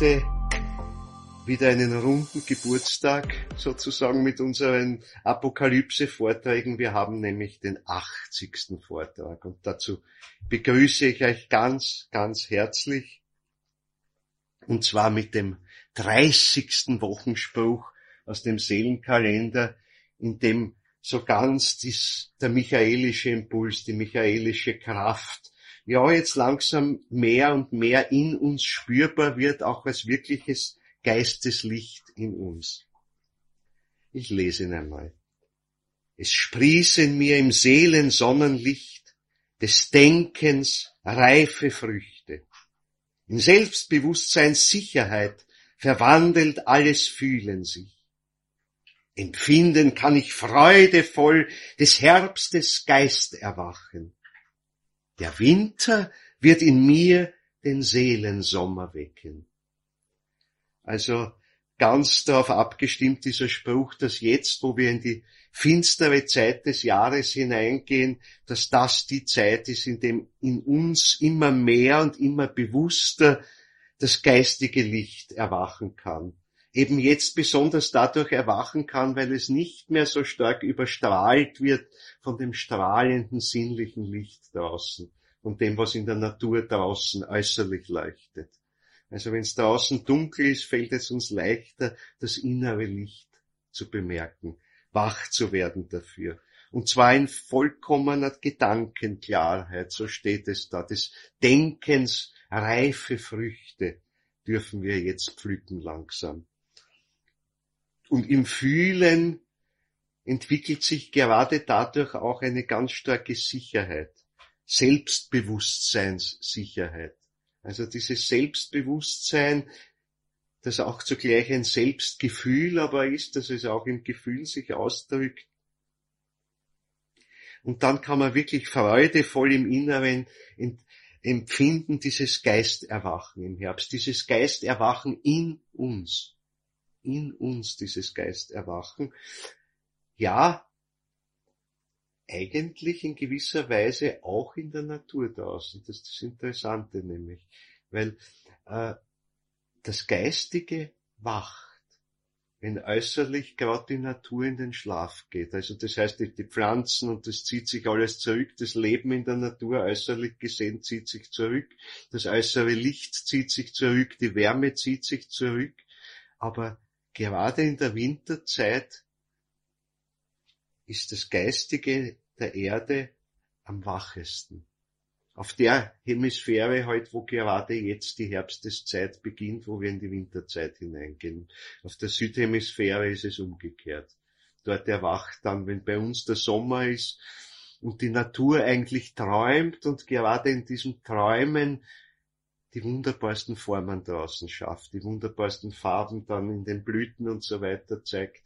heute wieder einen runden Geburtstag sozusagen mit unseren Apokalypse-Vorträgen. Wir haben nämlich den 80. Vortrag und dazu begrüße ich euch ganz, ganz herzlich und zwar mit dem 30. Wochenspruch aus dem Seelenkalender, in dem so ganz der michaelische Impuls, die michaelische Kraft, ja jetzt langsam mehr und mehr in uns spürbar wird, auch als wirkliches Geisteslicht in uns. Ich lese ihn einmal. Es sprießen mir im Seelensonnenlicht des Denkens reife Früchte. In Selbstbewusstseins Sicherheit verwandelt alles Fühlen sich. Empfinden kann ich freudevoll des Herbstes Geist erwachen. Der Winter wird in mir den Seelensommer wecken. Also ganz darauf abgestimmt dieser Spruch, dass jetzt, wo wir in die finstere Zeit des Jahres hineingehen, dass das die Zeit ist, in dem in uns immer mehr und immer bewusster das geistige Licht erwachen kann. Eben jetzt besonders dadurch erwachen kann, weil es nicht mehr so stark überstrahlt wird von dem strahlenden sinnlichen Licht draußen, von dem, was in der Natur draußen äußerlich leuchtet. Also wenn es draußen dunkel ist, fällt es uns leichter, das innere Licht zu bemerken, wach zu werden dafür. Und zwar in vollkommener Gedankenklarheit, so steht es da, des Denkens reife Früchte dürfen wir jetzt pflücken langsam. Und im Fühlen entwickelt sich gerade dadurch auch eine ganz starke Sicherheit, Selbstbewusstseinssicherheit. Also dieses Selbstbewusstsein, das auch zugleich ein Selbstgefühl aber ist, dass es auch im Gefühl sich ausdrückt. Und dann kann man wirklich freudevoll im Inneren empfinden, dieses Geisterwachen im Herbst, dieses Geisterwachen in uns dieses Geisterwachen. Ja, eigentlich in gewisser Weise auch in der Natur draußen. Das ist das Interessante nämlich, weil das Geistige wacht, wenn äußerlich gerade die Natur in den Schlaf geht. Also das heißt, die Pflanzen und das zieht sich alles zurück, das Leben in der Natur äußerlich gesehen zieht sich zurück, das äußere Licht zieht sich zurück, die Wärme zieht sich zurück, aber gerade in der Winterzeit ist das Geistige der Erde am wachesten. Auf der Hemisphäre halt, wo gerade jetzt die Herbsteszeit beginnt, wo wir in die Winterzeit hineingehen. Auf der Südhemisphäre ist es umgekehrt. Dort erwacht dann, wenn bei uns der Sommer ist und die Natur eigentlich träumt und gerade in diesem Träumen die wunderbarsten Formen draußen schafft, die wunderbarsten Farben dann in den Blüten und so weiter zeigt,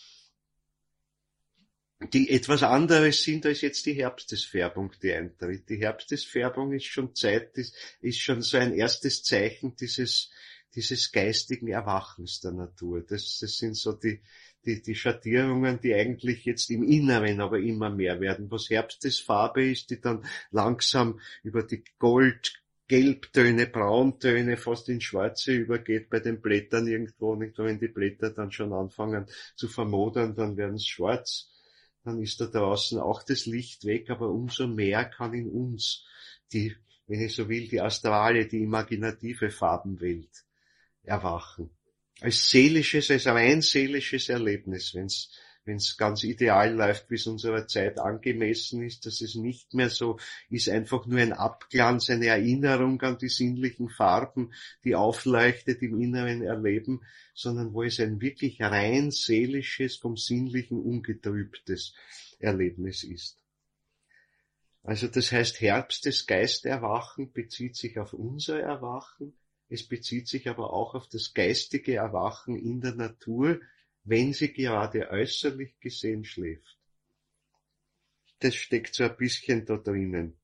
die etwas anderes sind als jetzt die Herbstesfärbung, die eintritt. Die Herbstesfärbung ist schon ist schon so ein erstes Zeichen dieses geistigen Erwachens der Natur. Das sind so die Schattierungen, die eigentlich jetzt im Inneren aber immer mehr werden. Was Herbstesfarbe ist, die dann langsam über die Gelbtöne, Brauntöne, fast in Schwarze übergeht bei den Blättern irgendwo. Und wenn die Blätter dann schon anfangen zu vermodern, dann werden sie schwarz. Dann ist da draußen auch das Licht weg, aber umso mehr kann in uns die, wenn ich so will, die astrale, die imaginative Farbenwelt erwachen. Als rein seelisches Erlebnis, wenn's ganz ideal läuft, wie es unserer Zeit angemessen ist, dass es nicht mehr so ist, einfach nur ein Abglanz, eine Erinnerung an die sinnlichen Farben, die aufleuchtet im inneren Erleben, sondern wo es ein wirklich rein seelisches, vom Sinnlichen ungetrübtes Erlebnis ist. Also das heißt, Herbst des Geisterwachen bezieht sich auf unser Erwachen, es bezieht sich aber auch auf das geistige Erwachen in der Natur, wenn sie gerade äußerlich gesehen schläft. Das steckt so ein bisschen da drinnen.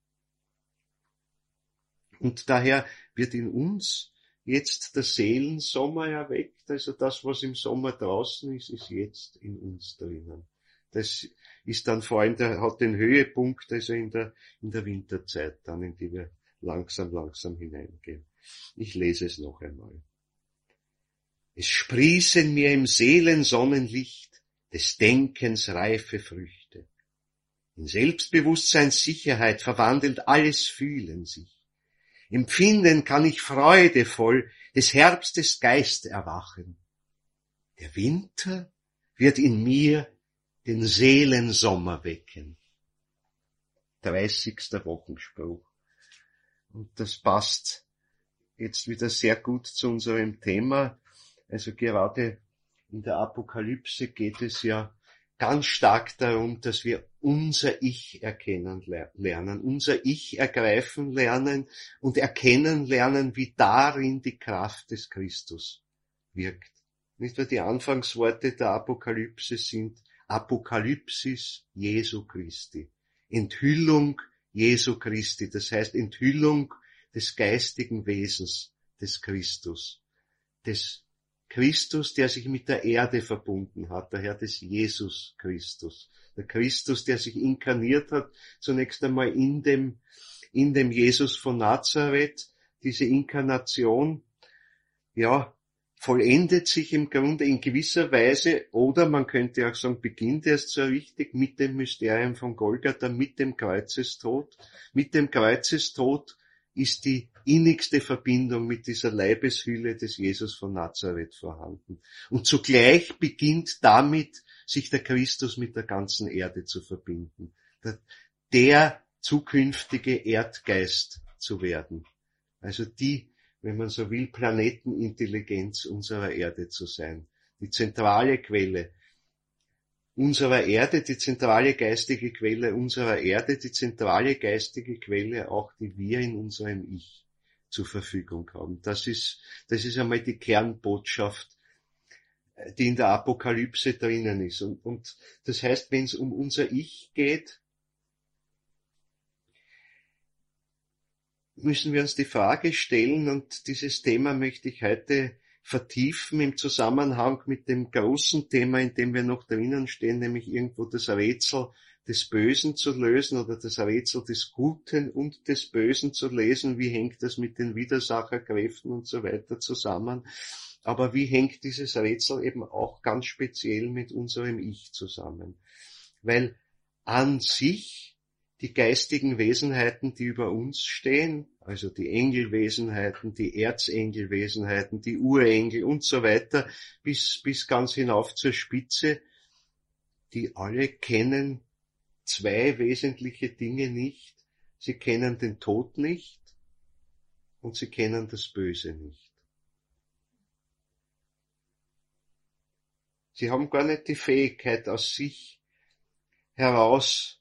Und daher wird in uns jetzt der Seelensommer erweckt, also das, was im Sommer draußen ist, ist jetzt in uns drinnen. Das ist dann vor allem, hat den Höhepunkt, also in der Winterzeit dann, in die wir langsam hineingehen. Ich lese es noch einmal. Es sprießen mir im Seelensonnenlicht des Denkens reife Früchte. In Selbstbewusstseinssicherheit verwandelt alles Fühlen sich. Empfinden kann ich freudevoll des Herbstes Geist erwachen. Der Winter wird in mir den Seelensommer wecken. 30. Wochenspruch. Und das passt jetzt wieder sehr gut zu unserem Thema. Also gerade in der Apokalypse geht es ja ganz stark darum, dass wir unser Ich erkennen lernen, unser Ich ergreifen lernen und erkennen lernen, wie darin die Kraft des Christus wirkt. Nicht wahr? Die Anfangsworte der Apokalypse sind Apokalypsis Jesu Christi. Enthüllung Jesu Christi, das heißt Enthüllung des geistigen Wesens des Christus. Des Christus, der sich mit der Erde verbunden hat, daher des Jesus Christus. Der Christus, der sich inkarniert hat, zunächst einmal in dem Jesus von Nazareth. Diese Inkarnation, ja, vollendet sich im Grunde in gewisser Weise, oder man könnte auch sagen, beginnt erst so richtig mit dem Mysterium von Golgatha, mit dem Kreuzestod. Mit dem Kreuzestod ist die innigste Verbindung mit dieser Leibeshülle des Jesus von Nazareth vorhanden. Und zugleich beginnt damit, sich der Christus mit der ganzen Erde zu verbinden. Der zukünftige Erdgeist zu werden. Also die, wenn man so will, Planetenintelligenz unserer Erde zu sein. Die zentrale Quelle unserer Erde, die zentrale geistige Quelle unserer Erde, die zentrale geistige Quelle auch, die wir in unserem Ich zur Verfügung haben. Das ist einmal die Kernbotschaft, die in der Apokalypse drinnen ist. Und das heißt, wenn es um unser Ich geht, müssen wir uns die Frage stellen, und dieses Thema möchte ich heute vertiefen im Zusammenhang mit dem großen Thema, in dem wir noch drinnen stehen, nämlich irgendwo das Rätsel des Bösen zu lösen oder das Rätsel des Guten und des Bösen zu lesen. Wie hängt das mit den Widersacherkräften und so weiter zusammen? Aber wie hängt dieses Rätsel eben auch ganz speziell mit unserem Ich zusammen? Weil an sich die geistigen Wesenheiten, die über uns stehen, also die Engelwesenheiten, die Erzengelwesenheiten, die Urengel und so weiter, bis ganz hinauf zur Spitze, die alle kennen zwei wesentliche Dinge nicht. Sie kennen den Tod nicht und sie kennen das Böse nicht. Sie haben gar nicht die Fähigkeit, aus sich heraus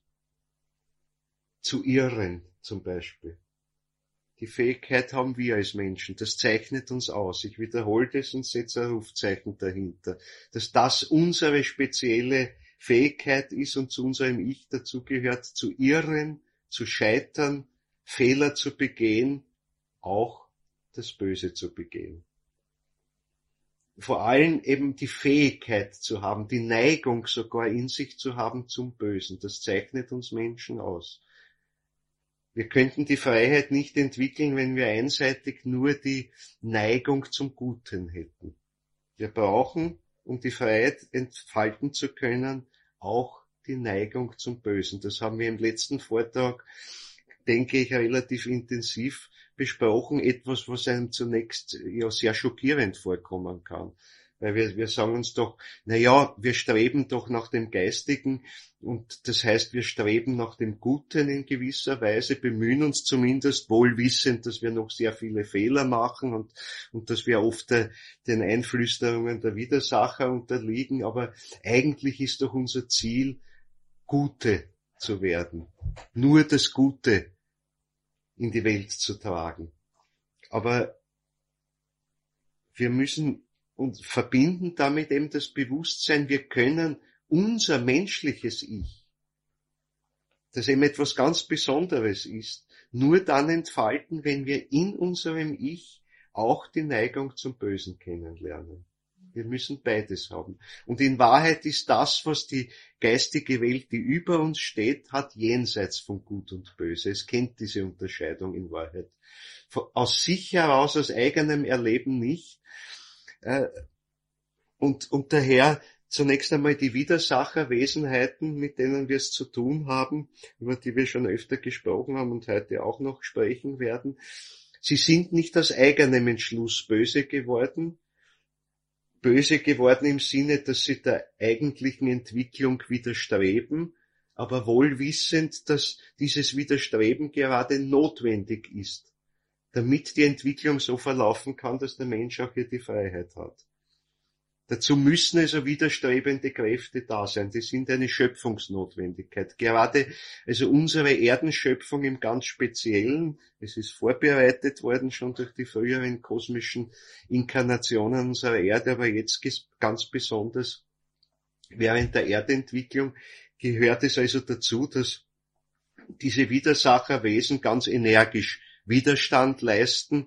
zu irren, zum Beispiel. Die Fähigkeit haben wir als Menschen, das zeichnet uns aus. Ich wiederhole das und setze ein Rufzeichen dahinter, dass das unsere spezielle Fähigkeit ist und zu unserem Ich dazugehört, zu irren, zu scheitern, Fehler zu begehen, auch das Böse zu begehen. Vor allem eben die Fähigkeit zu haben, die Neigung sogar in sich zu haben zum Bösen, das zeichnet uns Menschen aus. Wir könnten die Freiheit nicht entwickeln, wenn wir einseitig nur die Neigung zum Guten hätten. Wir brauchen, um die Freiheit entfalten zu können, auch die Neigung zum Bösen. Das haben wir im letzten Vortrag, denke ich, relativ intensiv besprochen. Etwas, was einem zunächst ja sehr schockierend vorkommen kann. Weil wir sagen uns doch, wir streben doch nach dem Geistigen, und das heißt, wir streben nach dem Guten in gewisser Weise, bemühen uns zumindest, wohl wissend, dass wir noch sehr viele Fehler machen und dass wir oft den Einflüsterungen der Widersacher unterliegen, aber eigentlich ist doch unser Ziel, Gute zu werden, nur das Gute in die Welt zu tragen. Aber wir müssen und verbinden damit eben das Bewusstsein, wir können unser menschliches Ich, das eben etwas ganz Besonderes ist, nur dann entfalten, wenn wir in unserem Ich auch die Neigung zum Bösen kennenlernen. Wir müssen beides haben. Und in Wahrheit ist das, was die geistige Welt, die über uns steht, hat jenseits von Gut und Böse. Es kennt diese Unterscheidung in Wahrheit. Aus sich heraus, aus eigenem Erleben nicht. Und daher zunächst einmal die Widersacherwesenheiten, mit denen wir es zu tun haben, über die wir schon öfter gesprochen haben und heute auch noch sprechen werden. Sie sind nicht aus eigenem Entschluss böse geworden im Sinne, dass sie der eigentlichen Entwicklung widerstreben, aber wohl wissend, dass dieses Widerstreben gerade notwendig ist, damit die Entwicklung so verlaufen kann, dass der Mensch auch hier die Freiheit hat. Dazu müssen also widerstrebende Kräfte da sein. Die sind eine Schöpfungsnotwendigkeit. Gerade also unsere Erdenschöpfung im ganz Speziellen, es ist vorbereitet worden schon durch die früheren kosmischen Inkarnationen unserer Erde, aber jetzt ganz besonders während der Erdentwicklung gehört es also dazu, dass diese Widersacherwesen ganz energisch Widerstand leisten,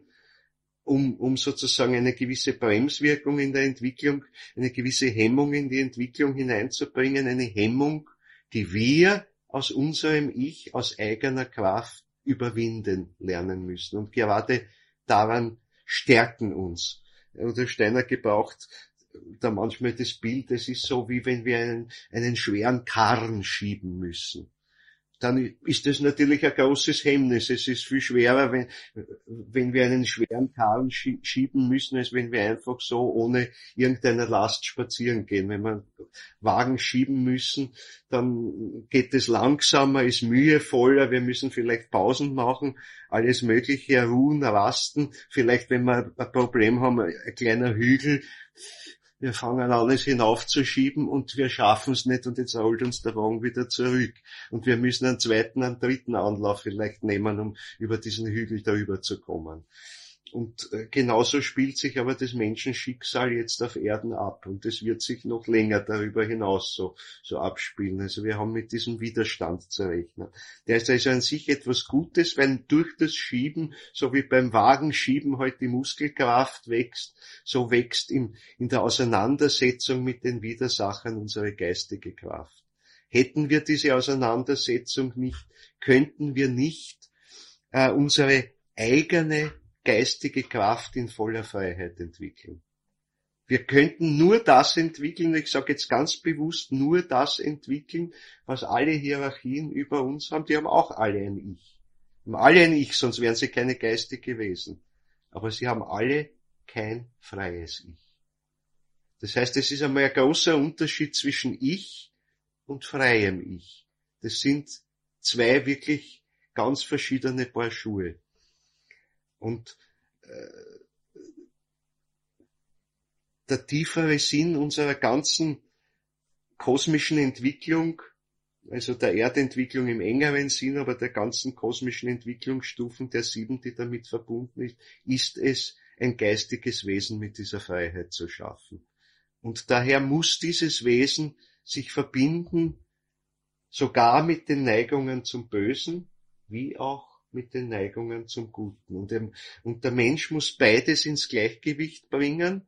um sozusagen eine gewisse Bremswirkung in der Entwicklung, eine gewisse Hemmung in die Entwicklung hineinzubringen, eine Hemmung, die wir aus unserem Ich, aus eigener Kraft überwinden lernen müssen. Und gerade daran stärken uns. Oder Steiner gebraucht da manchmal das Bild, es ist so, wie wenn wir einen schweren Karren schieben müssen. Dann ist das natürlich ein großes Hemmnis. Es ist viel schwerer, wenn wir einen schweren Karren schieben müssen, als wenn wir einfach so ohne irgendeiner Last spazieren gehen. Wenn wir Wagen schieben müssen, dann geht es langsamer, ist mühevoller, wir müssen vielleicht Pausen machen, alles Mögliche, ruhen, rasten. Vielleicht, wenn wir ein Problem haben, ein kleiner Hügel, wir fangen alles hinaufzuschieben und wir schaffen es nicht und jetzt rollt uns der Wagen wieder zurück. Und wir müssen einen zweiten, einen dritten Anlauf vielleicht nehmen, um über diesen Hügel darüber zu kommen. Und genauso spielt sich aber das Menschenschicksal jetzt auf Erden ab. Und es wird sich noch länger darüber hinaus so abspielen. Also wir haben mit diesem Widerstand zu rechnen. Der ist also an sich etwas Gutes, weil durch das Schieben, so wie beim Wagenschieben halt die Muskelkraft wächst, so wächst in der Auseinandersetzung mit den Widersachern unsere geistige Kraft. Hätten wir diese Auseinandersetzung nicht, könnten wir nicht unsere eigene geistige Kraft in voller Freiheit entwickeln. Wir könnten nur das entwickeln, ich sage jetzt ganz bewusst, nur das entwickeln, was alle Hierarchien über uns haben. Die haben auch alle ein Ich. Haben alle ein Ich, sonst wären sie keine geistige Wesen. Aber sie haben alle kein freies Ich. Das heißt, es ist einmal ein großer Unterschied zwischen Ich und freiem Ich. Das sind zwei wirklich ganz verschiedene Paar Schuhe. Und der tiefere Sinn unserer ganzen kosmischen Entwicklung, also der Erdentwicklung im engeren Sinn, aber der ganzen kosmischen Entwicklungsstufen der 7, die damit verbunden ist es, ein geistiges Wesen mit dieser Freiheit zu schaffen. Und daher muss dieses Wesen sich verbinden, sogar mit den Neigungen zum Bösen, wie auch mit den Neigungen zum Guten. Und der Mensch muss beides ins Gleichgewicht bringen.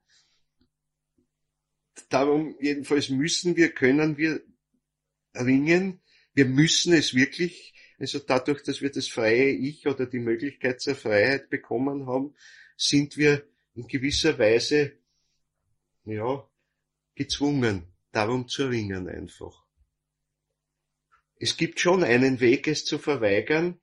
Darum jedenfalls können wir ringen. Wir müssen es wirklich, also dadurch, dass wir das freie Ich oder die Möglichkeit zur Freiheit bekommen haben, sind wir in gewisser Weise, gezwungen, darum zu ringen einfach. Es gibt schon einen Weg, es zu verweigern.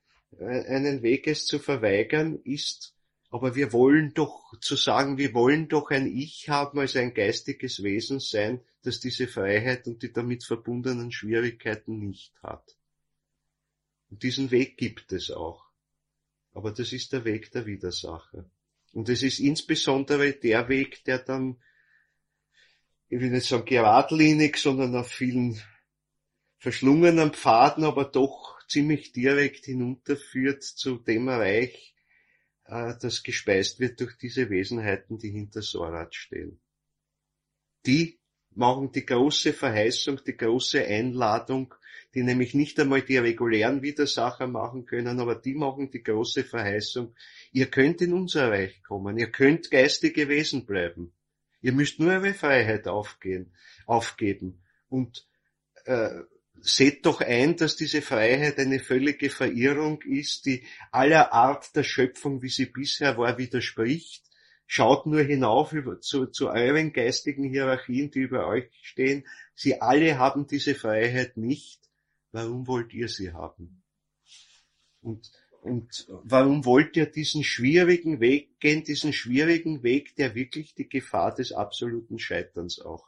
Ist, aber wir wollen doch ein Ich haben, also ein geistiges Wesen sein, das diese Freiheit und die damit verbundenen Schwierigkeiten nicht hat. Und diesen Weg gibt es auch. Aber das ist der Weg der Widersacher. Und es ist insbesondere der Weg, der dann, ich will nicht sagen geradlinig, sondern auf vielen verschlungenen Pfaden, aber doch ziemlich direkt hinunterführt zu dem Reich, das gespeist wird durch diese Wesenheiten, die hinter Sorat stehen. Die machen die große Verheißung, die große Einladung, die nämlich nicht einmal die regulären Widersacher machen können, aber die machen die große Verheißung, ihr könnt in unser Reich kommen, ihr könnt geistige Wesen bleiben. Ihr müsst nur eure Freiheit aufgeben und seht doch ein, dass diese Freiheit eine völlige Verirrung ist, die aller Art der Schöpfung, wie sie bisher war, widerspricht. Schaut nur hinauf zu euren geistigen Hierarchien, die über euch stehen. Sie alle haben diese Freiheit nicht. Warum wollt ihr sie haben? Und warum wollt ihr diesen schwierigen Weg gehen, diesen schwierigen Weg, der wirklich die Gefahr des absoluten Scheiterns auch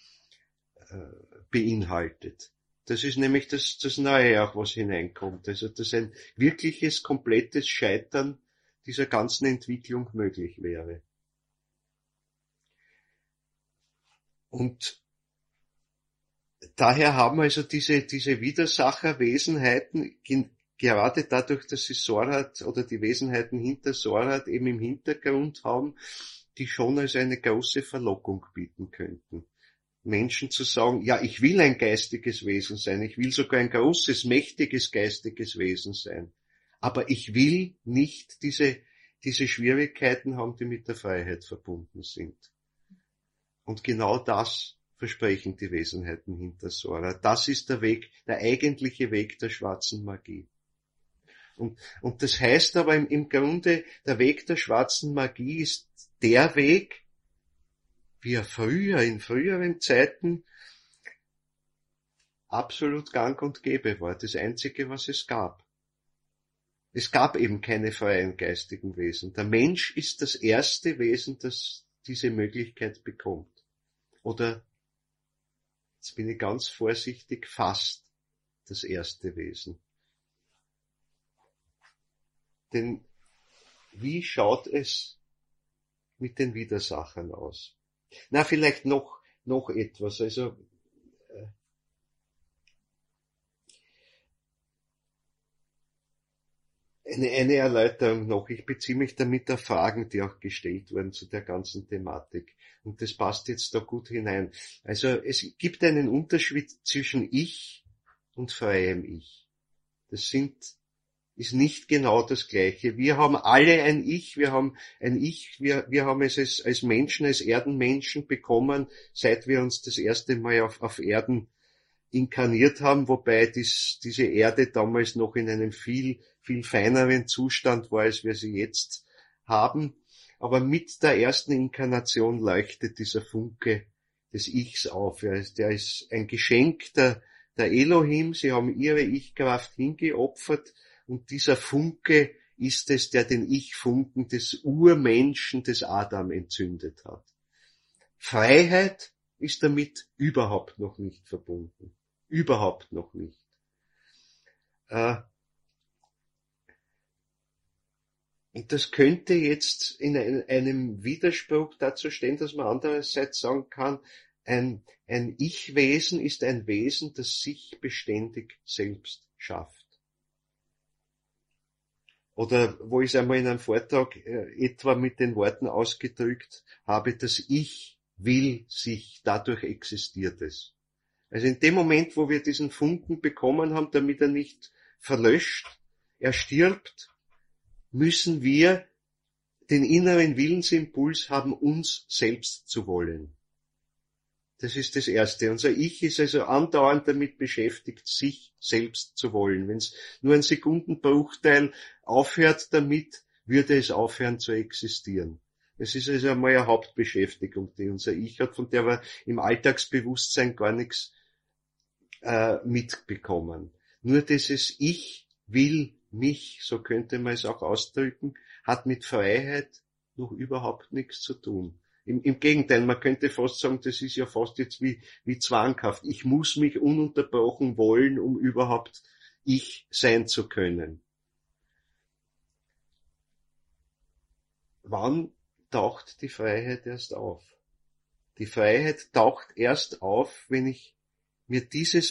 beinhaltet? Das ist nämlich das Neue auch, was hineinkommt. Also, dass ein wirkliches, komplettes Scheitern dieser ganzen Entwicklung möglich wäre. Und daher haben also diese Widersacherwesenheiten, gerade dadurch, dass sie Sorhat oder die Wesenheiten hinter Sorhat eben im Hintergrund haben, die schon als eine große Verlockung bieten könnten. Menschen zu sagen, ja, ich will ein geistiges Wesen sein, ich will sogar ein großes, mächtiges geistiges Wesen sein, aber ich will nicht diese Schwierigkeiten haben, die mit der Freiheit verbunden sind. Und genau das versprechen die Wesenheiten hinter Sora. Das ist der Weg, der eigentliche Weg der schwarzen Magie. Und das heißt aber im Grunde, der Weg der schwarzen Magie ist der Weg, wie er in früheren Zeiten absolut gang und gäbe war. Das Einzige, was es gab. Es gab eben keine freien geistigen Wesen. Der Mensch ist das erste Wesen, das diese Möglichkeit bekommt. Oder, jetzt bin ich ganz vorsichtig, fast das erste Wesen. Denn wie schaut es mit den Widersachern aus? Na, vielleicht noch etwas. Also eine Erläuterung noch. Ich beziehe mich damit auf Fragen, die auch gestellt wurden zu der ganzen Thematik. Und das passt jetzt da gut hinein. Also es gibt einen Unterschied zwischen Ich und freiem Ich. Das ist nicht genau das Gleiche. Wir haben alle ein Ich, wir haben es als Menschen, als Erdenmenschen bekommen, seit wir uns das erste Mal auf Erden inkarniert haben, wobei diese Erde damals noch in einem viel, viel feineren Zustand war, als wir sie jetzt haben. Aber mit der ersten Inkarnation leuchtet dieser Funke des Ichs auf. Der ist ein Geschenk der Elohim. Sie haben ihre Ich-Kraft hingeopfert. Und dieser Funke ist es, der den Ich-Funken des Urmenschen, des Adam, entzündet hat. Freiheit ist damit überhaupt noch nicht verbunden. Überhaupt noch nicht. Und das könnte jetzt in einem Widerspruch dazu stehen, dass man andererseits sagen kann, ein Ich-Wesen ist ein Wesen, das sich beständig selbst schafft. Oder wo ich es einmal in einem Vortrag etwa mit den Worten ausgedrückt habe, das Ich will sich, dadurch existiert es. Also in dem Moment, wo wir diesen Funken bekommen haben, damit er nicht verlöscht, er stirbt, müssen wir den inneren Willensimpuls haben, uns selbst zu wollen. Das ist das Erste. Unser Ich ist also andauernd damit beschäftigt, sich selbst zu wollen. Wenn es nur ein Sekundenbruchteil aufhört damit, würde es aufhören zu existieren. Es ist also einmal eine Hauptbeschäftigung, die unser Ich hat, von der wir im Alltagsbewusstsein gar nichts mitbekommen. Nur dieses Ich will mich, so könnte man es auch ausdrücken, hat mit Freiheit noch überhaupt nichts zu tun. Im Gegenteil, man könnte fast sagen, das ist ja fast jetzt wie zwanghaft. Ich muss mich ununterbrochen wollen, um überhaupt ich sein zu können. Wann taucht die Freiheit erst auf? Die Freiheit taucht erst auf, wenn ich mir dieses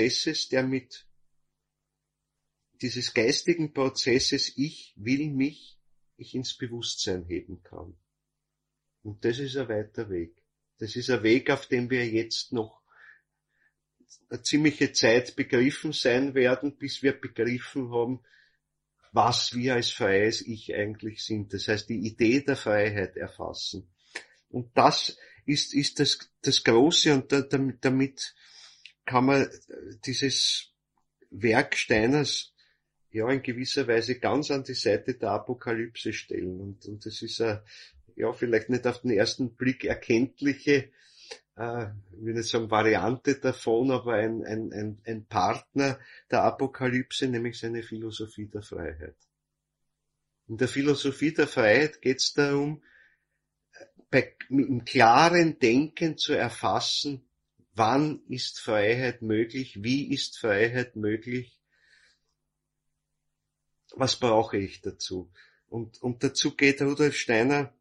geistigen Prozesses, ich will mich, ich ins Bewusstsein heben kann. Und das ist ein weiter Weg. Das ist ein Weg, auf dem wir jetzt noch eine ziemliche Zeit begriffen sein werden, bis wir begriffen haben, was wir als freies Ich eigentlich sind. Das heißt, die Idee der Freiheit erfassen. Und das ist das Große, und damit kann man dieses Werk Steiners ja in gewisser Weise ganz an die Seite der Apokalypse stellen. Und das ist ja, vielleicht nicht auf den ersten Blick erkenntliche, ich will nicht sagen Variante davon, aber ein Partner der Apokalypse, nämlich seine Philosophie der Freiheit. In der Philosophie der Freiheit geht es darum, im klaren Denken zu erfassen, wann ist Freiheit möglich, wie ist Freiheit möglich, was brauche ich dazu? Und dazu geht Rudolf Steiner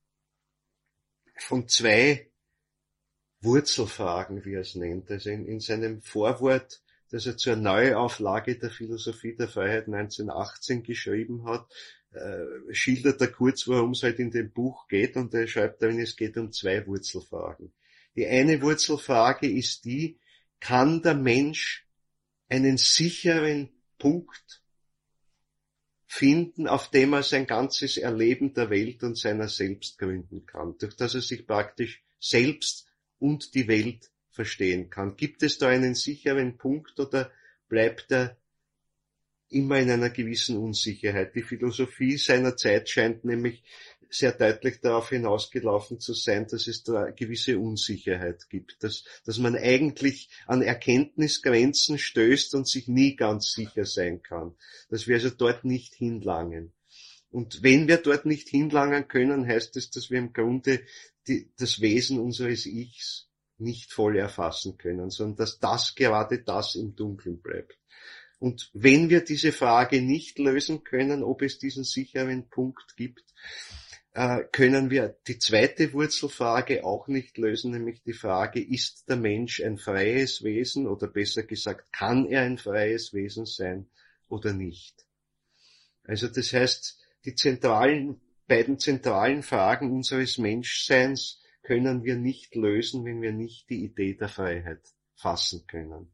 von zwei Wurzelfragen, wie er es nennt. Also in seinem Vorwort, das er zur Neuauflage der Philosophie der Freiheit 1918 geschrieben hat, schildert er kurz, worum es halt in dem Buch geht, und er schreibt darin, es geht um zwei Wurzelfragen. Die eine Wurzelfrage ist die, kann der Mensch einen sicheren Punkt finden, auf dem er sein ganzes Erleben der Welt und seiner selbst gründen kann, durch das er sich praktisch selbst und die Welt verstehen kann. Gibt es da einen sicheren Punkt oder bleibt er immer in einer gewissen Unsicherheit? Die Philosophie seiner Zeit scheint nämlich sehr deutlich darauf hinausgelaufen zu sein, dass es da eine gewisse Unsicherheit gibt, dass man eigentlich an Erkenntnisgrenzen stößt und sich nie ganz sicher sein kann, dass wir also dort nicht hinlangen. Und wenn wir dort nicht hinlangen können, heißt es, dass wir im Grunde das Wesen unseres Ichs nicht voll erfassen können, sondern dass gerade das im Dunkeln bleibt. Und wenn wir diese Frage nicht lösen können, ob es diesen sicheren Punkt gibt, können wir die zweite Wurzelfrage auch nicht lösen, nämlich die Frage, ist der Mensch ein freies Wesen, oder besser gesagt, kann er ein freies Wesen sein oder nicht? Also das heißt, die beiden zentralen Fragen unseres Menschseins können wir nicht lösen, wenn wir nicht die Idee der Freiheit fassen können.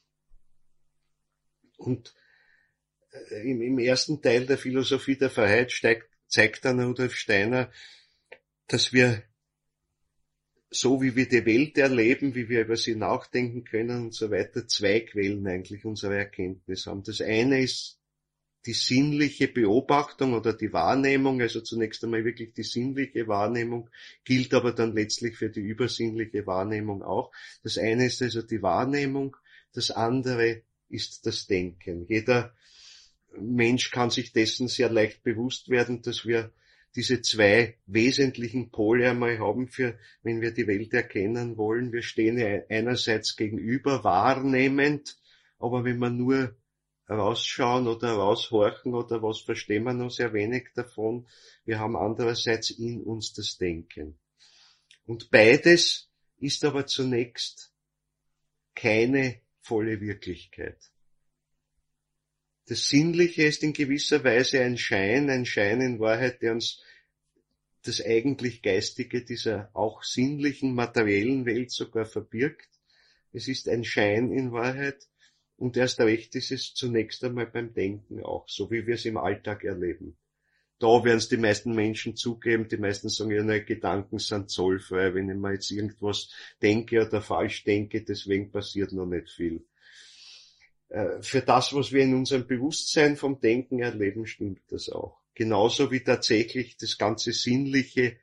Und im ersten Teil der Philosophie der Freiheit zeigt dann Rudolf Steiner, dass wir, so wie wir die Welt erleben, wie wir über sie nachdenken können und so weiter, zwei Quellen eigentlich unserer Erkenntnis haben. Das eine ist die sinnliche Beobachtung oder die Wahrnehmung, also zunächst einmal wirklich die sinnliche Wahrnehmung, gilt aber dann letztlich für die übersinnliche Wahrnehmung auch. Das eine ist also die Wahrnehmung, das andere ist das Denken. Jeder Mensch kann sich dessen sehr leicht bewusst werden, dass wir diese zwei wesentlichen Pole einmal haben, für wenn wir die Welt erkennen wollen. Wir stehen ja einerseits gegenüber, wahrnehmend, aber wenn wir nur rausschauen oder raushorchen oder was, verstehen wir noch sehr wenig davon. Wir haben andererseits in uns das Denken. Und beides ist aber zunächst keine volle Wirklichkeit. Das Sinnliche ist in gewisser Weise ein Schein in Wahrheit, der uns das eigentlich Geistige dieser auch sinnlichen, materiellen Welt sogar verbirgt. Es ist ein Schein in Wahrheit, und erst recht ist es zunächst einmal beim Denken auch, so wie wir es im Alltag erleben. Da werden es die meisten Menschen zugeben, die meisten sagen, ja, nein, Gedanken sind zollfrei, wenn ich mir jetzt irgendwas denke oder falsch denke, deswegen passiert noch nicht viel. Für das, was wir in unserem Bewusstsein vom Denken erleben, stimmt das auch. Genauso wie tatsächlich das ganze Sinnliche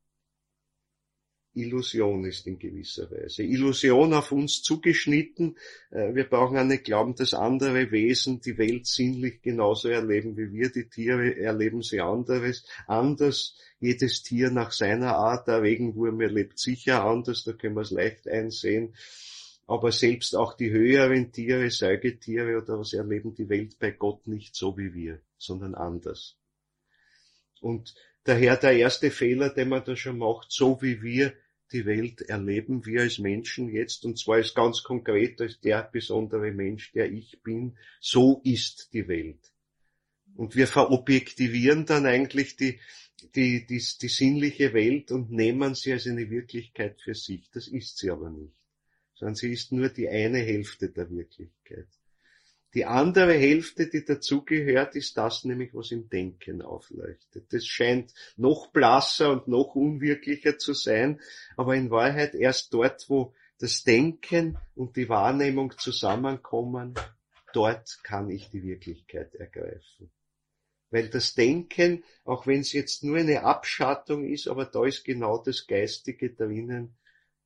Illusion ist in gewisser Weise. Illusion auf uns zugeschnitten. Wir brauchen auch nicht glauben, dass andere Wesen die Welt sinnlich genauso erleben wie wir. Die Tiere erleben sie anders. Jedes Tier nach seiner Art. Der Regenwurm erlebt sicher anders, da können wir es leicht einsehen. Aber selbst auch die höheren Tiere, Säugetiere oder was, erleben die Welt bei Gott nicht so wie wir, sondern anders. Und daher der erste Fehler, den man da schon macht, so wie wir die Welt erleben, wir als Menschen jetzt, und zwar ist ganz konkret als der besondere Mensch, der ich bin, so ist die Welt. Und wir verobjektivieren dann eigentlich die sinnliche Welt und nehmen sie als eine Wirklichkeit für sich. Das ist sie aber nicht, sondern sie ist nur die eine Hälfte der Wirklichkeit. Die andere Hälfte, die dazugehört, ist das nämlich, was im Denken aufleuchtet. Das scheint noch blasser und noch unwirklicher zu sein, aber in Wahrheit erst dort, wo das Denken und die Wahrnehmung zusammenkommen, dort kann ich die Wirklichkeit ergreifen. Weil das Denken, auch wenn es jetzt nur eine Abschattung ist, aber da ist genau das Geistige drinnen,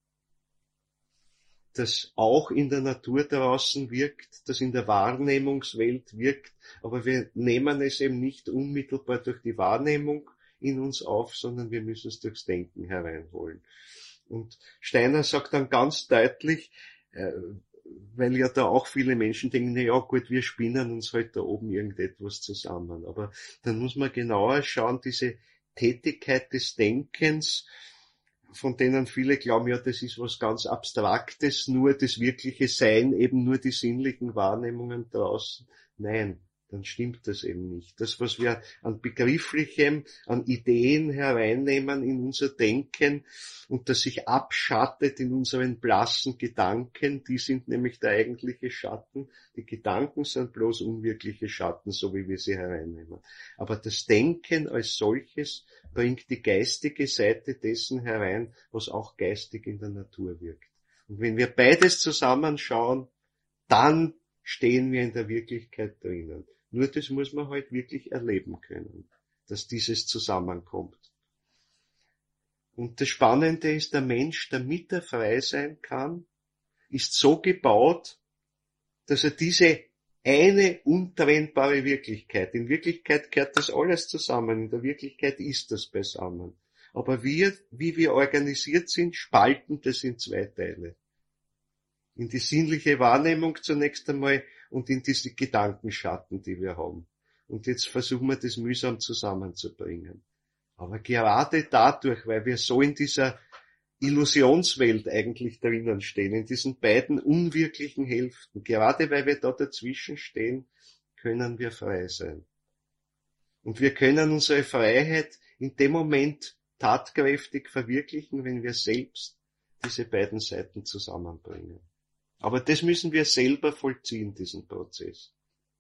das auch in der Natur draußen wirkt, das in der Wahrnehmungswelt wirkt, aber wir nehmen es eben nicht unmittelbar durch die Wahrnehmung in uns auf, sondern wir müssen es durchs Denken hereinholen. Und Steiner sagt dann ganz deutlich, weil ja da auch viele Menschen denken, na ja gut, wir spinnen uns halt da oben irgendetwas zusammen. Aber dann muss man genauer schauen, diese Tätigkeit des Denkens, von denen viele glauben, ja, das ist was ganz Abstraktes, nur das wirkliche Sein, eben nur die sinnlichen Wahrnehmungen draußen. Nein, dann stimmt das eben nicht. Das, was wir an Begrifflichem, an Ideen hereinnehmen in unser Denken und das sich abschattet in unseren blassen Gedanken, die sind nämlich der eigentliche Schatten. Die Gedanken sind bloß unwirkliche Schatten, so wie wir sie hereinnehmen. Aber das Denken als solches bringt die geistige Seite dessen herein, was auch geistig in der Natur wirkt. Und wenn wir beides zusammenschauen, dann stehen wir in der Wirklichkeit drinnen. Nur das muss man halt wirklich erleben können, dass dieses zusammenkommt. Und das Spannende ist, der Mensch, damit er frei sein kann, ist so gebaut, dass er diese eine untrennbare Wirklichkeit, in Wirklichkeit gehört das alles zusammen, in der Wirklichkeit ist das beisammen. Aber wir, wie wir organisiert sind, spalten das in zwei Teile. In die sinnliche Wahrnehmung zunächst einmal und in diese Gedankenschatten, die wir haben. Und jetzt versuchen wir das mühsam zusammenzubringen. Aber gerade dadurch, weil wir so in dieser Illusionswelt eigentlich drinnen stehen, in diesen beiden unwirklichen Hälften, gerade weil wir da dazwischen stehen, können wir frei sein. Und wir können unsere Freiheit in dem Moment tatkräftig verwirklichen, wenn wir selbst diese beiden Seiten zusammenbringen. Aber das müssen wir selber vollziehen, diesen Prozess.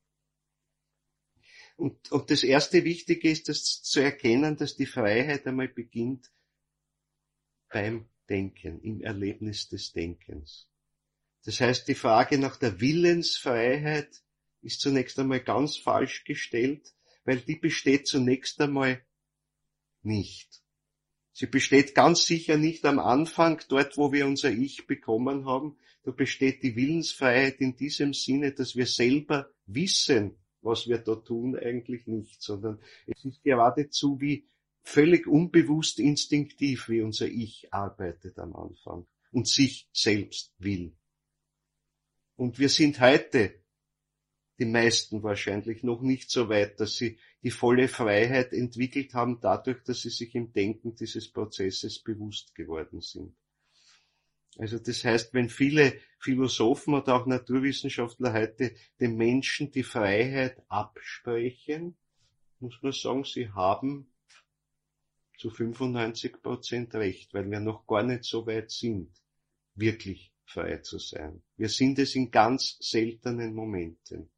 Und das erste Wichtige ist, das zu erkennen, dass die Freiheit einmal beginnt beim Denken, im Erlebnis des Denkens. Das heißt, die Frage nach der Willensfreiheit ist zunächst einmal ganz falsch gestellt, weil die besteht zunächst einmal nicht. Sie besteht ganz sicher nicht am Anfang, dort wo wir unser Ich bekommen haben. Da besteht die Willensfreiheit in diesem Sinne, dass wir selber wissen, was wir da tun, eigentlich nicht, sondern es ist geradezu wie völlig unbewusst instinktiv, wie unser Ich arbeitet am Anfang und sich selbst will. Und wir sind heute, die meisten wahrscheinlich, noch nicht so weit, dass sie die volle Freiheit entwickelt haben, dadurch, dass sie sich im Denken dieses Prozesses bewusst geworden sind. Also das heißt, wenn viele Philosophen oder auch Naturwissenschaftler heute den Menschen die Freiheit absprechen, muss man sagen, sie haben zu 95% recht, weil wir noch gar nicht so weit sind, wirklich frei zu sein. Wir sind es in ganz seltenen Momenten.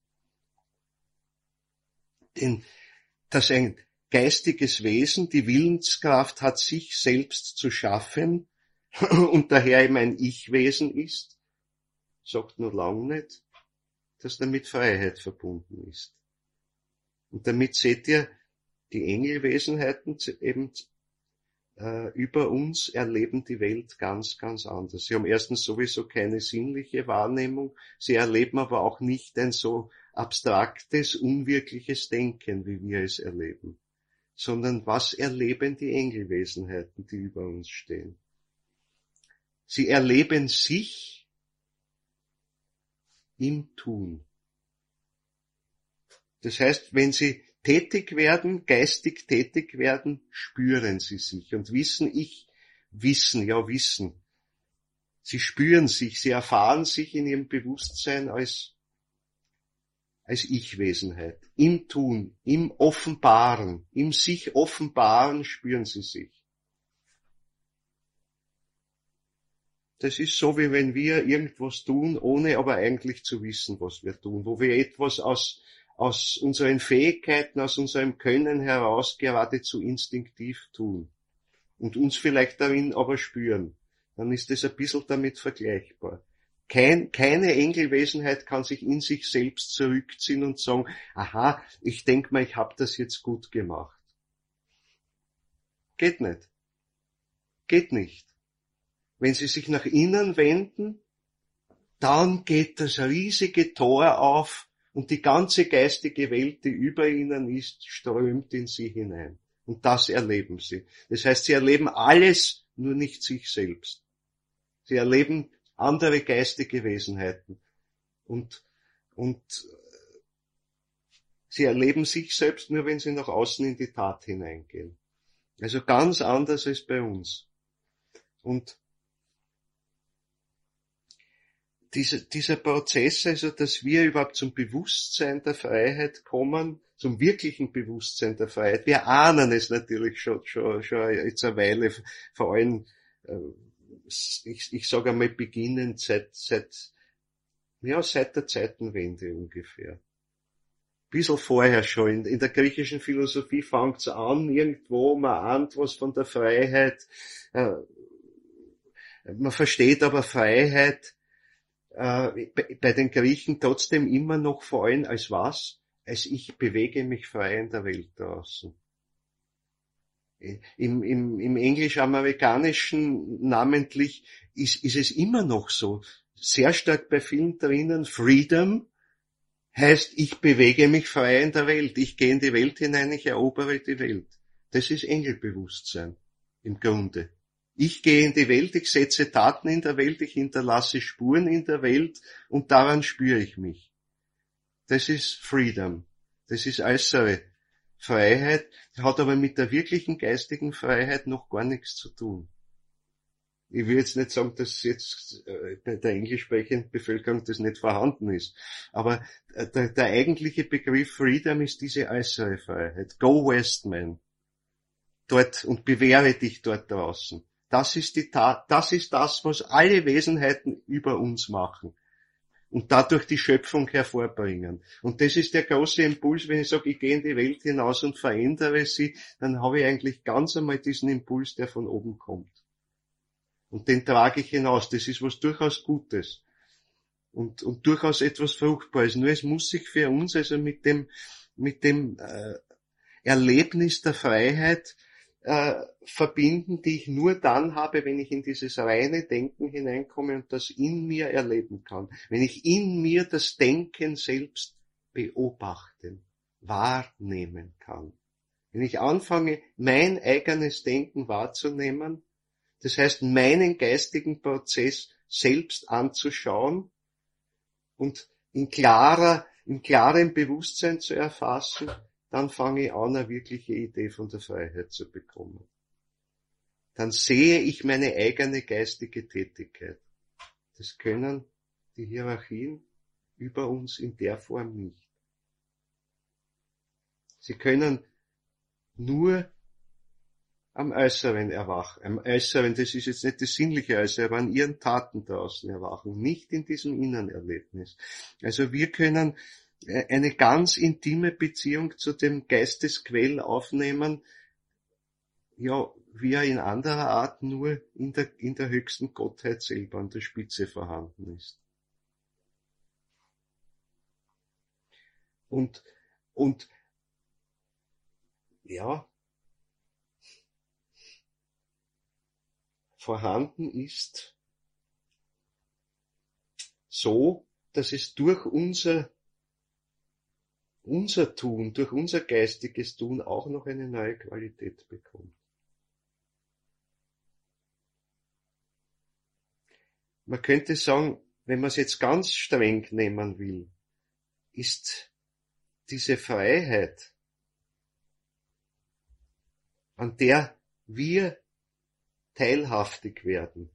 Denn dass ein geistiges Wesen die Willenskraft hat, sich selbst zu schaffen und daher eben ein Ich-Wesen ist, sagt nur lang nicht, dass damit Freiheit verbunden ist. Und damit seht ihr, die Engelwesenheiten eben über uns erleben die Welt ganz, ganz anders. Sie haben erstens sowieso keine sinnliche Wahrnehmung, sie erleben aber auch nicht ein so abstraktes, unwirkliches Denken, wie wir es erleben, sondern was erleben die Engelwesenheiten, die über uns stehen? Sie erleben sich im Tun. Das heißt, wenn sie tätig werden, geistig tätig werden, spüren sie sich und wissen. Sie spüren sich, sie erfahren sich in ihrem Bewusstsein als Ich-Wesenheit. Im Tun, im Offenbaren, im sich Offenbaren spüren sie sich. Das ist so, wie wenn wir irgendwas tun, ohne aber eigentlich zu wissen, was wir tun, wo wir etwas aus unseren Fähigkeiten, aus unserem Können heraus geradezu instinktiv tun und uns vielleicht darin aber spüren. Dann ist das ein bisschen damit vergleichbar. Keine Engelwesenheit kann sich in sich selbst zurückziehen und sagen, aha, ich denke mal, ich habe das jetzt gut gemacht. Geht nicht. Geht nicht. Wenn sie sich nach innen wenden, dann geht das riesige Tor auf und die ganze geistige Welt, die über ihnen ist, strömt in sie hinein. Und das erleben sie. Das heißt, sie erleben alles, nur nicht sich selbst. Sie erleben andere geistige Wesenheiten. Und sie erleben sich selbst nur, wenn sie nach außen in die Tat hineingehen. Also ganz anders als bei uns. Und dieser Prozess, also dass wir überhaupt zum Bewusstsein der Freiheit kommen, zum wirklichen Bewusstsein der Freiheit. Wir ahnen es natürlich schon jetzt eine Weile, vor allem, ich sage einmal beginnend seit der Zeitenwende ungefähr. Bisschen vorher schon. In der griechischen Philosophie fängt's an, irgendwo, man ahnt was von der Freiheit, man versteht aber Freiheit, bei den Griechen trotzdem immer noch vor allem als was? Als ich bewege mich frei in der Welt draußen. Im englisch-amerikanischen namentlich ist es immer noch so. Sehr stark bei vielen drinnen, Freedom heißt, ich bewege mich frei in der Welt. Ich gehe in die Welt hinein, ich erobere die Welt. Das ist Engelbewusstsein im Grunde. Ich gehe in die Welt, ich setze Taten in der Welt, ich hinterlasse Spuren in der Welt und daran spüre ich mich. Das ist Freedom. Das ist äußere Freiheit, hat aber mit der wirklichen geistigen Freiheit noch gar nichts zu tun. Ich will jetzt nicht sagen, dass jetzt bei der englisch sprechenden Bevölkerung das nicht vorhanden ist. Aber der eigentliche Begriff Freedom ist diese äußere Freiheit. Go West, man. Dort und bewähre dich dort draußen. Das ist die Tat, das ist das, was alle Wesenheiten über uns machen. Und dadurch die Schöpfung hervorbringen. Und das ist der große Impuls, wenn ich sage, ich gehe in die Welt hinaus und verändere sie, dann habe ich eigentlich ganz einmal diesen Impuls, der von oben kommt. Und den trage ich hinaus. Das ist was durchaus Gutes. Und durchaus etwas Fruchtbares. Nur es muss sich für uns also mit dem Erlebnis der Freiheit verbinden, die ich nur dann habe, wenn ich in dieses reine Denken hineinkomme und das in mir erleben kann. Wenn ich in mir das Denken selbst beobachten, wahrnehmen kann. Wenn ich anfange, mein eigenes Denken wahrzunehmen, das heißt, meinen geistigen Prozess selbst anzuschauen und im klaren Bewusstsein zu erfassen, dann fange ich an, eine wirkliche Idee von der Freiheit zu bekommen. Dann sehe ich meine eigene geistige Tätigkeit. Das können die Hierarchien über uns in der Form nicht. Sie können nur am Äußeren erwachen. Am Äußeren, das ist jetzt nicht das sinnliche Äußere, aber an ihren Taten draußen erwachen, nicht in diesem Innenerlebnis. Also wir können eine ganz intime Beziehung zu dem Geistesquell aufnehmen, ja, wie er in anderer Art nur in der höchsten Gottheit selber an der Spitze vorhanden ist. Und ja, vorhanden ist so, dass es durch unser Tun, durch unser geistiges Tun auch noch eine neue Qualität bekommt. Man könnte sagen, wenn man es jetzt ganz streng nehmen will, ist diese Freiheit, an der wir teilhaftig werden,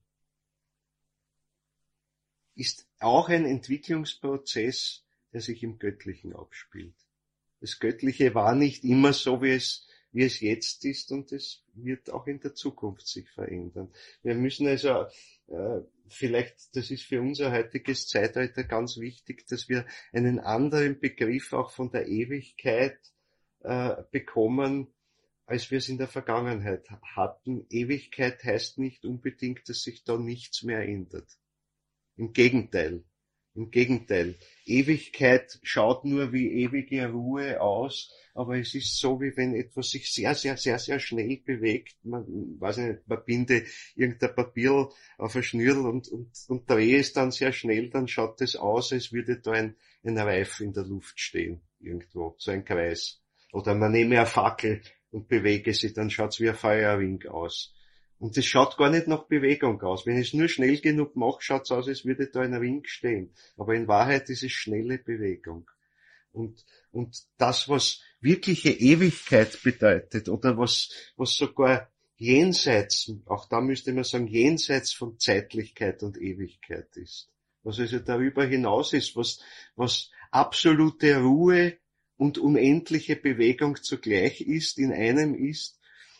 ist auch ein Entwicklungsprozess, der sich im Göttlichen abspielt. Das Göttliche war nicht immer so, wie es jetzt ist, und es wird auch in der Zukunft sich verändern. Wir müssen also vielleicht, das ist für unser heutiges Zeitalter ganz wichtig, dass wir einen anderen Begriff auch von der Ewigkeit bekommen, als wir es in der Vergangenheit hatten. Ewigkeit heißt nicht unbedingt, dass sich da nichts mehr ändert. Im Gegenteil. Im Gegenteil. Ewigkeit schaut nur wie ewige Ruhe aus, aber es ist so, wie wenn etwas sich sehr, sehr, sehr, sehr schnell bewegt. Man, weiß ich nicht, man binde irgendein Papier auf ein Schnürl und drehe es dann sehr schnell, dann schaut es aus, als würde da ein Reif in der Luft stehen. Irgendwo. So ein Kreis. Oder man nehme eine Fackel und bewege sie, dann schaut's wie ein Feuerring aus. Und es schaut gar nicht nach Bewegung aus. Wenn ich es nur schnell genug mache, schaut's aus, als würde da ein Ring stehen. Aber in Wahrheit ist es schnelle Bewegung. Und das, was wirkliche Ewigkeit bedeutet, oder was sogar jenseits, auch da müsste man sagen, jenseits von Zeitlichkeit und Ewigkeit ist. Was also darüber hinaus ist, was absolute Ruhe und unendliche Bewegung zugleich ist, in einem ist,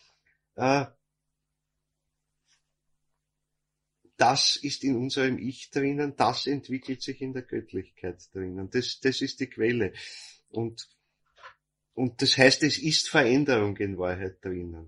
das ist in unserem Ich drinnen, das entwickelt sich in der Göttlichkeit drinnen. Das ist die Quelle. Und das heißt, es ist Veränderung in Wahrheit drinnen.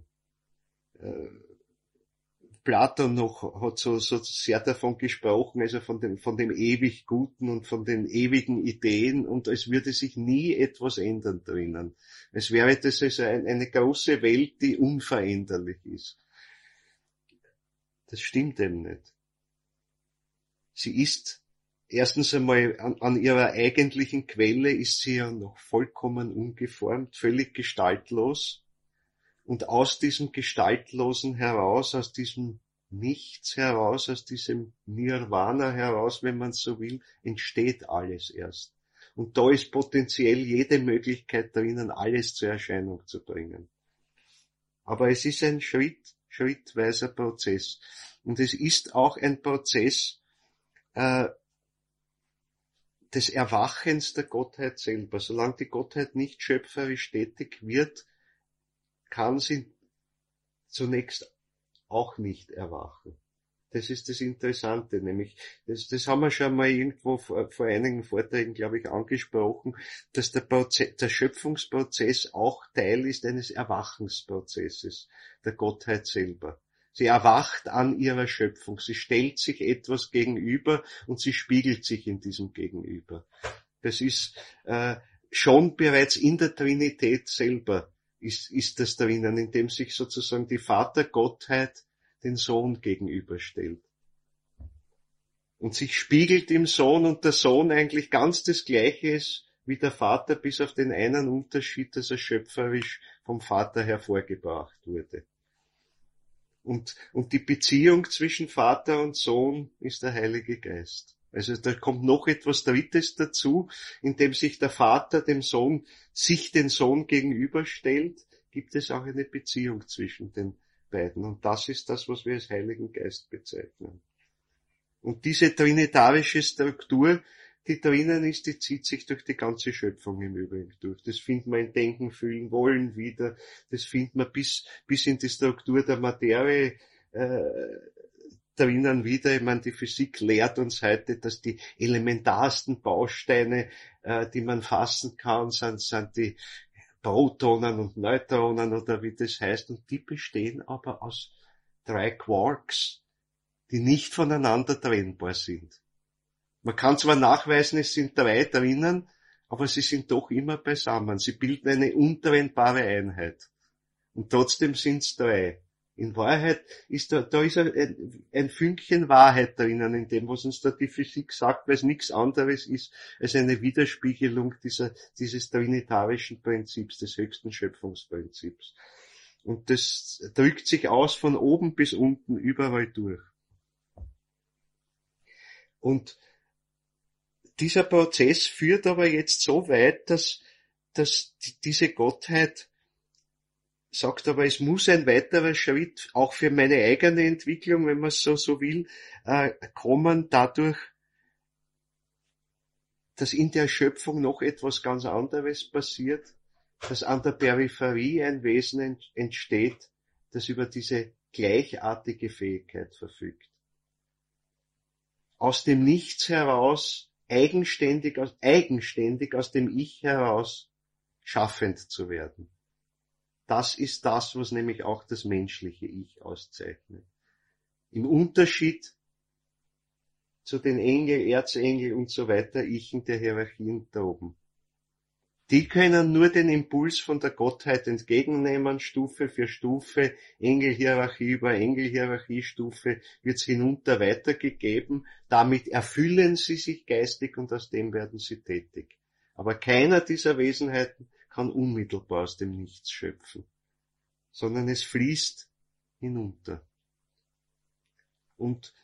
Platon noch hat so sehr davon gesprochen, also von dem ewig Guten und von den ewigen Ideen, und es würde sich nie etwas ändern drinnen. Es wäre das also eine große Welt, die unveränderlich ist. Das stimmt eben nicht. Sie ist erstens einmal an ihrer eigentlichen Quelle ist sie ja noch vollkommen ungeformt, völlig gestaltlos. Und aus diesem Gestaltlosen heraus, aus diesem Nichts heraus, aus diesem Nirvana heraus, wenn man so will, entsteht alles erst. Und da ist potenziell jede Möglichkeit drinnen, alles zur Erscheinung zu bringen. Aber es ist ein schrittweiser Prozess. Und es ist auch ein Prozess des Erwachens der Gottheit selber. Solange die Gottheit nicht schöpferisch tätig wird, kann sie zunächst auch nicht erwachen. Das ist das Interessante, nämlich, das haben wir schon mal irgendwo vor einigen Vorträgen, glaube ich, angesprochen, dass der Schöpfungsprozess auch Teil ist eines Erwachensprozesses der Gottheit selber. Sie erwacht an ihrer Schöpfung, sie stellt sich etwas gegenüber und sie spiegelt sich in diesem Gegenüber. Das ist schon bereits in der Trinität selber ist das drinnen, indem sich sozusagen die Vatergottheit den Sohn gegenüberstellt. Und sich spiegelt im Sohn und der Sohn eigentlich ganz das Gleiche ist wie der Vater, bis auf den einen Unterschied, dass er schöpferisch vom Vater hervorgebracht wurde. Und die Beziehung zwischen Vater und Sohn ist der Heilige Geist. Also da kommt noch etwas Drittes dazu, indem sich der Vater dem Sohn, sich den Sohn gegenüberstellt, gibt es auch eine Beziehung zwischen den beiden. Und das ist das, was wir als Heiligen Geist bezeichnen. Und diese trinitarische Struktur, die drinnen ist, die zieht sich durch die ganze Schöpfung im Übrigen durch. Das findet man in Denken, Fühlen, Wollen wieder. Das findet man bis in die Struktur der Materie drinnen wieder. Ich meine, die Physik lehrt uns heute, dass die elementarsten Bausteine, die man fassen kann, sind die Protonen und Neutronen oder wie das heißt. Und die bestehen aber aus 3 Quarks, die nicht voneinander trennbar sind. Man kann zwar nachweisen, es sind 3 drinnen, aber sie sind doch immer beisammen. Sie bilden eine untrennbare Einheit. Und trotzdem sind es 3. In Wahrheit ist da ist ein Fünkchen Wahrheit drinnen in dem, was uns da die Physik sagt, weil es nichts anderes ist als eine Widerspiegelung dieses trinitarischen Prinzips, des höchsten Schöpfungsprinzips. Und das drückt sich aus von oben bis unten überall durch. Und dieser Prozess führt aber jetzt so weit, dass diese Gottheit sagt, aber es muss ein weiterer Schritt, auch für meine eigene Entwicklung, wenn man es so will, kommen dadurch, dass in der Schöpfung noch etwas ganz anderes passiert, dass an der Peripherie ein Wesen entsteht, das über diese gleichartige Fähigkeit verfügt. Aus dem Nichts heraus, eigenständig aus dem Ich heraus, schaffend zu werden. Das ist das, was nämlich auch das menschliche Ich auszeichnet. Im Unterschied zu den Engel, Erzengel und so weiter, Ichen der Hierarchien da oben. Die können nur den Impuls von der Gottheit entgegennehmen, Stufe für Stufe, Engelhierarchie über Engelhierarchiestufe wird's hinunter weitergegeben. Damit erfüllen sie sich geistig und aus dem werden sie tätig. Aber keiner dieser Wesenheiten kann unmittelbar aus dem Nichts schöpfen, sondern es fließt hinunter. Und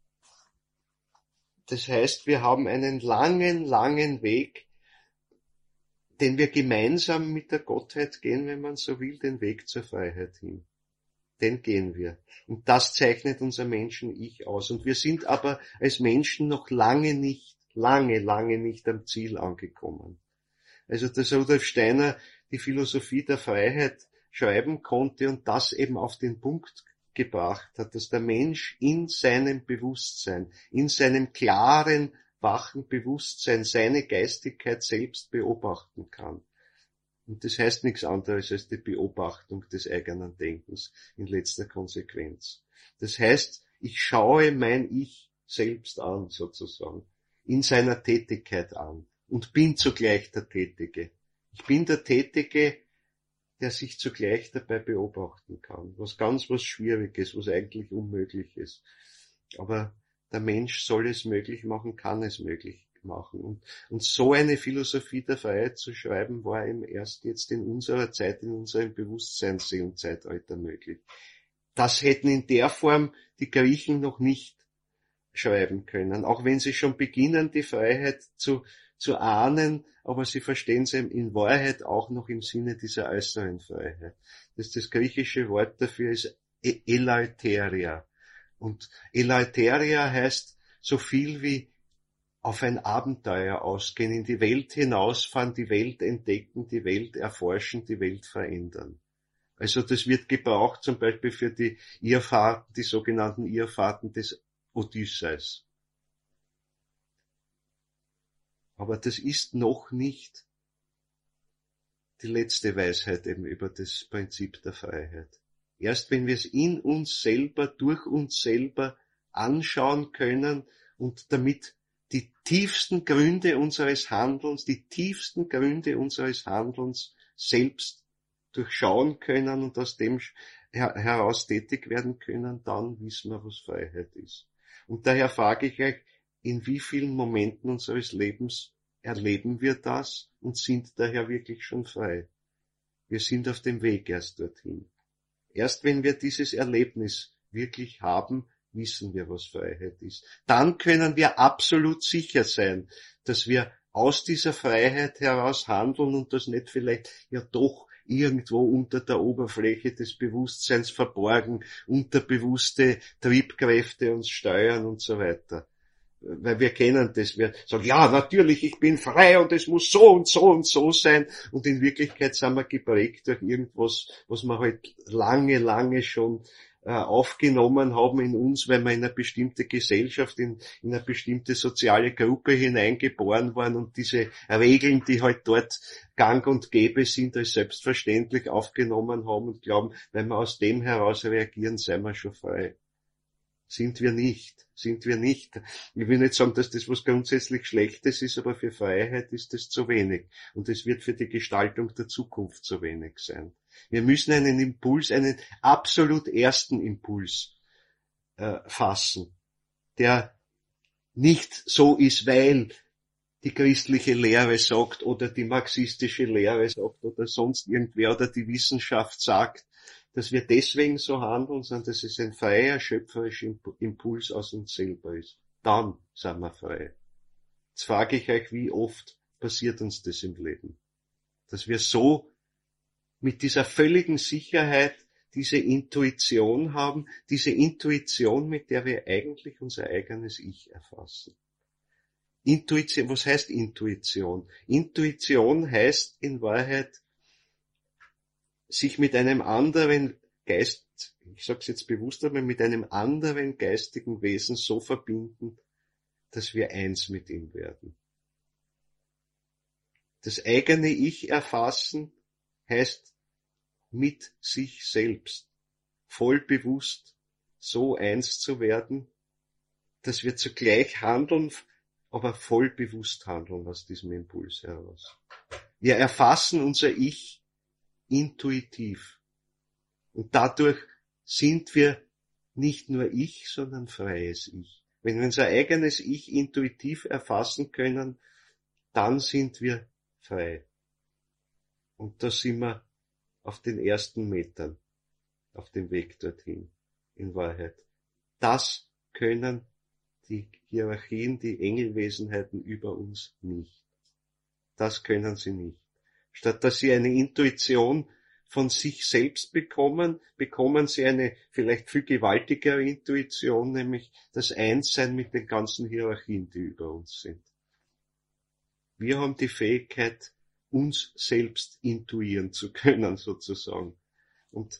das heißt, wir haben einen langen, langen Weg, den wir gemeinsam mit der Gottheit gehen, wenn man so will, den Weg zur Freiheit hin. Den gehen wir. Und das zeichnet unser Menschen-Ich aus. Und wir sind aber als Menschen noch lange nicht am Ziel angekommen. Also, dass Rudolf Steiner die Philosophie der Freiheit schreiben konnte und das eben auf den Punkt gebracht hat, dass der Mensch in seinem Bewusstsein, in seinem klaren, wachen Bewusstsein seine Geistigkeit selbst beobachten kann. Und das heißt nichts anderes als die Beobachtung des eigenen Denkens in letzter Konsequenz. Das heißt, ich schaue mein Ich selbst an, sozusagen, in seiner Tätigkeit an und bin zugleich der Tätige. Ich bin der Tätige, der sich zugleich dabei beobachten kann. Was Schwieriges, was eigentlich unmöglich ist. Aber der Mensch soll es möglich machen, kann es möglich machen. Und so eine Philosophie der Freiheit zu schreiben, war eben erst jetzt in unserer Zeit, in unserem Bewusstseinssee- und Zeitalter möglich. Das hätten in der Form die Griechen noch nicht schreiben können, auch wenn sie schon beginnen, die Freiheit zu ahnen, aber sie verstehen sie in Wahrheit auch noch im Sinne dieser äußeren Freiheit. Das griechische Wort dafür ist Eleutheria. Und Eleutheria heißt so viel wie auf ein Abenteuer ausgehen, in die Welt hinausfahren, die Welt entdecken, die Welt erforschen, die Welt verändern. Also das wird gebraucht zum Beispiel für die Irrfahrten, die sogenannten Irrfahrten des Odysseus. Aber das ist noch nicht die letzte Weisheit eben über das Prinzip der Freiheit. Erst wenn wir es in uns selber, durch uns selber anschauen können und damit die tiefsten Gründe unseres Handelns selbst durchschauen können und aus dem heraus tätig werden können, dann wissen wir, was Freiheit ist. Und daher frage ich euch, in wie vielen Momenten unseres Lebens erleben wir das und sind daher wirklich schon frei? Wir sind auf dem Weg erst dorthin. Erst wenn wir dieses Erlebnis wirklich haben, wissen wir, was Freiheit ist. Dann können wir absolut sicher sein, dass wir aus dieser Freiheit heraus handeln und das nicht vielleicht ja doch irgendwo unter der Oberfläche des Bewusstseins verborgen, unterbewusste Triebkräfte uns steuern und so weiter. Weil wir kennen das, wir sagen, ja, natürlich, ich bin frei und es muss so und so und so sein. Und in Wirklichkeit sind wir geprägt durch irgendwas, was wir halt lange schon aufgenommen haben in uns, weil wir in eine bestimmte Gesellschaft, in eine bestimmte soziale Gruppe hineingeboren waren und diese Regeln, die halt dort gang und gäbe sind, als selbstverständlich aufgenommen haben und glauben, wenn wir aus dem heraus reagieren, seien wir schon frei. Sind wir nicht. Ich will nicht sagen, dass das was grundsätzlich Schlechtes ist, aber für Freiheit ist es zu wenig. Und es wird für die Gestaltung der Zukunft zu wenig sein. Wir müssen einen Impuls, einen absolut ersten Impuls fassen, der nicht so ist, weil die christliche Lehre sagt oder die marxistische Lehre sagt oder sonst irgendwer oder die Wissenschaft sagt, dass wir deswegen so handeln, sondern dass es ein freier, schöpferischer Impuls aus uns selber ist. Dann sind wir frei. Jetzt frage ich euch, wie oft passiert uns das im Leben? Dass wir so mit dieser völligen Sicherheit diese Intuition haben, diese Intuition, mit der wir eigentlich unser eigenes Ich erfassen. Intuition, was heißt Intuition? Intuition heißt in Wahrheit, sich mit einem anderen Geist, ich sage es jetzt bewusst einmal, mit einem anderen geistigen Wesen so verbinden, dass wir eins mit ihm werden. Das eigene Ich erfassen heißt mit sich selbst voll bewusst so eins zu werden, dass wir zugleich handeln, aber voll bewusst handeln aus diesem Impuls heraus. Wir erfassen unser Ich intuitiv. Und dadurch sind wir nicht nur Ich, sondern freies Ich. Wenn wir unser eigenes Ich intuitiv erfassen können, dann sind wir frei. Und da sind wir auf den ersten Metern, auf dem Weg dorthin, in Wahrheit. Das können die Hierarchien, die Engelwesenheiten über uns nicht. Das können sie nicht. Statt dass sie eine Intuition von sich selbst bekommen, bekommen sie eine vielleicht viel gewaltigere Intuition, nämlich das Einssein mit den ganzen Hierarchien, die über uns sind. Wir haben die Fähigkeit, uns selbst intuieren zu können, sozusagen. Und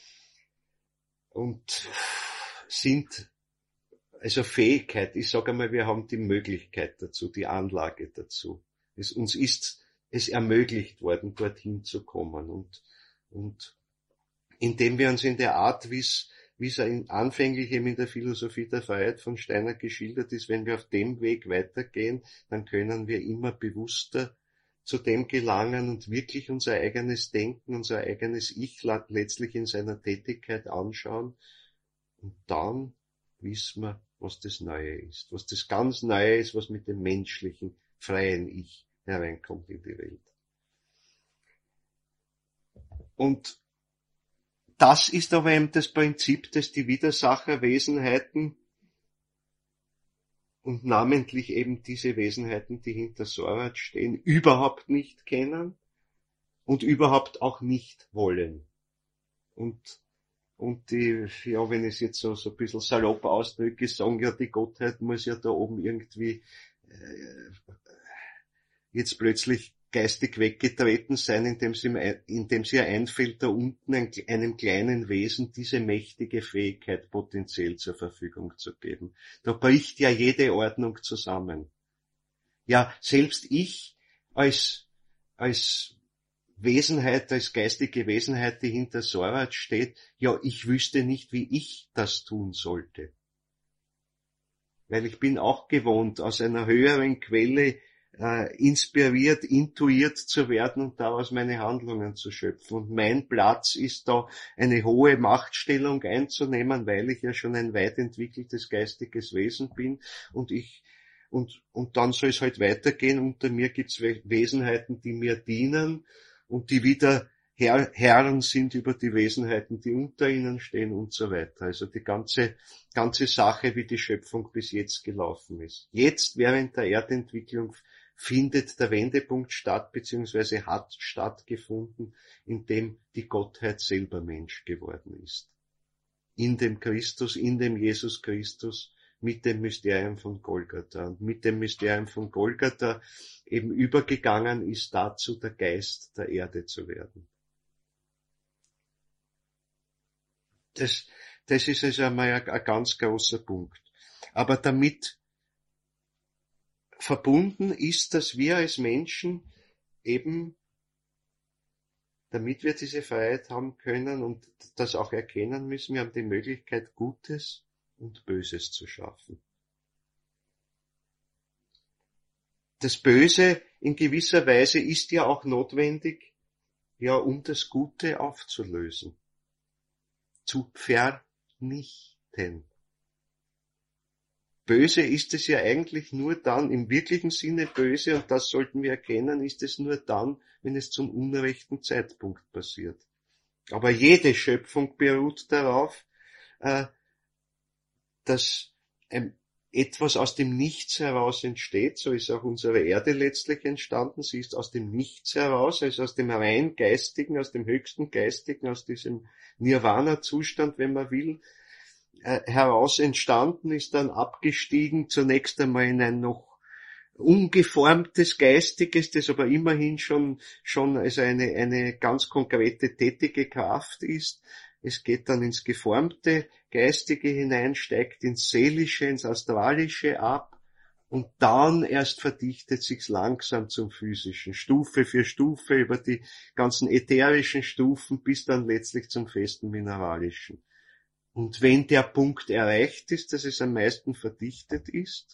sind, also Fähigkeit, ich sage einmal, wir haben die Möglichkeit dazu, die Anlage dazu. Uns ist es ermöglicht worden, dorthin zu kommen. Und indem wir uns in der Art, wie es anfänglich eben in der Philosophie der Freiheit von Steiner geschildert ist, wenn wir auf dem Weg weitergehen, dann können wir immer bewusster zu dem gelangen und wirklich unser eigenes Denken, unser eigenes Ich letztlich in seiner Tätigkeit anschauen. Und dann wissen wir, was das Neue ist, was das ganz Neue ist, was mit dem menschlichen, freien Ich hereinkommt in die Welt. Und das ist aber eben das Prinzip, das die Widersacherwesenheiten und namentlich eben diese Wesenheiten, die hinter Sorat stehen, überhaupt nicht kennen und überhaupt auch nicht wollen. Und die, ja, wenn ich es jetzt so ein bisschen salopp ausdrücke, sagen ja, die Gottheit muss ja da oben irgendwie jetzt plötzlich geistig weggetreten sein, indem sie ihr einfällt, da unten einem kleinen Wesen diese mächtige Fähigkeit potenziell zur Verfügung zu geben. Da bricht ja jede Ordnung zusammen. Ja, selbst ich als Wesenheit, als geistige Wesenheit, die hinter Sorat steht, ja, ich wüsste nicht, wie ich das tun sollte. Weil ich bin auch gewohnt, aus einer höheren Quelle inspiriert, intuiert zu werden und daraus meine Handlungen zu schöpfen. Und mein Platz ist da, eine hohe Machtstellung einzunehmen, weil ich ja schon ein weit entwickeltes geistiges Wesen bin und dann soll es halt weitergehen. Unter mir gibt's Wesenheiten, die mir dienen und die wieder Herren sind über die Wesenheiten, die unter ihnen stehen und so weiter. Also die ganze Sache, wie die Schöpfung bis jetzt gelaufen ist. Jetzt, während der Erdentwicklung, findet der Wendepunkt statt, beziehungsweise hat stattgefunden, in dem die Gottheit selber Mensch geworden ist. In dem Christus, in dem Jesus Christus, mit dem Mysterium von Golgatha. Und mit dem Mysterium von Golgatha eben übergegangen ist dazu, der Geist der Erde zu werden. Das ist also einmal ein ganz großer Punkt. Aber damit verbunden ist, dass wir als Menschen eben, damit wir diese Freiheit haben können und das auch erkennen müssen, wir haben die Möglichkeit, Gutes und Böses zu schaffen. Das Böse in gewisser Weise ist ja auch notwendig, ja, um das Gute aufzulösen, zu vernichten. Böse ist es ja eigentlich nur dann, im wirklichen Sinne böse, und das sollten wir erkennen, ist es nur dann, wenn es zum unrechten Zeitpunkt passiert. Aber jede Schöpfung beruht darauf, dass etwas aus dem Nichts heraus entsteht. So ist auch unsere Erde letztlich entstanden. Sie ist aus dem Nichts heraus, also aus dem rein Geistigen, aus dem höchsten Geistigen, aus diesem Nirvana-Zustand, wenn man will, heraus entstanden, ist dann abgestiegen, zunächst einmal in ein noch ungeformtes Geistiges, das aber immerhin schon also eine ganz konkrete tätige Kraft ist. Es geht dann ins geformte Geistige hinein, steigt ins Seelische, ins Astralische ab und dann erst verdichtet sich's langsam zum Physischen, Stufe für Stufe über die ganzen ätherischen Stufen bis dann letztlich zum festen Mineralischen. Und wenn der Punkt erreicht ist, dass es am meisten verdichtet ist,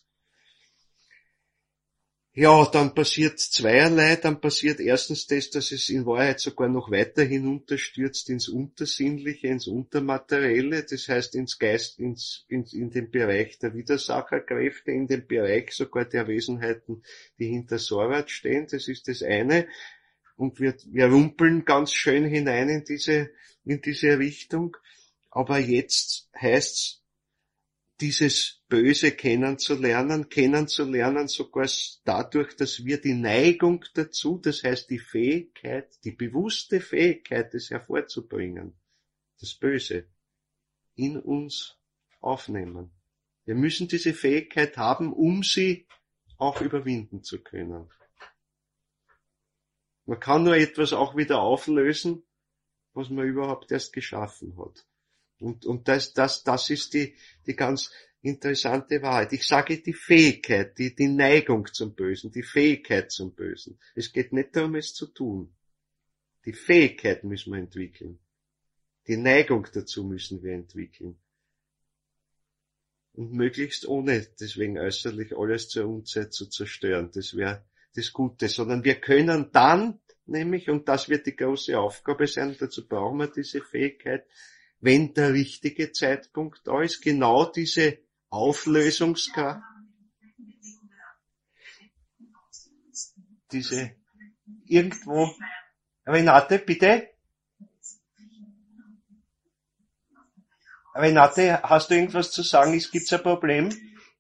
ja, dann passiert zweierlei. Dann passiert erstens das, dass es in Wahrheit sogar noch weiter hinunterstürzt ins Untersinnliche, ins Untermaterielle, das heißt ins Geist, in den Bereich der Widersacherkräfte, in den Bereich sogar der Wesenheiten, die hinter Sorat stehen. Das ist das eine. Und wir rumpeln ganz schön hinein in diese Richtung. Aber jetzt heißt's, dieses Böse kennenzulernen sogar dadurch, dass wir die Neigung dazu, das heißt die Fähigkeit, die bewusste Fähigkeit, das hervorzubringen, das Böse, in uns aufnehmen. Wir müssen diese Fähigkeit haben, um sie auch überwinden zu können. Man kann nur etwas auch wieder auflösen, was man überhaupt erst geschaffen hat. Und das ist die ganz interessante Wahrheit. Ich sage die Fähigkeit, die Neigung zum Bösen, die Fähigkeit zum Bösen. Es geht nicht darum, es zu tun. Die Fähigkeit müssen wir entwickeln. Die Neigung dazu müssen wir entwickeln. Und möglichst ohne deswegen äußerlich alles zur Unzeit zu zerstören. Das wäre das Gute. Sondern wir können dann, nämlich, und das wird die große Aufgabe sein, dazu brauchen wir diese Fähigkeit, wenn der richtige Zeitpunkt da ist, genau diese Auflösungskraft, diese irgendwo, Renate, bitte? Renate, hast du irgendwas zu sagen? Gibt's ein Problem?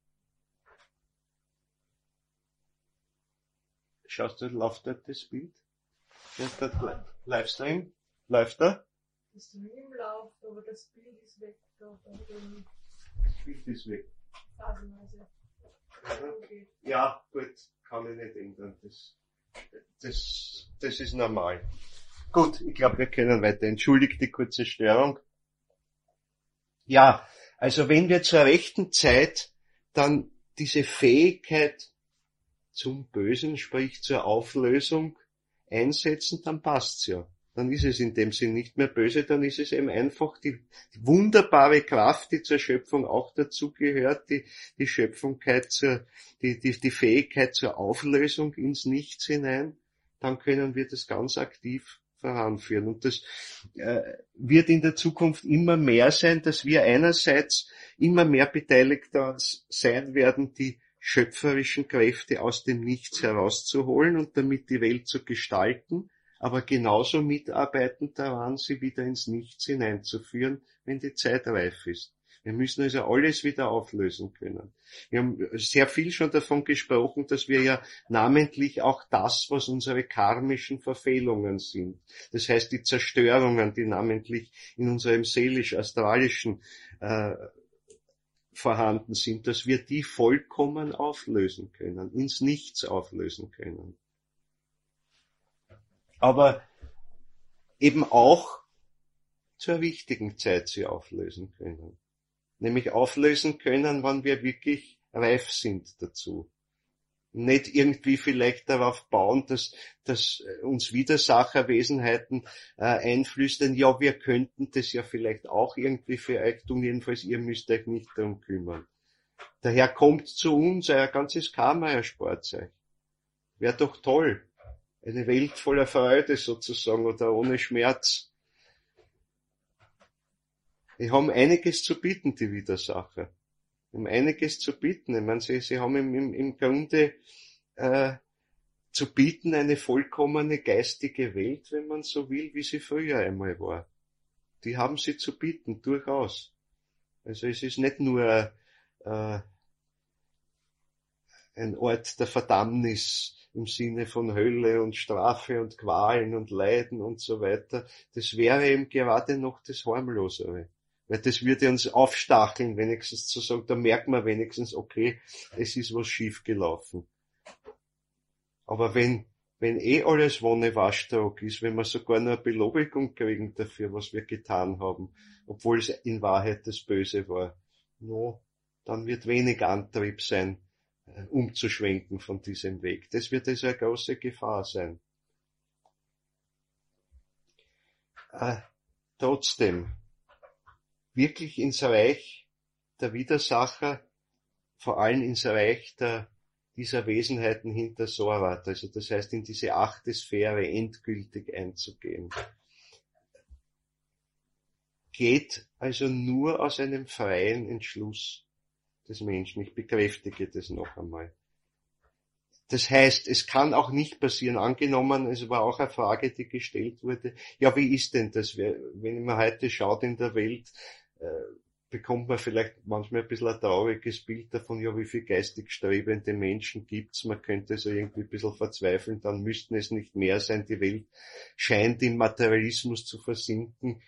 Schaust du, läuft dort das Bild? Der Livestream? Läuft da? Das Stream läuft, aber das Bild ist weg. Das Bild ist weg. Phasenweise. Okay. Ja, gut, kann ich nicht ändern. Das ist normal. Gut, ich glaube, wir können weiter. Entschuldigt die kurze Störung. Ja, also wenn wir zur rechten Zeit dann diese Fähigkeit zum Bösen, sprich zur Auflösung, einsetzen, dann passt's ja. Dann ist es in dem Sinn nicht mehr böse, dann ist es eben einfach die wunderbare Kraft, die zur Schöpfung auch dazugehört, die Schöpfungkeit, die Fähigkeit zur Auflösung ins Nichts hinein, dann können wir das ganz aktiv voranführen. Und das wird in der Zukunft immer mehr sein, dass wir einerseits immer mehr beteiligt daran sein werden, die schöpferischen Kräfte aus dem Nichts herauszuholen und damit die Welt zu gestalten, aber genauso mitarbeiten daran, sie wieder ins Nichts hineinzuführen, wenn die Zeit reif ist. Wir müssen also alles wieder auflösen können. Wir haben sehr viel schon davon gesprochen, dass wir ja namentlich auch das, was unsere karmischen Verfehlungen sind, das heißt die Zerstörungen, die namentlich in unserem seelisch-astralischen vorhanden sind, dass wir die vollkommen auflösen können, ins Nichts auflösen können. Aber eben auch zur richtigen Zeit sie auflösen können. Nämlich auflösen können, wann wir wirklich reif sind dazu. Nicht irgendwie vielleicht darauf bauen, dass uns Widersacherwesenheiten einflüstern, ja, wir könnten das ja vielleicht auch irgendwie für euch tun, jedenfalls ihr müsst euch nicht darum kümmern. Daher kommt zu uns, euer ganzes Karma erspart euch. Wäre doch toll. Eine Welt voller Freude sozusagen oder ohne Schmerz. Die haben einiges zu bieten, die Widersacher. Die haben einiges zu bieten. Ich meine, sie haben im Grunde zu bieten eine vollkommene geistige Welt, wenn man so will, wie sie früher einmal war. Die haben sie zu bieten, durchaus. Also es ist nicht nur ein Ort der Verdammnis im Sinne von Hölle und Strafe und Qualen und Leiden und so weiter. Das wäre eben gerade noch das Harmlosere. Weil das würde uns aufstacheln, wenigstens zu sagen, da merkt man wenigstens, okay, es ist was schief gelaufen. Aber wenn alles Wonne Waschtrag ist, wenn wir sogar nur eine Belobigung kriegen dafür, was wir getan haben, obwohl es in Wahrheit das Böse war, dann wird wenig Antrieb sein, umzuschwenken von diesem Weg. Das wird also eine große Gefahr sein. Trotzdem, wirklich ins Reich der Widersacher, vor allem ins Reich dieser Wesenheiten hinter Sorat, also das heißt in diese 8. Sphäre endgültig einzugehen. Geht also nur aus einem freien Entschluss des Menschen. Ich bekräftige das noch einmal. Das heißt, es kann auch nicht passieren, angenommen, es war auch eine Frage, die gestellt wurde, ja, wie ist denn das, wenn man heute schaut in der Welt, bekommt man vielleicht manchmal ein bisschen ein trauriges Bild davon, ja, wie viel geistig strebende Menschen gibt's, man könnte so irgendwie ein bisschen verzweifeln, dann müssten es nicht mehr sein, die Welt scheint im Materialismus zu versinken,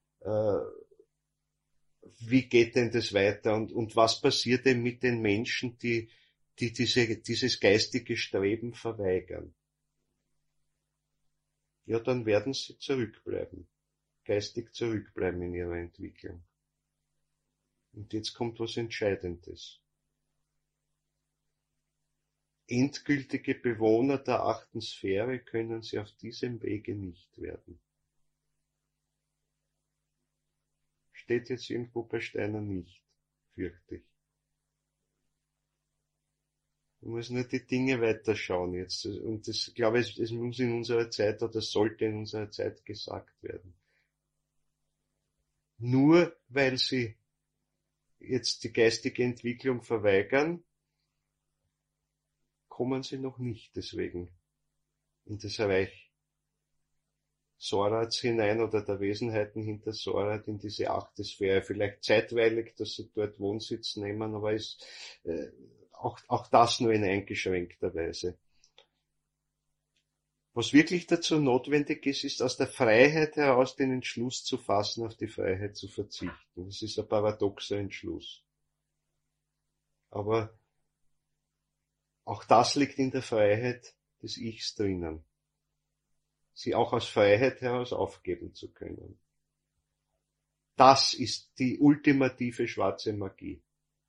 wie geht denn das weiter und was passiert denn mit den Menschen, die dieses geistige Streben verweigern? Ja, dann werden sie zurückbleiben, geistig zurückbleiben in ihrer Entwicklung. Und jetzt kommt was Entscheidendes. Endgültige Bewohner der 8. Sphäre können sie auf diesem Wege nicht werden. Steht jetzt irgendwo bei Steiner nicht, fürchte ich. Man muss nur die Dinge weiterschauen jetzt. Und das, glaube ich, es muss in unserer Zeit oder sollte in unserer Zeit gesagt werden. Nur weil sie jetzt die geistige Entwicklung verweigern, kommen sie noch nicht deswegen in das Reich Sorats hinein oder der Wesenheiten hinter Sorat in diese 8. Sphäre. Vielleicht zeitweilig, dass sie dort Wohnsitz nehmen, aber ist auch das nur in eingeschränkter Weise. Was wirklich dazu notwendig ist, ist aus der Freiheit heraus den Entschluss zu fassen, auf die Freiheit zu verzichten. Das ist ein paradoxer Entschluss. Aber auch das liegt in der Freiheit des Ichs drinnen. Sie auch aus Freiheit heraus aufgeben zu können. Das ist die ultimative schwarze Magie.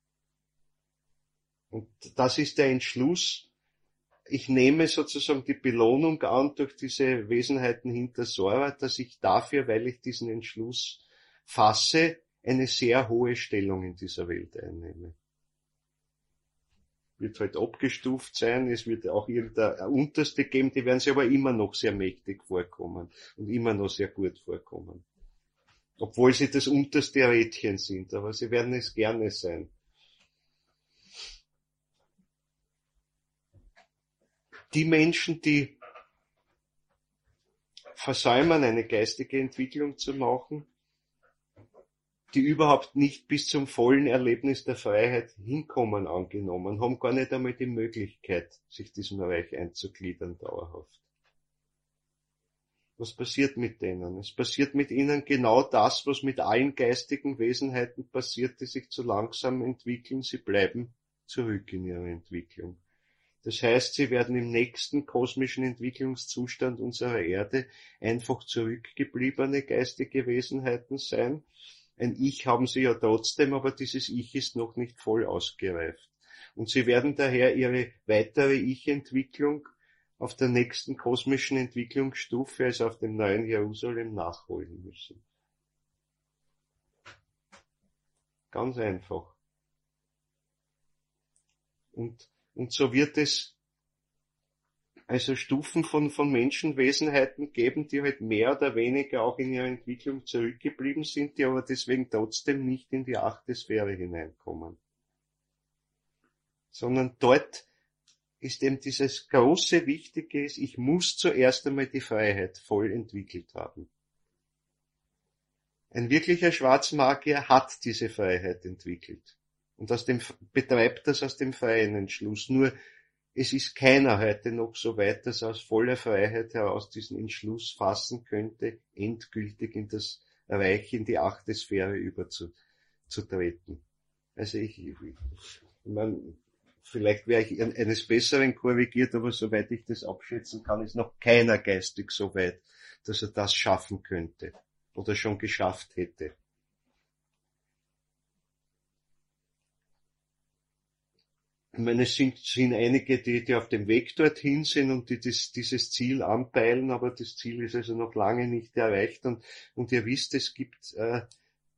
Und das ist der Entschluss, ich nehme sozusagen die Belohnung an durch diese Wesenheiten hinter Sorat, dass ich dafür, weil ich diesen Entschluss fasse, eine sehr hohe Stellung in dieser Welt einnehme. Wird halt abgestuft sein, es wird auch irgendeine Unterste geben, die werden sich aber immer noch sehr mächtig vorkommen und immer noch sehr gut vorkommen. Obwohl sie das unterste Rädchen sind, aber sie werden es gerne sein. Die Menschen, die versäumen, eine geistige Entwicklung zu machen, die überhaupt nicht bis zum vollen Erlebnis der Freiheit hinkommen, angenommen, haben gar nicht einmal die Möglichkeit, sich diesem Reich einzugliedern dauerhaft. Was passiert mit denen? Es passiert mit ihnen genau das, was mit allen geistigen Wesenheiten passiert, die sich zu langsam entwickeln. Sie bleiben zurück in ihrer Entwicklung. Das heißt, sie werden im nächsten kosmischen Entwicklungszustand unserer Erde einfach zurückgebliebene geistige Wesenheiten sein. Ein Ich haben sie ja trotzdem, aber dieses Ich ist noch nicht voll ausgereift. Und sie werden daher ihre weitere Ich-Entwicklung auf der nächsten kosmischen Entwicklungsstufe, also auf dem neuen Jerusalem, nachholen müssen. Ganz einfach. Und so wird es also Stufen von Menschenwesenheiten geben, die halt mehr oder weniger auch in ihrer Entwicklung zurückgeblieben sind, die aber deswegen trotzdem nicht in die 8. Sphäre hineinkommen. Sondern dort ist eben dieses große Wichtige, ich muss zuerst einmal die Freiheit voll entwickelt haben. Ein wirklicher Schwarzmagier hat diese Freiheit entwickelt. Und betreibt das aus dem freien Entschluss. Nur, es ist keiner heute noch so weit, dass er aus voller Freiheit heraus diesen Entschluss fassen könnte, endgültig in das Reich, in die 8. Sphäre überzutreten. Also ich meine, vielleicht wäre ich eines Besseren korrigiert, aber soweit ich das abschätzen kann, ist noch keiner geistig so weit, dass er das schaffen könnte oder schon geschafft hätte. Ich meine, es sind einige, die auf dem Weg dorthin sind und die dieses Ziel anpeilen, aber das Ziel ist also noch lange nicht erreicht. Und ihr wisst, es gibt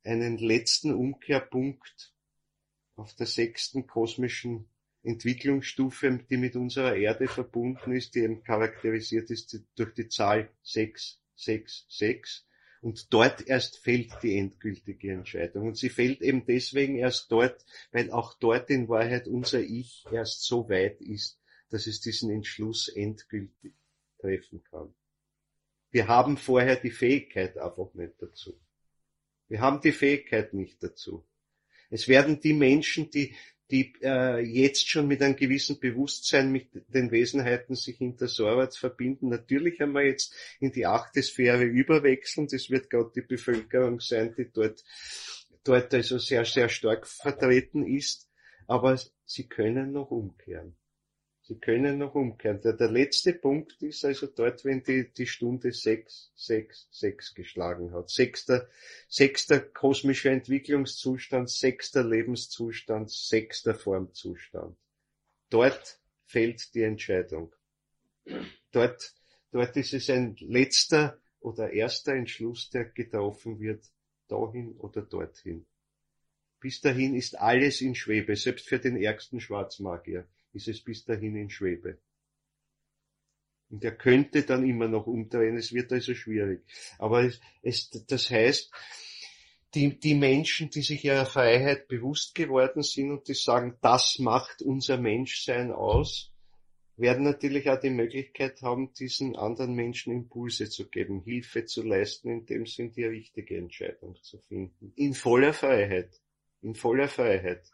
einen letzten Umkehrpunkt auf der 6. kosmischen Entwicklungsstufe, die mit unserer Erde verbunden ist, die eben charakterisiert ist durch die Zahl 666. Und dort erst fällt die endgültige Entscheidung. Und sie fällt eben deswegen erst dort, weil auch dort in Wahrheit unser Ich erst so weit ist, dass es diesen Entschluss endgültig treffen kann. Wir haben vorher die Fähigkeit einfach nicht dazu. Wir haben die Fähigkeit nicht dazu. Es werden die Menschen, die jetzt schon mit einem gewissen Bewusstsein mit den Wesenheiten sich hinter Sorwart verbinden, natürlich einmal jetzt in die 8. Sphäre überwechseln. Das wird gerade die Bevölkerung sein, die dort also sehr, sehr stark vertreten ist. Aber sie können noch umkehren. Sie können noch umkehren. Der letzte Punkt ist also dort, wenn die Stunde 666 geschlagen hat. Sechster kosmischer Entwicklungszustand, 6. Lebenszustand, 6. Formzustand. Dort fällt die Entscheidung. Dort ist es ein letzter oder erster Entschluss, der getroffen wird, dahin oder dorthin. Bis dahin ist alles in Schwebe, selbst für den ärgsten Schwarzmagier ist es bis dahin in Schwebe. Und er könnte dann immer noch umdrehen, es wird also schwierig. Aber das heißt, die Menschen, die sich ihrer Freiheit bewusst geworden sind und die sagen, das macht unser Menschsein aus, werden natürlich auch die Möglichkeit haben, diesen anderen Menschen Impulse zu geben, Hilfe zu leisten, in dem Sinn die richtige Entscheidung zu finden. In voller Freiheit. In voller Freiheit.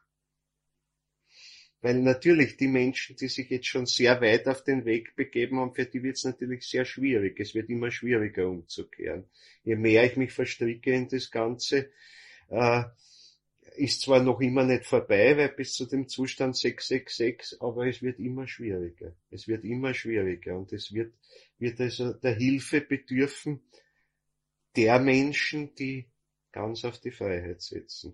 Weil natürlich die Menschen, die sich jetzt schon sehr weit auf den Weg begeben haben, für die wird es natürlich sehr schwierig. Es wird immer schwieriger umzukehren. Je mehr ich mich verstricke in das Ganze, ist zwar noch immer nicht vorbei, weil bis zu dem Zustand 666, aber es wird immer schwieriger. Es wird immer schwieriger und es wird also der Hilfe bedürfen der Menschen, die ganz auf die Freiheit setzen.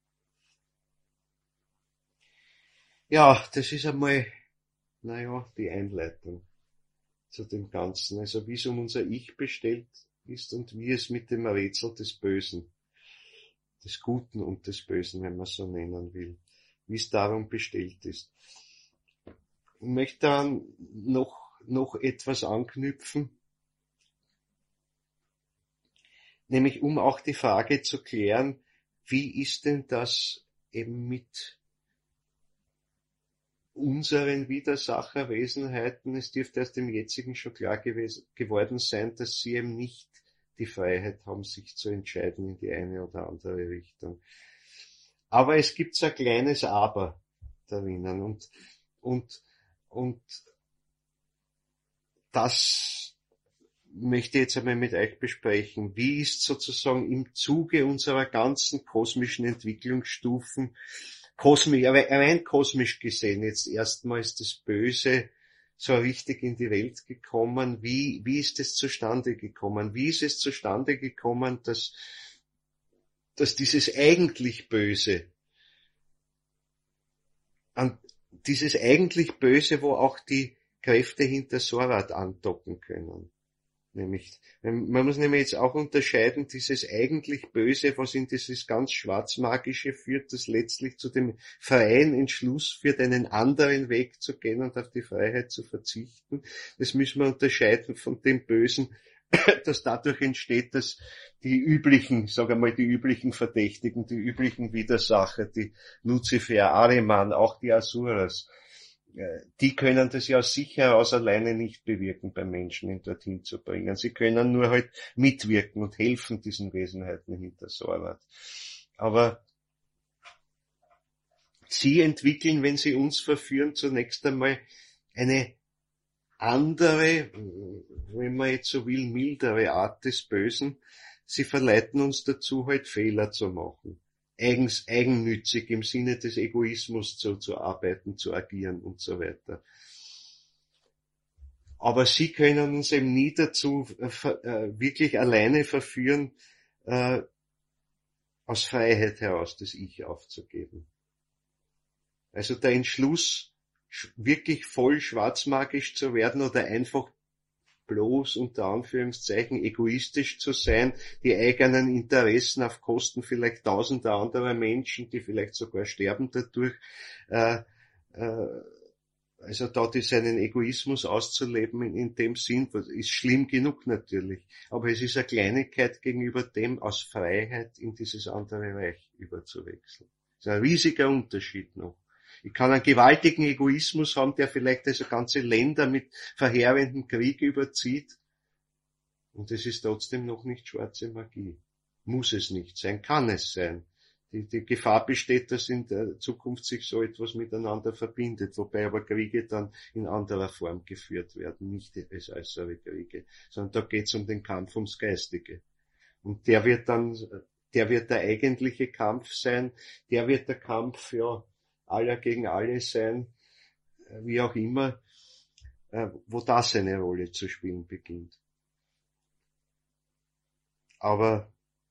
Ja, das ist einmal, die Einleitung zu dem Ganzen. Also wie es um unser Ich bestellt ist und wie es mit dem Rätsel des Bösen, des Guten und des Bösen, wenn man so nennen will, wie es darum bestellt ist. Ich möchte dann noch etwas anknüpfen, nämlich um auch die Frage zu klären, wie ist denn das eben mit unseren Widersacherwesenheiten? Es dürfte erst dem jetzigen schon klar geworden sein, dass sie eben nicht die Freiheit haben, sich zu entscheiden in die eine oder andere Richtung. Aber es gibt so ein kleines Aber darinnen und das möchte ich jetzt einmal mit euch besprechen. Wie ist sozusagen im Zuge unserer ganzen kosmischen Entwicklungsstufen rein kosmisch gesehen, jetzt erstmals das Böse so richtig in die Welt gekommen. Wie ist es zustande gekommen? Wie ist es zustande gekommen, dass dieses eigentlich Böse, wo auch die Kräfte hinter Sorwart andocken können. Nämlich, man muss nämlich jetzt auch unterscheiden, dieses eigentlich Böse, was in dieses ganz Schwarzmagische führt, das letztlich zu dem freien Entschluss führt, einen anderen Weg zu gehen und auf die Freiheit zu verzichten. Das müssen wir unterscheiden von dem Bösen, das dadurch entsteht, dass die üblichen Verdächtigen, die üblichen Widersacher, die Luzifer, Ahriman, auch die Asuras, die können das ja aus sich heraus alleine nicht bewirken, beim Menschen ihn dorthin zu bringen. Sie können nur halt mitwirken und helfen diesen Wesenheiten hinter Sorwart. Aber sie entwickeln, wenn sie uns verführen, zunächst einmal eine andere, wenn man jetzt so will, mildere Art des Bösen. Sie verleiten uns dazu, halt Fehler zu machen. Eigennützig im Sinne des Egoismus zu arbeiten, zu agieren und so weiter. Aber sie können uns eben nie dazu wirklich alleine verführen, aus Freiheit heraus das Ich aufzugeben. Also der Entschluss, wirklich voll schwarzmagisch zu werden oder einfach bloß unter Anführungszeichen egoistisch zu sein, die eigenen Interessen auf Kosten vielleicht tausender anderer Menschen, die vielleicht sogar sterben dadurch, äh, also dort ist einen Egoismus auszuleben in dem Sinn, ist schlimm genug natürlich. Aber es ist eine Kleinigkeit gegenüber dem, aus Freiheit in dieses andere Reich überzuwechseln. Das ist ein riesiger Unterschied noch. Ich kann einen gewaltigen Egoismus haben, der vielleicht also ganze Länder mit verheerendem Krieg überzieht. Und es ist trotzdem noch nicht schwarze Magie. Muss es nicht sein, kann es sein. Die Gefahr besteht, dass in der Zukunft sich so etwas miteinander verbindet, wobei aber Kriege dann in anderer Form geführt werden, nicht als äußere Kriege, sondern da geht es um den Kampf ums Geistige. Und der wird der eigentliche Kampf sein, der wird der Kampf, ja, aller gegen alle sein, wie auch immer, wo das eine Rolle zu spielen beginnt. Aber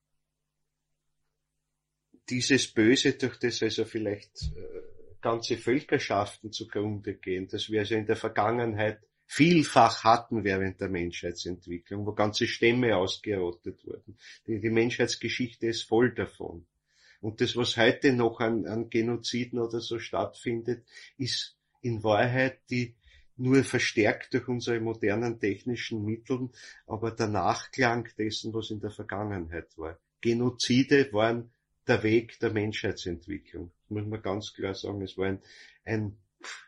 dieses Böse, durch das also vielleicht ganze Völkerschaften zugrunde gehen, das wir also in der Vergangenheit vielfach hatten während der Menschheitsentwicklung, wo ganze Stämme ausgerottet wurden. Die Menschheitsgeschichte ist voll davon. Und das, was heute noch an Genoziden oder so stattfindet, ist in Wahrheit die nur verstärkt durch unsere modernen technischen Mittel, aber der Nachklang dessen, was in der Vergangenheit war. Genozide waren der Weg der Menschheitsentwicklung. Das muss man ganz klar sagen. Es war ein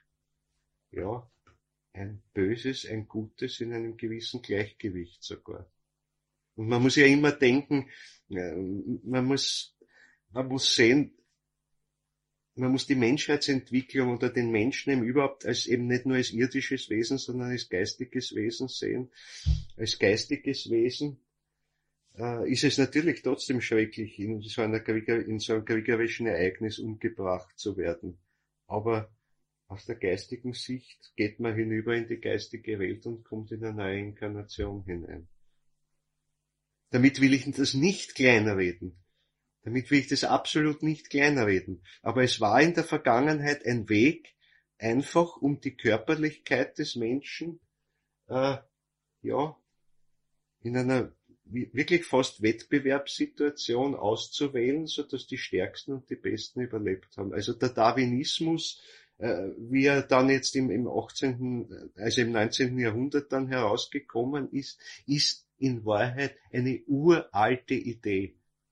Böses, ein Gutes in einem gewissen Gleichgewicht sogar. Und man muss ja immer denken, man muss sehen, man muss die Menschheitsentwicklung oder den Menschen eben überhaupt als eben nicht nur als irdisches Wesen, sondern als geistiges Wesen sehen. Als geistiges Wesen ist es natürlich trotzdem schrecklich, in so einem kriegerischen Ereignis umgebracht zu werden. Aber aus der geistigen Sicht geht man hinüber in die geistige Welt und kommt in eine neue Inkarnation hinein. Damit will ich das nicht kleinreden. Damit will ich das absolut nicht kleinreden. Aber es war in der Vergangenheit ein Weg, einfach um die Körperlichkeit des Menschen, in einer wirklich fast Wettbewerbssituation auszuwählen, so dass die Stärksten und die Besten überlebt haben. Also der Darwinismus, wie er dann jetzt im 19. Jahrhundert dann herausgekommen ist in Wahrheit eine uralte Idee.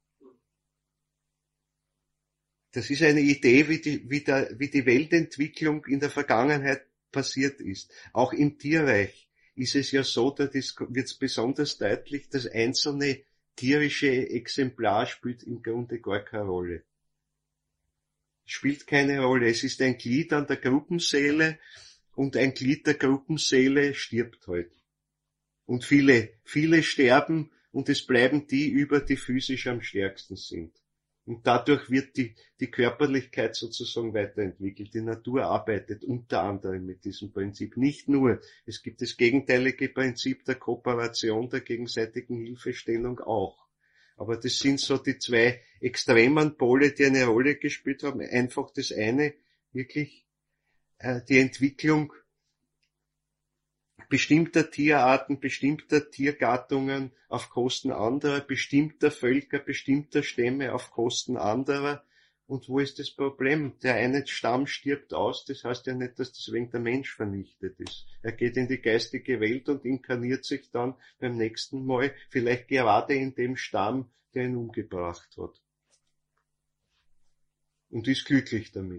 Das ist eine Idee, wie die Weltentwicklung in der Vergangenheit passiert ist. Auch im Tierreich ist es ja so, da wird es besonders deutlich, das einzelne tierische Exemplar spielt im Grunde gar keine Rolle. Spielt keine Rolle. Es ist ein Glied an der Gruppenseele und ein Glied der Gruppenseele stirbt halt. Und viele sterben und es bleiben die über, die physisch am stärksten sind. Und dadurch wird die Körperlichkeit sozusagen weiterentwickelt. Die Natur arbeitet unter anderem mit diesem Prinzip. Nicht nur. Es gibt das gegenteilige Prinzip der Kooperation, der gegenseitigen Hilfestellung auch. Aber das sind so die zwei extremen Pole, die eine Rolle gespielt haben. Einfach das eine, wirklich die Entwicklung bestimmter Tierarten, bestimmter Tiergattungen auf Kosten anderer, bestimmter Völker, bestimmter Stämme auf Kosten anderer. Und wo ist das Problem? Der eine Stamm stirbt aus, das heißt ja nicht, dass deswegen der Mensch vernichtet ist. Er geht in die geistige Welt und inkarniert sich dann beim nächsten Mal vielleicht gerade in dem Stamm, der ihn umgebracht hat. Und ist glücklich damit.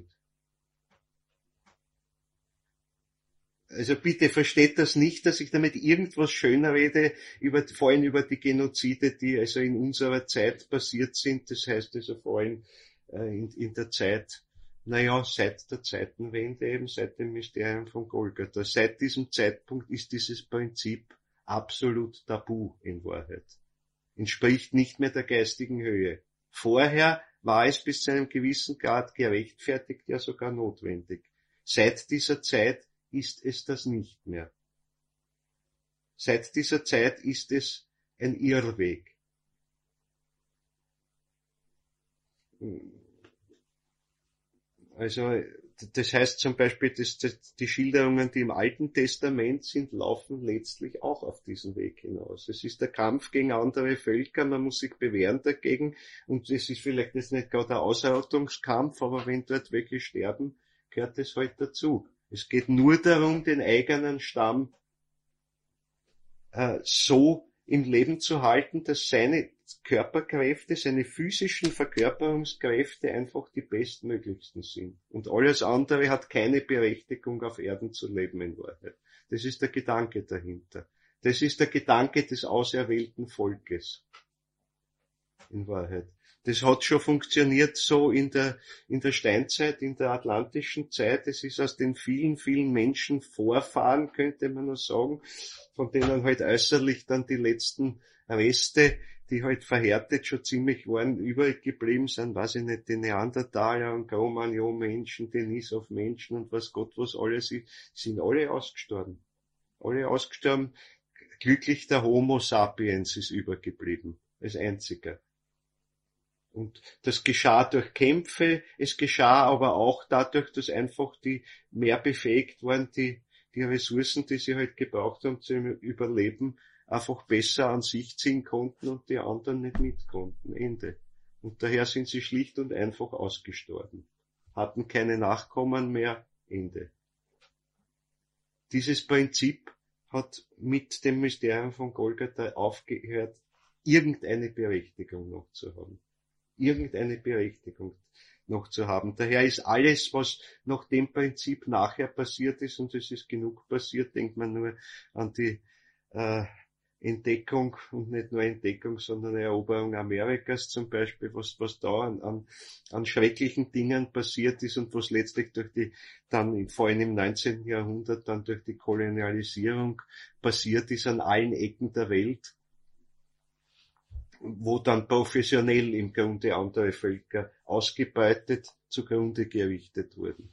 Also bitte versteht das nicht, dass ich damit irgendwas schöner rede, vor allem über die Genozide, die also in unserer Zeit passiert sind. Das heißt also vor allem in der Zeit, seit der Zeitenwende eben, seit dem Mysterium von Golgatha. Seit diesem Zeitpunkt ist dieses Prinzip absolut tabu in Wahrheit. Entspricht nicht mehr der geistigen Höhe. Vorher war es bis zu einem gewissen Grad gerechtfertigt, ja sogar notwendig. Seit dieser Zeit ist es das nicht mehr. Seit dieser Zeit ist es ein Irrweg. Also das heißt zum Beispiel, die Schilderungen, die im Alten Testament sind, laufen letztlich auch auf diesen Weg hinaus. Es ist der Kampf gegen andere Völker, man muss sich bewähren dagegen, und es ist vielleicht jetzt nicht gerade ein Ausrottungskampf, aber wenn dort welche sterben, gehört das halt dazu. Es geht nur darum, den eigenen Stamm so im Leben zu halten, dass seine Körperkräfte, seine physischen Verkörperungskräfte einfach die bestmöglichsten sind. Und alles andere hat keine Berechtigung, auf Erden zu leben in Wahrheit. Das ist der Gedanke dahinter. Das ist der Gedanke des auserwählten Volkes. In Wahrheit. Das hat schon funktioniert so in der Steinzeit, in der atlantischen Zeit. Es ist aus den vielen, vielen Menschen Vorfahren, könnte man nur sagen, von denen halt äußerlich dann die letzten Reste, die halt verhärtet schon ziemlich waren, übrig geblieben sind, weiß ich nicht, die Neandertaler und Cro-Magnon-Menschen, Denisov-Menschen und was Gott was alles ist, sind alle ausgestorben. Alle ausgestorben. Glücklich der Homo sapiens ist übergeblieben. Als einziger. Und das geschah durch Kämpfe, es geschah aber auch dadurch, dass einfach die mehr befähigt waren, die Ressourcen, die sie halt gebraucht haben zum Überleben, einfach besser an sich ziehen konnten und die anderen nicht mit konnten. Ende. Und daher sind sie schlicht und einfach ausgestorben. Hatten keine Nachkommen mehr. Ende. Dieses Prinzip hat mit dem Mysterium von Golgatha aufgehört, irgendeine Berechtigung noch zu haben. Irgendeine Berechtigung noch zu haben. Daher ist alles, was nach dem Prinzip nachher passiert ist, und es ist genug passiert, denkt man nur an die Entdeckung, und nicht nur Entdeckung, sondern Eroberung Amerikas zum Beispiel, was da an schrecklichen Dingen passiert ist und was letztlich durch dann vor allem im 19. Jahrhundert dann durch die Kolonialisierung passiert ist an allen Ecken der Welt, wo dann professionell im Grunde andere Völker ausgebeutet zugrunde gerichtet wurden.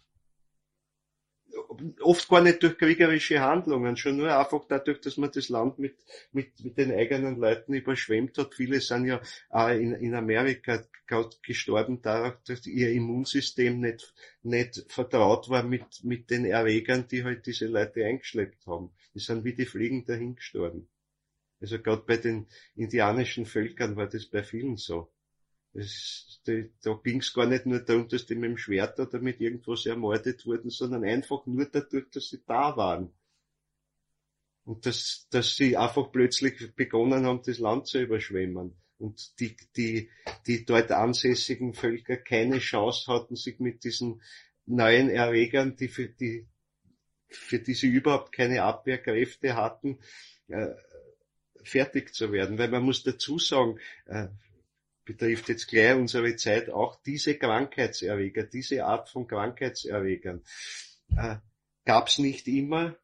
Oft gar nicht durch kriegerische Handlungen, schon nur einfach dadurch, dass man das Land mit den eigenen Leuten überschwemmt hat. Viele sind ja auch in Amerika gestorben dadurch, dass ihr Immunsystem nicht vertraut war mit den Erregern, die halt diese Leute eingeschleppt haben. Die sind wie die Fliegen dahin gestorben. Also gerade bei den indianischen Völkern war das bei vielen so. Da ging es gar nicht nur darum, dass die mit dem Schwert oder mit irgendwas ermordet wurden, sondern einfach nur dadurch, dass sie da waren. Und dass sie einfach plötzlich begonnen haben, das Land zu überschwemmen. Und die dort ansässigen Völker keine Chance hatten, sich mit diesen neuen Erregern, für die sie überhaupt keine Abwehrkräfte hatten, fertig zu werden. Weil man muss dazu sagen, betrifft jetzt gleich unsere Zeit auch, diese Krankheitserreger, diese Art von Krankheitserregern gab's nicht immer.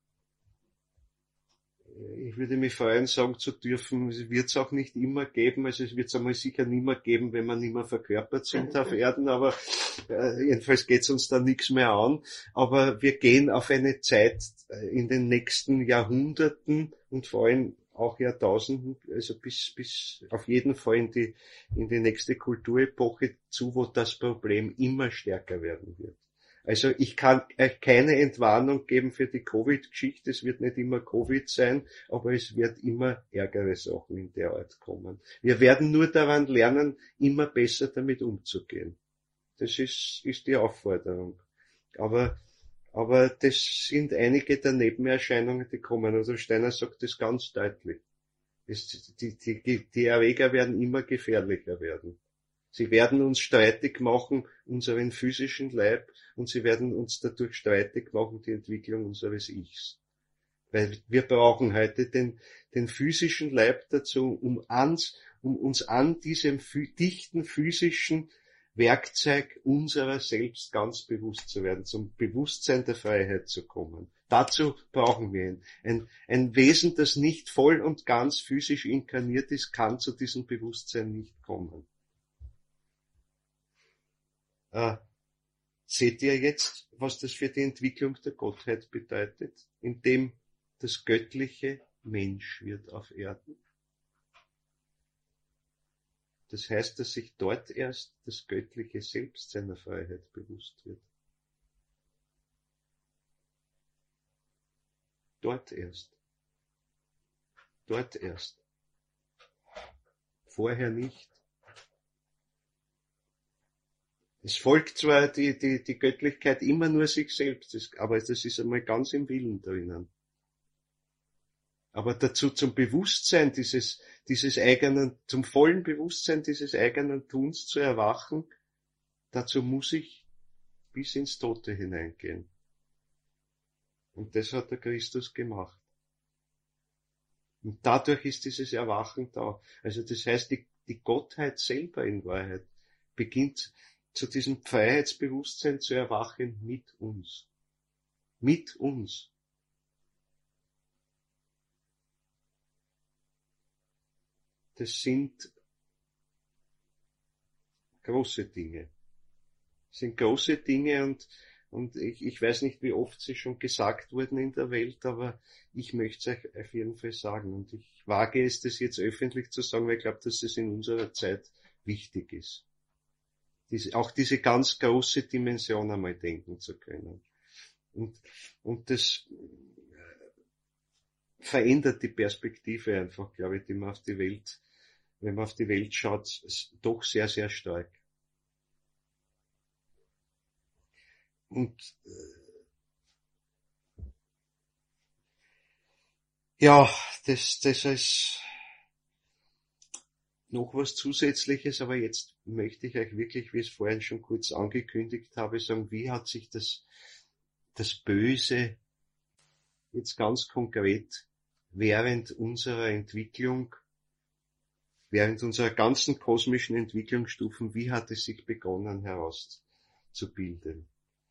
Ich würde mich freuen, sagen zu dürfen, es wird es auch nicht immer geben, also es wird es einmal sicher nicht mehr geben, wenn wir nicht mehr verkörpert sind auf Erden, aber jedenfalls geht's uns da nichts mehr an. Aber wir gehen auf eine Zeit in den nächsten Jahrhunderten und vor allem auch Jahrtausenden, also bis auf jeden Fall in die nächste Kulturepoche zu, wo das Problem immer stärker werden wird. Also ich kann euch keine Entwarnung geben für die Covid-Geschichte, es wird nicht immer Covid sein, aber es wird immer ärgere Sachen in der Art kommen. Wir werden nur daran lernen, immer besser damit umzugehen. Das ist die Aufforderung. Aber das sind einige der Nebenerscheinungen, die kommen. Also Steiner sagt das ganz deutlich. Die Erreger werden immer gefährlicher werden. Sie werden uns streitig machen, unseren physischen Leib, und sie werden uns dadurch streitig machen, die Entwicklung unseres Ichs. Weil wir brauchen heute den physischen Leib dazu, um uns an diesem dichten physischen Werkzeug unserer selbst ganz bewusst zu werden, zum Bewusstsein der Freiheit zu kommen. Dazu brauchen wir ihn. Ein Wesen, das nicht voll und ganz physisch inkarniert ist, kann zu diesem Bewusstsein nicht kommen. Seht ihr jetzt, was das für die Entwicklung der Gottheit bedeutet, indem das Göttliche Mensch wird auf Erden? Das heißt, dass sich dort erst das göttliche Selbst seiner Freiheit bewusst wird. Dort erst. Dort erst. Vorher nicht. Es folgt zwar die Göttlichkeit immer nur sich selbst, aber das ist einmal ganz im Willen drinnen. Aber dazu zum Bewusstsein dieses eigenen, zum vollen Bewusstsein dieses eigenen Tuns zu erwachen, dazu muss ich bis ins Tote hineingehen. Und das hat der Christus gemacht. Und dadurch ist dieses Erwachen da. Also das heißt, die Gottheit selber in Wahrheit beginnt zu diesem Freiheitsbewusstsein zu erwachen mit uns. Mit uns. Das sind große Dinge. Das sind große Dinge und ich weiß nicht, wie oft sie schon gesagt wurden in der Welt, aber ich möchte es euch auf jeden Fall sagen. Und ich wage es, das jetzt öffentlich zu sagen, weil ich glaube, dass es in unserer Zeit wichtig ist. Auch diese ganz große Dimension einmal denken zu können. Und das verändert die Perspektive einfach, glaube ich, die man auf die Welt, wenn man auf die Welt schaut, doch sehr, sehr stark. Und ja, das ist noch was Zusätzliches, aber jetzt möchte ich euch wirklich, wie ich es vorhin schon kurz angekündigt habe, sagen, wie hat sich das Böse jetzt ganz konkret während unserer Entwicklung, während unserer ganzen kosmischen Entwicklungsstufen, wie hat es sich begonnen herauszubilden?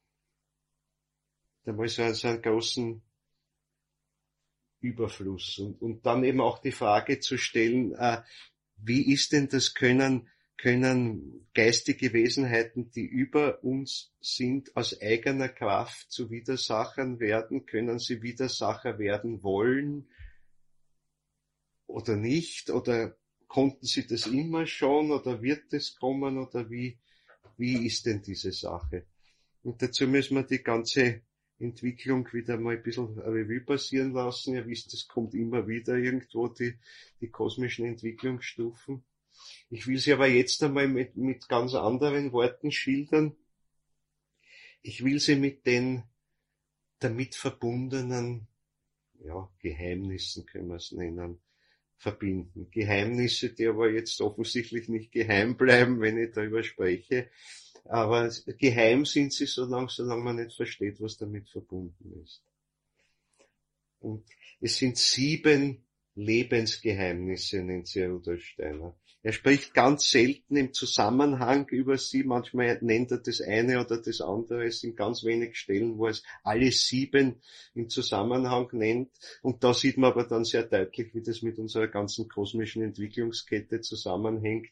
Da mal so einen großen Überfluss und dann eben auch die Frage zu stellen, wie ist denn das, können geistige Wesenheiten, die über uns sind, aus eigener Kraft zu Widersachern werden? Können sie Widersacher werden wollen oder nicht? Oder konnten sie das immer schon oder wird es kommen oder wie ist denn diese Sache? Und dazu müssen wir die ganze Entwicklung wieder mal ein bisschen Revue passieren lassen. Ihr wisst, es kommt immer wieder irgendwo die kosmischen Entwicklungsstufen. Ich will sie aber jetzt einmal mit ganz anderen Worten schildern. Ich will sie mit den damit verbundenen, Geheimnissen können wir es nennen, verbinden. Geheimnisse, die aber jetzt offensichtlich nicht geheim bleiben, wenn ich darüber spreche. Aber geheim sind sie, solange man nicht versteht, was damit verbunden ist. Und es sind 7 Lebensgeheimnisse, nennt sie Rudolf Steiner. Er spricht ganz selten im Zusammenhang über sie, manchmal nennt er das eine oder das andere, es sind ganz wenig Stellen, wo er es alle 7 im Zusammenhang nennt. Und da sieht man aber dann sehr deutlich, wie das mit unserer ganzen kosmischen Entwicklungskette zusammenhängt.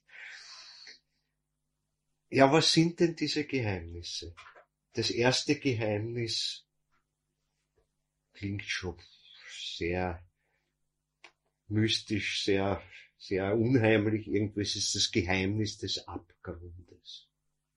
Ja, was sind denn diese Geheimnisse? Das erste Geheimnis klingt schon sehr mystisch, sehr, sehr unheimlich. Irgendwas ist das Geheimnis des Abgrundes.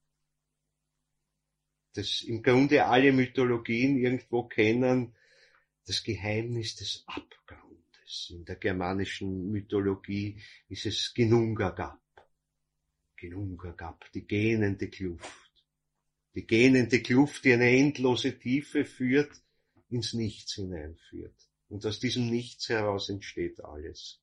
Das im Grunde alle Mythologien irgendwo kennen, das Geheimnis des Abgrundes. In der germanischen Mythologie ist es Ginnungagap. Ginnungagap, die gähnende Kluft. Die gähnende Kluft, die eine endlose Tiefe führt, ins Nichts hineinführt. Und aus diesem Nichts heraus entsteht alles.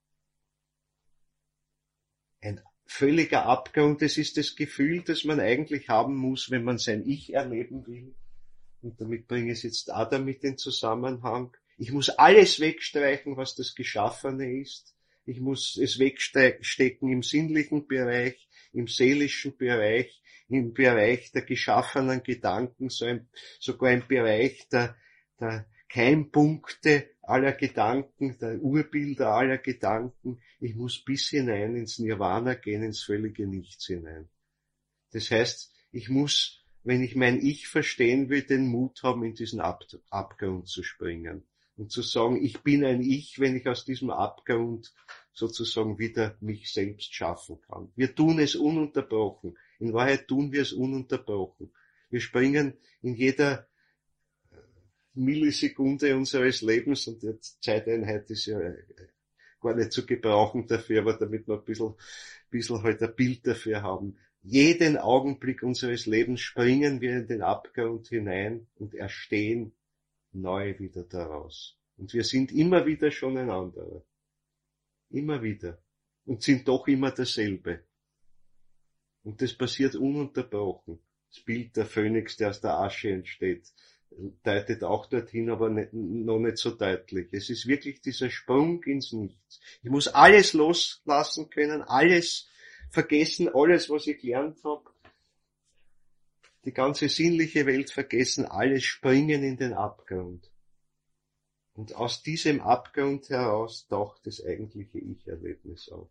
Ein völliger Abgrund, das ist das Gefühl, das man eigentlich haben muss, wenn man sein Ich erleben will. Und damit bringe ich es jetzt auch damit in Zusammenhang. Ich muss alles wegstreichen, was das Geschaffene ist. Ich muss es wegstecken im sinnlichen Bereich, im seelischen Bereich, im Bereich der geschaffenen Gedanken, sogar im Bereich der Keimpunkte aller Gedanken, der Urbilder aller Gedanken. Ich muss bis hinein ins Nirvana gehen, ins völlige Nichts hinein. Das heißt, ich muss, wenn ich mein Ich verstehen will, den Mut haben, in diesen Abgrund zu springen. Und zu sagen, ich bin ein Ich, wenn ich aus diesem Abgrund sozusagen wieder mich selbst schaffen kann. Wir tun es ununterbrochen. In Wahrheit tun wir es ununterbrochen. Wir springen in jeder Millisekunde unseres Lebens, und die Zeiteinheit ist ja gar nicht zu gebrauchen dafür, aber damit wir ein bisschen halt ein Bild dafür haben. Jeden Augenblick unseres Lebens springen wir in den Abgrund hinein und erstehen neu wieder daraus. Und wir sind immer wieder schon ein anderer. Immer wieder. Und sind doch immer derselbe. Und das passiert ununterbrochen. Das Bild der Phönix, der aus der Asche entsteht, deutet auch dorthin, aber noch nicht so deutlich. Es ist wirklich dieser Sprung ins Nichts. Ich muss alles loslassen können, alles vergessen, alles, was ich gelernt habe, die ganze sinnliche Welt vergessen, alles springen in den Abgrund. Und aus diesem Abgrund heraus taucht das eigentliche Ich-Erlebnis auf.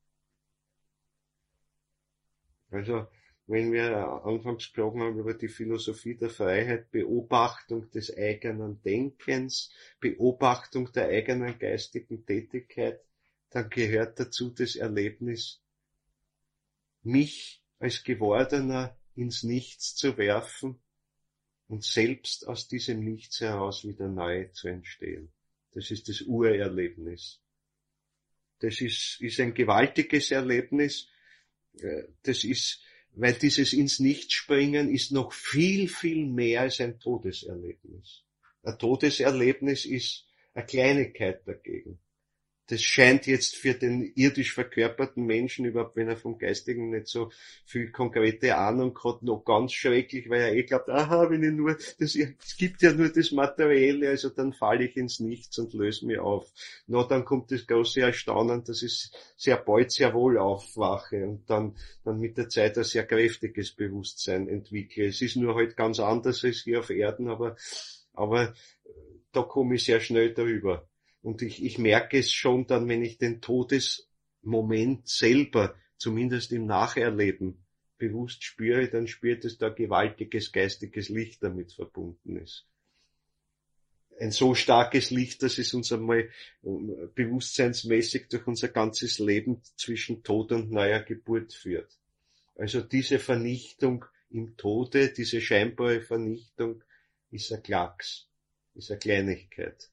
Also, wenn wir anfangs gesprochen haben über die Philosophie der Freiheit, Beobachtung des eigenen Denkens, Beobachtung der eigenen geistigen Tätigkeit, dann gehört dazu das Erlebnis, mich als Gewordener ins Nichts zu werfen und selbst aus diesem Nichts heraus wieder neu zu entstehen. Das ist das Urerlebnis. Das ist ein gewaltiges Erlebnis. Das ist, weil dieses ins Nichts springen ist noch viel, viel mehr als ein Todeserlebnis. Ein Todeserlebnis ist eine Kleinigkeit dagegen. Das scheint jetzt für den irdisch verkörperten Menschen, überhaupt wenn er vom Geistigen nicht so viel konkrete Ahnung hat, noch ganz schrecklich, weil er glaubt, wenn ich nur, es gibt ja nur das Materielle, also dann falle ich ins Nichts und löse mich auf. Dann kommt das große Erstaunen, dass ich sehr bald sehr wohl aufwache und dann mit der Zeit ein sehr kräftiges Bewusstsein entwickle. Es ist nur halt ganz anders als hier auf Erden, aber da komme ich sehr schnell darüber. Und ich merke es schon dann, wenn ich den Todesmoment selber, zumindest im Nacherleben, bewusst spüre, dann spürt es da gewaltiges geistiges Licht damit verbunden ist. Ein so starkes Licht, dass es uns einmal bewusstseinsmäßig durch unser ganzes Leben zwischen Tod und neuer Geburt führt. Also diese Vernichtung im Tode, diese scheinbare Vernichtung, ist ein Klacks, ist eine Kleinigkeit.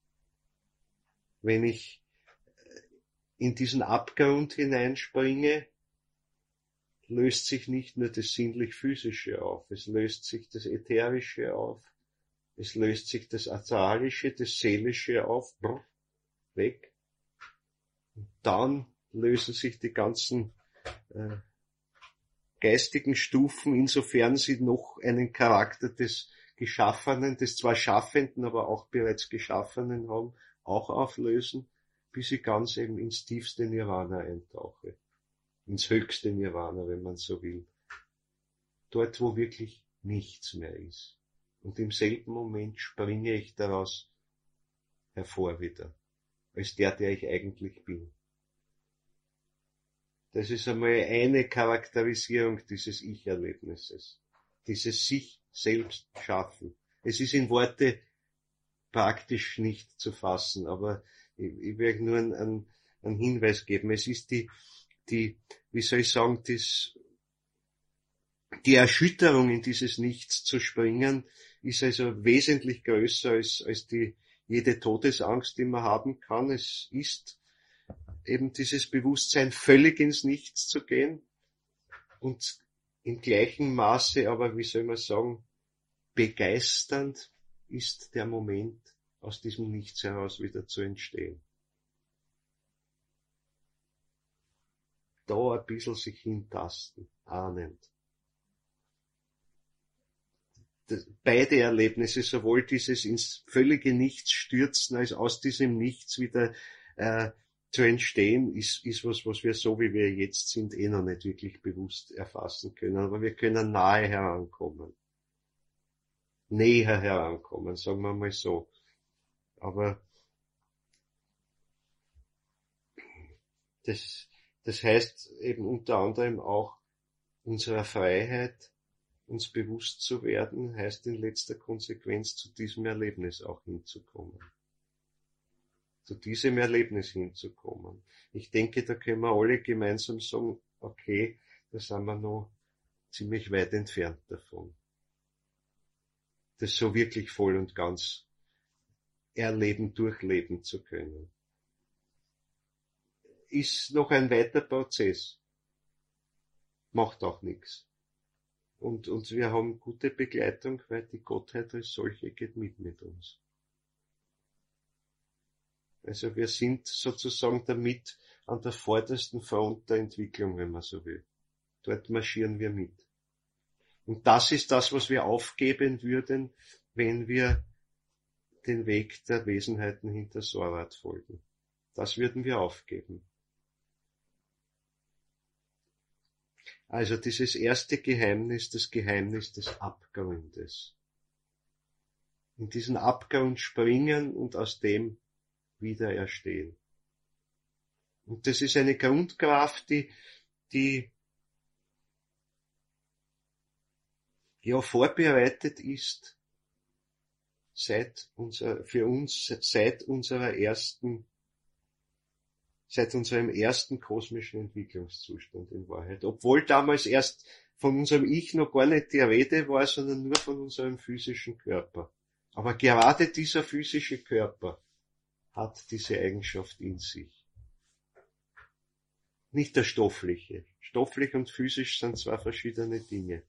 Wenn ich in diesen Abgrund hineinspringe, löst sich nicht nur das sinnlich-physische auf, es löst sich das Ätherische auf, es löst sich das Astralische, das Seelische auf, weg. Und dann lösen sich die ganzen geistigen Stufen, insofern sie noch einen Charakter des Geschaffenen, des zwar Schaffenden, aber auch bereits Geschaffenen haben, auch auflösen, bis ich ganz eben ins tiefste Nirvana eintauche. Ins höchste Nirvana, wenn man so will. Dort, wo wirklich nichts mehr ist. Und im selben Moment springe ich daraus hervor wieder. Als der ich eigentlich bin. Das ist einmal eine Charakterisierung dieses Ich-Erlebnisses. Dieses sich selbst schaffen. Es ist in Worte praktisch nicht zu fassen, aber ich werde nur einen Hinweis geben. Es ist die, wie soll ich sagen, die Erschütterung in dieses Nichts zu springen, ist also wesentlich größer als jede Todesangst, die man haben kann. Es ist eben dieses Bewusstsein, völlig ins Nichts zu gehen und im gleichen Maße, aber wie soll man sagen, begeisternd ist der Moment, aus diesem Nichts heraus wieder zu entstehen. Da ein bisschen sich hintasten, ahnend. Beide Erlebnisse, sowohl dieses ins völlige Nichts stürzen, als aus diesem Nichts wieder zu entstehen, ist was wir so wie wir jetzt sind noch nicht wirklich bewusst erfassen können. Aber wir können nahe herankommen. Näher herankommen, sagen wir mal so. Aber das heißt eben unter anderem auch unserer Freiheit, uns bewusst zu werden, heißt in letzter Konsequenz zu diesem Erlebnis auch hinzukommen. Zu diesem Erlebnis hinzukommen. Ich denke, da können wir alle gemeinsam sagen, okay, da sind wir noch ziemlich weit entfernt davon. das so wirklich voll und ganz erleben, durchleben zu können. Ist noch ein weiter Prozess. Macht auch nichts. Und wir haben gute Begleitung, weil die Gottheit als solche geht mit uns. Also wir sind sozusagen damit an der vordersten Front der Entwicklung, wenn man so will. Dort marschieren wir mit. Und das ist das, was wir aufgeben würden, wenn wir den Weg der Wesenheiten hinter Sorat folgen. Das würden wir aufgeben. Also dieses erste Geheimnis, das Geheimnis des Abgrundes. In diesen Abgrund springen und aus dem wieder erstehen. Und das ist eine Grundkraft, die ja vorbereitet ist seit unserem ersten kosmischen Entwicklungszustand in Wahrheit. Obwohl damals erst von unserem Ich noch gar nicht die Rede war, sondern nur von unserem physischen Körper. Aber gerade dieser physische Körper hat diese Eigenschaft in sich. Nicht der stoffliche. Stofflich und physisch sind zwei verschiedene Dinge.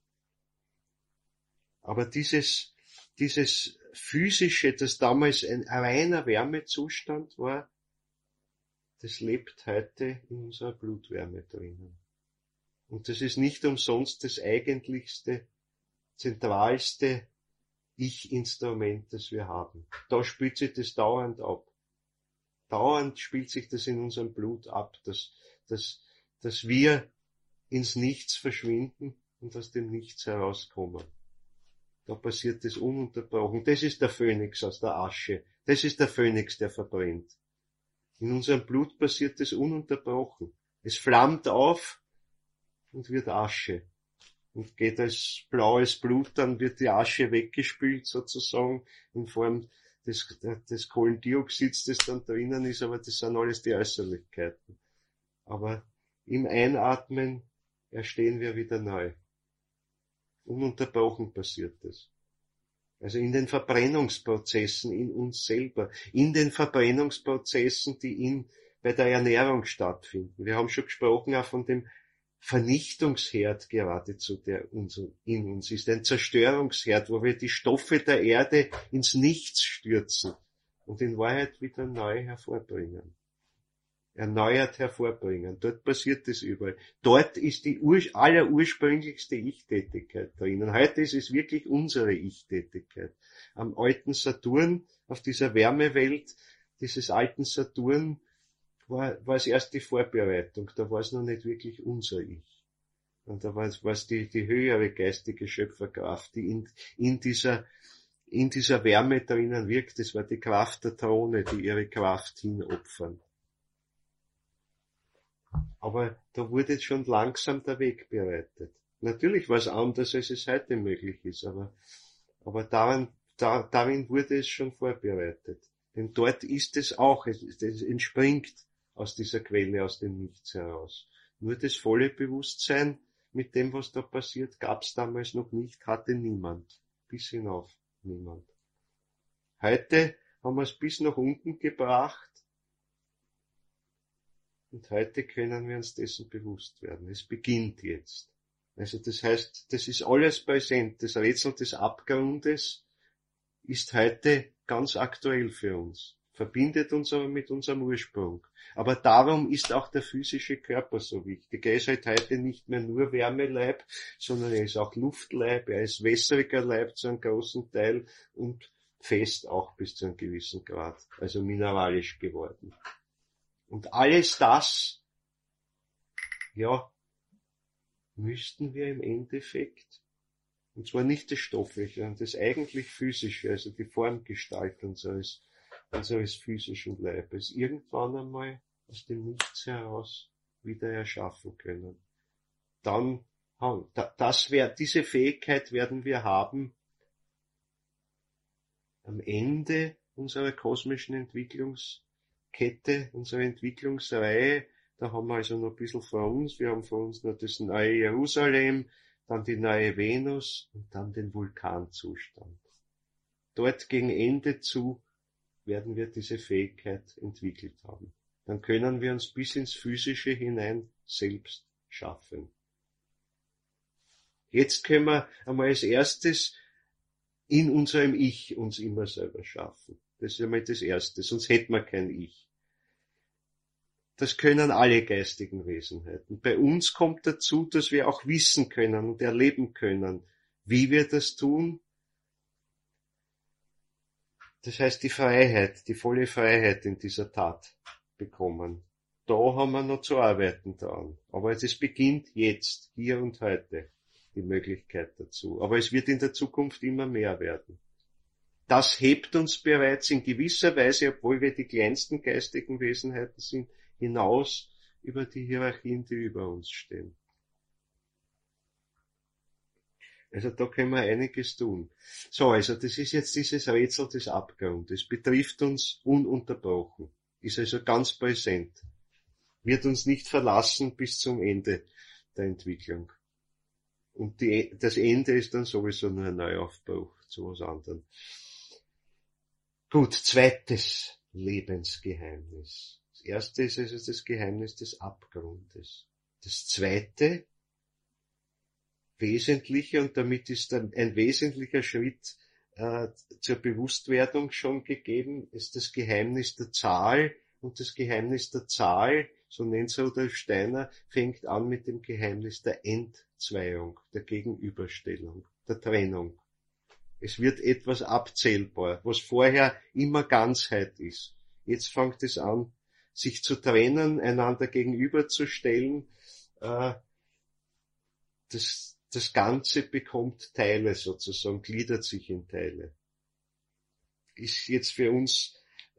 Aber dieses physische, das damals ein reiner Wärmezustand war, das lebt heute in unserer Blutwärme drinnen. Und das ist nicht umsonst das eigentlichste, zentralste Ich-Instrument, das wir haben. Da spielt sich das dauernd ab. Dauernd spielt sich das in unserem Blut ab, dass wir ins Nichts verschwinden und aus dem Nichts herauskommen. Da passiert das ununterbrochen. Das ist der Phönix aus der Asche. Das ist der Phönix, der verbrennt. In unserem Blut passiert das ununterbrochen. Es flammt auf und wird Asche. Und geht als blaues Blut, dann wird die Asche weggespült sozusagen in Form des Kohlendioxids, das dann drinnen ist, aber das sind alles die Äußerlichkeiten. Aber im Einatmen erstehen wir wieder neu. Ununterbrochen passiert das. Also in den Verbrennungsprozessen in uns selber, in den Verbrennungsprozessen, die bei der Ernährung stattfinden. Wir haben schon gesprochen auch von dem Vernichtungsherd geradezu, der in uns ist, ein Zerstörungsherd, wo wir die Stoffe der Erde ins Nichts stürzen und in Wahrheit wieder neu hervorbringen. Erneuert hervorbringen. Dort passiert es überall. Dort ist die allerursprünglichste Ich-Tätigkeit drinnen. Heute ist es wirklich unsere Ich-Tätigkeit. Am alten Saturn, auf dieser Wärmewelt dieses alten Saturn, war es erst die Vorbereitung. Da war es noch nicht wirklich unser Ich. Und da war es die höhere geistige Schöpferkraft, die in dieser Wärme drinnen wirkt. Das war die Kraft der Throne, die ihre Kraft hinopfern. Aber da wurde schon langsam der Weg bereitet. Natürlich war es anders, als es heute möglich ist, aber darin wurde es schon vorbereitet. Denn dort ist es auch, es entspringt aus dieser Quelle, aus dem Nichts heraus. Nur das volle Bewusstsein mit dem, was da passiert, gab es damals noch nicht, hatte niemand. Bis hinauf niemand. Heute haben wir es bis nach unten gebracht, und heute können wir uns dessen bewusst werden. Es beginnt jetzt. Also das heißt, das ist alles präsent. Das Rätsel des Abgrundes ist heute ganz aktuell für uns. Verbindet uns aber mit unserem Ursprung. Aber darum ist auch der physische Körper so wichtig. Er ist halt heute nicht mehr nur Wärmeleib, sondern er ist auch Luftleib, er ist wässriger Leib zu einem großen Teil und fest auch bis zu einem gewissen Grad. Also mineralisch geworden. Und alles das, ja, müssten wir im Endeffekt, und zwar nicht das Stoffliche, sondern das eigentlich Physische, also die Formgestalt unseres physischen Leibes, irgendwann einmal aus dem Nichts heraus wieder erschaffen können. Dann, diese Fähigkeit werden wir haben am Ende unserer kosmischen Entwicklungskette, unserer Entwicklungsreihe. Da haben wir also noch ein bisschen vor uns. Wir haben vor uns noch das neue Jerusalem, dann die neue Venus und dann den Vulkanzustand. dort gegen Ende zu, werden wir diese Fähigkeit entwickelt haben. Dann können wir uns bis ins Physische hinein selbst schaffen. Jetzt können wir einmal als erstes in unserem Ich uns immer selber schaffen. Das ist einmal das Erste, sonst hätten wir kein Ich. Das können alle geistigen Wesenheiten. Bei uns kommt dazu, dass wir auch wissen können und erleben können, wie wir das tun. Das heißt, die Freiheit, die volle Freiheit in dieser Tat bekommen. Da haben wir noch zu arbeiten dran. Aber es beginnt jetzt, hier und heute, die Möglichkeit dazu. Aber es wird in der Zukunft immer mehr werden. Das hebt uns bereits in gewisser Weise, obwohl wir die kleinsten geistigen Wesenheiten sind, hinaus über die Hierarchien, die über uns stehen. Also da können wir einiges tun. So, also das ist jetzt dieses Rätsel des Abgrundes. Betrifft uns ununterbrochen. Ist also ganz präsent. Wird uns nicht verlassen bis zum Ende der Entwicklung. Und das Ende ist dann sowieso nur ein Neuaufbruch zu was anderem. Gut, zweites Lebensgeheimnis. Das erste ist also das Geheimnis des Abgrundes. Das zweite, wesentliche, und damit ist dann ein wesentlicher Schritt zur Bewusstwerdung schon gegeben, ist das Geheimnis der Zahl. Und das Geheimnis der Zahl, so nennt es Rudolf Steiner, fängt an mit dem Geheimnis der Entzweiung, der Gegenüberstellung, der Trennung. Es wird etwas abzählbar, was vorher immer Ganzheit ist. Jetzt fängt es an, sich zu trennen, einander gegenüberzustellen. Das Ganze bekommt Teile sozusagen, gliedert sich in Teile. Ist jetzt für uns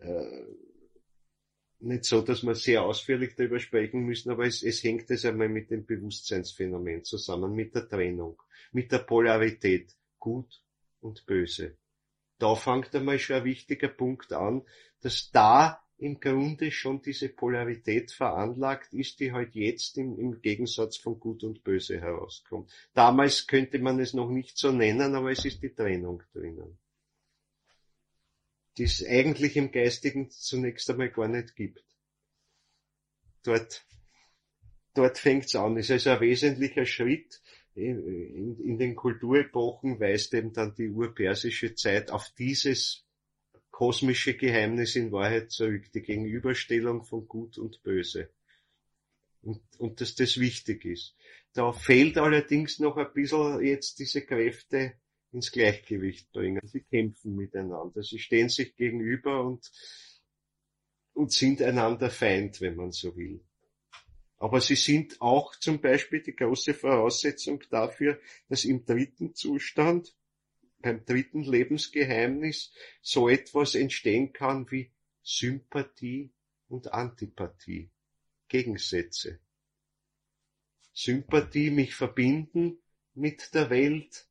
nicht so, dass wir sehr ausführlich darüber sprechen müssen, aber es hängt es einmal mit dem Bewusstseinsphänomen zusammen, mit der Trennung, mit der Polarität, gut und böse. Da fängt einmal schon ein wichtiger Punkt an, dass da im Grunde schon diese Polarität veranlagt ist, die halt jetzt im Gegensatz von Gut und Böse herauskommt. Damals könnte man es noch nicht so nennen, aber es ist die Trennung drinnen, die es eigentlich im Geistigen zunächst einmal gar nicht gibt. Dort fängt's an. Es ist also ein wesentlicher Schritt. In den Kulturepochen weist eben dann die urpersische Zeit auf dieses kosmische Geheimnis in Wahrheit zurück, die Gegenüberstellung von Gut und Böse. Und dass das wichtig ist. Da fehlt allerdings noch ein bisschen jetzt diese Kräfte ins Gleichgewicht bringen. Sie kämpfen miteinander. Sie stehen sich gegenüber und sind einander Feind, wenn man so will. Aber sie sind auch zum Beispiel die große Voraussetzung dafür, dass im dritten Zustand, beim dritten Lebensgeheimnis, so etwas entstehen kann wie Sympathie und Antipathie. Gegensätze. Sympathie, mich verbinden mit der Welt,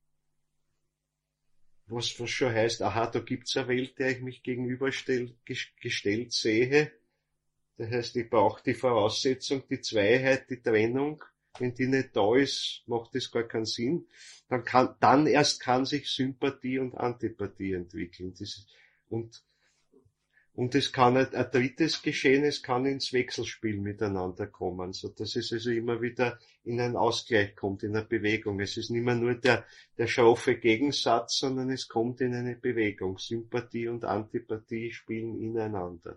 was schon heißt, aha, da gibt's eine Welt, der ich mich gegenübergestellt sehe. Das heißt, ich brauche die Voraussetzung, die Zweiheit, die Trennung. Wenn die nicht da ist, macht das gar keinen Sinn. Dann erst kann sich Sympathie und Antipathie entwickeln. Und es kann ein drittes geschehen, es kann ins Wechselspiel miteinander kommen, so dass es also immer wieder in einen Ausgleich kommt, in eine Bewegung. Es ist nicht mehr nur der schroffe Gegensatz, sondern es kommt in eine Bewegung. Sympathie und Antipathie spielen ineinander.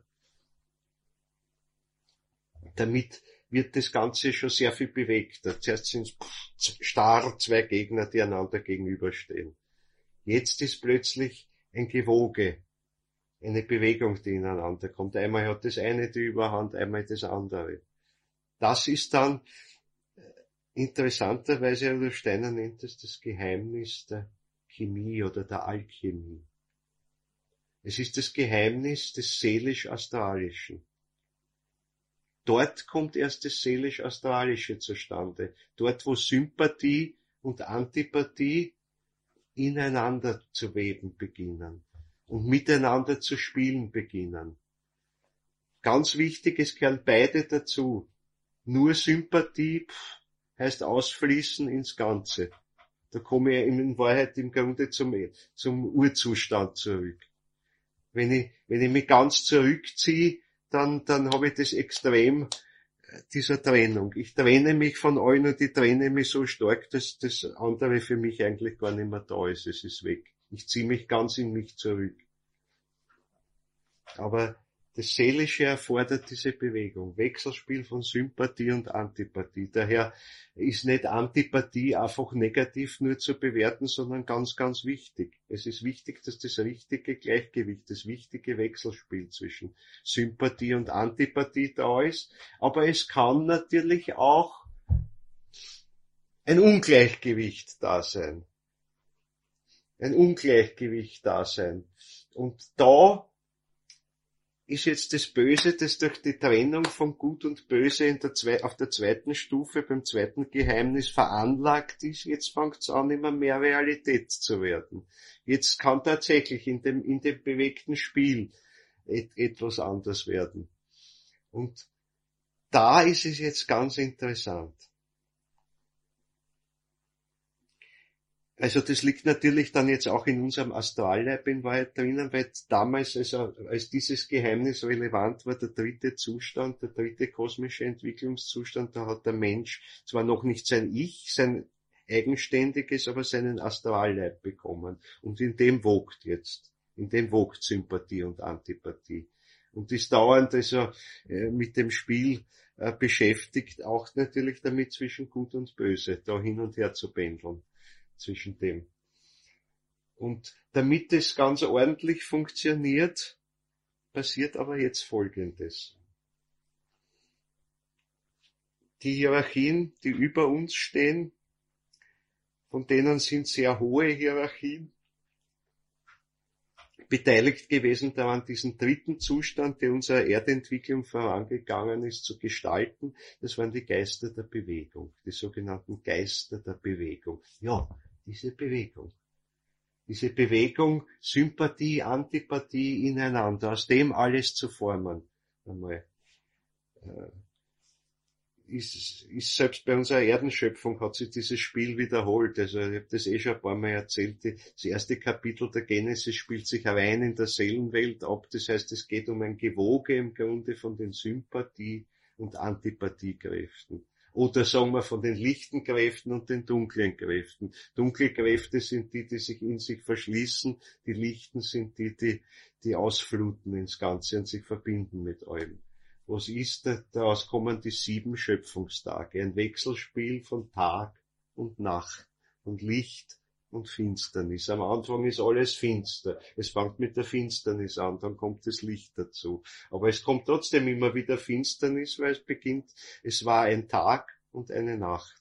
Damit wird das Ganze schon sehr viel bewegter. Zuerst sind es starr zwei Gegner, die einander gegenüberstehen. Jetzt ist plötzlich ein Gewoge, eine Bewegung, die ineinander kommt. Einmal hat das eine die Überhand, einmal das andere. Das ist dann interessanterweise, Rudolf Steiner nennt es das Geheimnis der Chemie oder der Alchemie. Es ist das Geheimnis des seelisch-astralischen. Dort kommt erst das seelisch-astralische zustande. Dort, wo Sympathie und Antipathie ineinander zu weben beginnen und miteinander zu spielen beginnen. Ganz wichtig, es gehören beide dazu. Nur Sympathie heißt ausfließen ins Ganze. Da komme ich in Wahrheit im Grunde zum Urzustand zurück. Wenn ich mich ganz zurückziehe, dann habe ich das Extrem dieser Trennung. Ich trenne mich von allen und ich trenne mich so stark, dass das andere für mich eigentlich gar nicht mehr da ist. Es ist weg. Ich ziehe mich ganz in mich zurück. Aber das Seelische erfordert diese Bewegung. Wechselspiel von Sympathie und Antipathie. Daher ist nicht Antipathie einfach negativ nur zu bewerten, sondern ganz, ganz wichtig. Es ist wichtig, dass das richtige Gleichgewicht, das wichtige Wechselspiel zwischen Sympathie und Antipathie da ist. Aber es kann natürlich auch ein Ungleichgewicht da sein. Ein Ungleichgewicht da sein. Und da ist jetzt das Böse, das durch die Trennung von Gut und Böse auf der zweiten Stufe, beim zweiten Geheimnis veranlagt ist, jetzt fängt es an, immer mehr Realität zu werden. Jetzt kann tatsächlich in dem bewegten Spiel etwas anders werden. Und da ist es jetzt ganz interessant. Also das liegt natürlich dann jetzt auch in unserem Astralleib in Wahrheit drinnen, weil damals, als dieses Geheimnis relevant war, der dritte Zustand, der dritte kosmische Entwicklungszustand, da hat der Mensch zwar noch nicht sein Ich, sein eigenständiges, aber seinen Astralleib bekommen. Und in dem wogt Sympathie und Antipathie. Und ist dauernd also mit dem Spiel beschäftigt, auch natürlich damit zwischen Gut und Böse, da hin und her zu pendeln. Zwischen dem. Und damit es ganz ordentlich funktioniert, passiert aber jetzt Folgendes. Die Hierarchien, die über uns stehen, von denen sind sehr hohe Hierarchien beteiligt gewesen daran, diesen dritten Zustand, der unserer Erdentwicklung vorangegangen ist, zu gestalten. Das waren die Geister der Bewegung, die sogenannten Geister der Bewegung. Ja, diese Bewegung, Sympathie, Antipathie ineinander, aus dem alles zu formen, einmal, ist selbst bei unserer Erdenschöpfung hat sich dieses Spiel wiederholt. Also ich habe das schon ein paar Mal erzählt. Das erste Kapitel der Genesis spielt sich rein in der Seelenwelt ab. Das heißt, es geht um ein Gewoge im Grunde von den Sympathie- und Antipathiekräften. Oder sagen wir von den lichten Kräften und den dunklen Kräften. Dunkle Kräfte sind die, die sich in sich verschließen. Die lichten sind die ausfluten ins Ganze und sich verbinden mit allem. Was ist, daraus kommen die 7 Schöpfungstage, ein Wechselspiel von Tag und Nacht, von Licht und Finsternis. Am Anfang ist alles finster. Es fängt mit der Finsternis an, dann kommt das Licht dazu. Aber es kommt trotzdem immer wieder Finsternis, weil es war ein Tag und eine Nacht.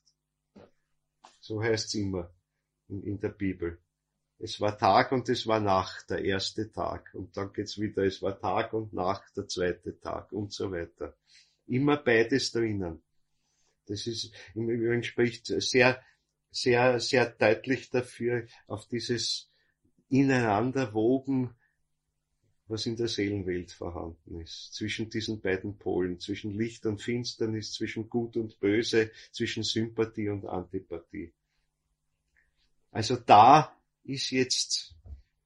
So heißt's immer in der Bibel. Es war Tag und es war Nacht, der erste Tag. Und dann geht's wieder, es war Tag und Nacht, der zweite Tag und so weiter. Immer beides drinnen. Das ist, im Übrigen spricht sehr, sehr, sehr deutlich dafür, auf dieses Ineinanderwogen, was in der Seelenwelt vorhanden ist. Zwischen diesen beiden Polen, zwischen Licht und Finsternis, zwischen Gut und Böse, zwischen Sympathie und Antipathie. Also da ist jetzt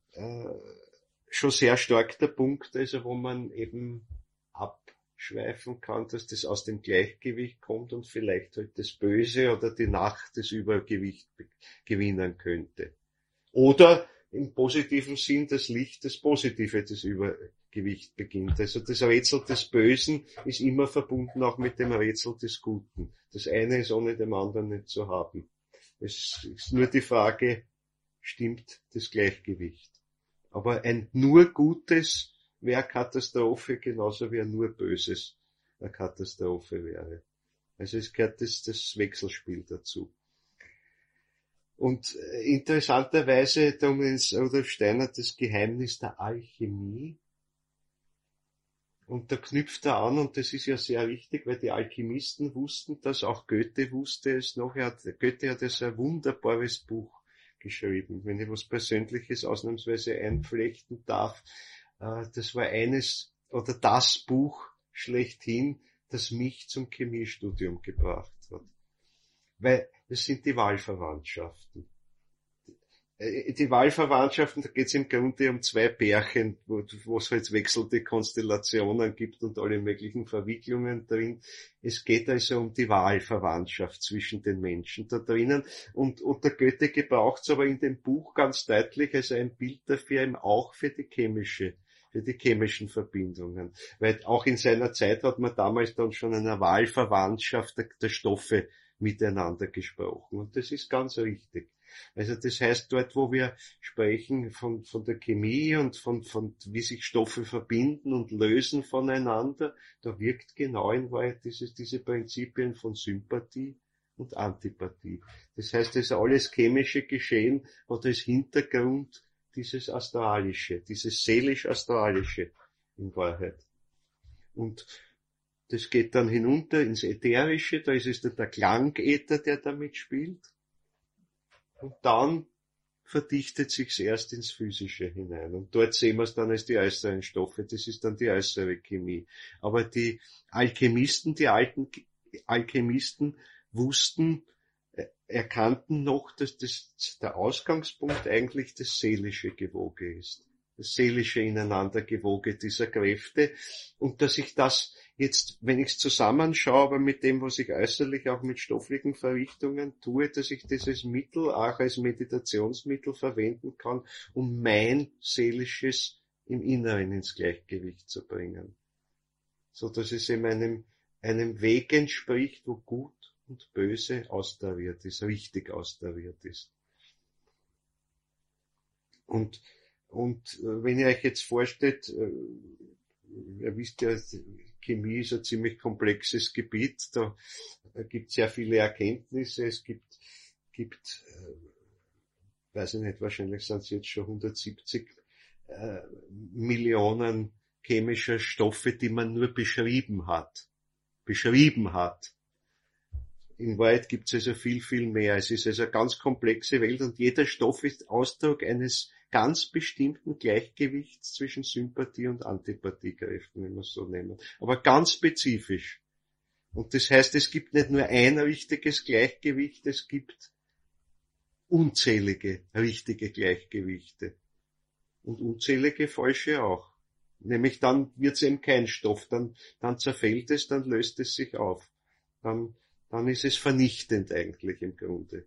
schon sehr stark der Punkt, also wo man eben abschweifen kann, dass das aus dem Gleichgewicht kommt und vielleicht halt das Böse oder die Nacht das Übergewicht gewinnen könnte. Oder im positiven Sinn das Licht, das Positive, das Übergewicht beginnt. Also das Rätsel des Bösen ist immer verbunden auch mit dem Rätsel des Guten. Das eine ist ohne dem anderen nicht zu haben. Es ist nur die Frage, stimmt das Gleichgewicht. Aber ein nur Gutes wäre Katastrophe, genauso wie ein nur Böses eine Katastrophe wäre. Also es gehört das Wechselspiel dazu. Und interessanterweise, Rudolf Steiner, das Geheimnis der Alchemie. Und da knüpft er an, und das ist ja sehr wichtig, weil die Alchemisten wussten das, auch Goethe wusste es noch. Goethe hat ja so ein wunderbares Buch geschrieben, wenn ich was Persönliches ausnahmsweise einflechten darf. Das war eines oder das Buch schlechthin, das mich zum Chemiestudium gebracht hat. Weil das sind die Wahlverwandtschaften. Die Wahlverwandtschaften, da geht es im Grunde um zwei Pärchen, wo es halt wechselnde Konstellationen gibt und alle möglichen Verwicklungen drin. Es geht also um die Wahlverwandtschaft zwischen den Menschen da drinnen. Und der Goethe gebraucht es aber in dem Buch ganz deutlich als ein Bild dafür, eben auch für die chemischen Verbindungen. Weil auch in seiner Zeit hat man damals dann schon einer Wahlverwandtschaft der Stoffe miteinander gesprochen. Und das ist ganz richtig. Also das heißt, dort, wo wir sprechen von der Chemie und von wie sich Stoffe verbinden und lösen voneinander, da wirkt genau in Wahrheit diese Prinzipien von Sympathie und Antipathie. Das heißt, das alles chemische Geschehen hat als Hintergrund dieses Astralische, dieses seelisch-astralische in Wahrheit. Und das geht dann hinunter ins Ätherische, da ist es der Klangäther, der damit spielt. Und dann verdichtet sich's erst ins Physische hinein. Und dort sehen wir es dann als die äußeren Stoffe. Das ist dann die äußere Chemie. Aber die Alchemisten, die alten Alchemisten wussten, erkannten noch, dass der Ausgangspunkt eigentlich das seelische Gewoge ist. Das seelische Ineinandergewoge dieser Kräfte. Und dass ich das jetzt, wenn ich es zusammenschaue, aber mit dem, was ich äußerlich auch mit stofflichen Verrichtungen tue, dass ich das als Mittel, auch als Meditationsmittel verwenden kann, um mein Seelisches im Inneren ins Gleichgewicht zu bringen. So dass es eben einem Weg entspricht, wo Gut und Böse austariert ist, richtig austariert ist. Und wenn ihr euch jetzt vorstellt, ihr wisst ja, Chemie ist ein ziemlich komplexes Gebiet, da gibt es sehr viele Erkenntnisse, es gibt, weiß ich nicht, wahrscheinlich sind es jetzt schon 170 Millionen chemischer Stoffe, die man nur beschrieben hat. In Wahrheit gibt es also viel, viel mehr. Es ist also eine ganz komplexe Welt und jeder Stoff ist Ausdruck eines ganz bestimmten Gleichgewichts zwischen Sympathie- und Antipathiekräften, wenn wir es so nennen. Aber ganz spezifisch. Und das heißt, es gibt nicht nur ein richtiges Gleichgewicht, es gibt unzählige richtige Gleichgewichte. Und unzählige falsche auch. Nämlich dann wird es eben kein Stoff, dann zerfällt es, dann löst es sich auf. Dann ist es vernichtend eigentlich im Grunde.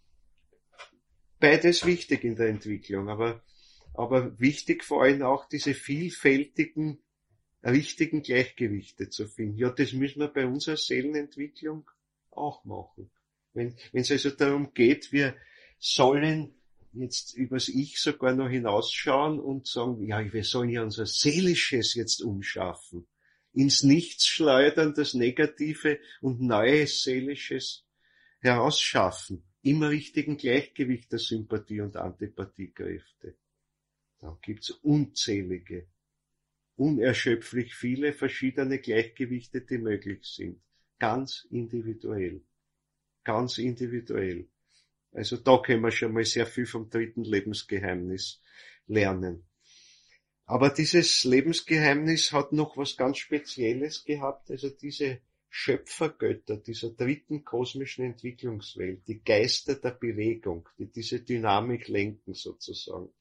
Beides wichtig in der Entwicklung, aber wichtig vor allem auch diese vielfältigen, richtigen Gleichgewichte zu finden. Ja, das müssen wir bei unserer Seelenentwicklung auch machen. Wenn es also darum geht, wir sollen jetzt übers Ich sogar noch hinausschauen und sagen, ja, wir sollen ja unser Seelisches jetzt umschaffen. Ins Nichts schleudern, das Negative und Neues Seelisches herausschaffen. Im richtigen Gleichgewicht der Sympathie- und Antipathiekräfte. Da gibt's unzählige, unerschöpflich viele verschiedene Gleichgewichte, die möglich sind. Ganz individuell. Ganz individuell. Also da können wir schon mal sehr viel vom dritten Lebensgeheimnis lernen. Aber dieses Lebensgeheimnis hat noch was ganz Spezielles gehabt, also diese Schöpfergötter dieser dritten kosmischen Entwicklungswelt, die Geister der Bewegung, die diese Dynamik lenken sozusagen.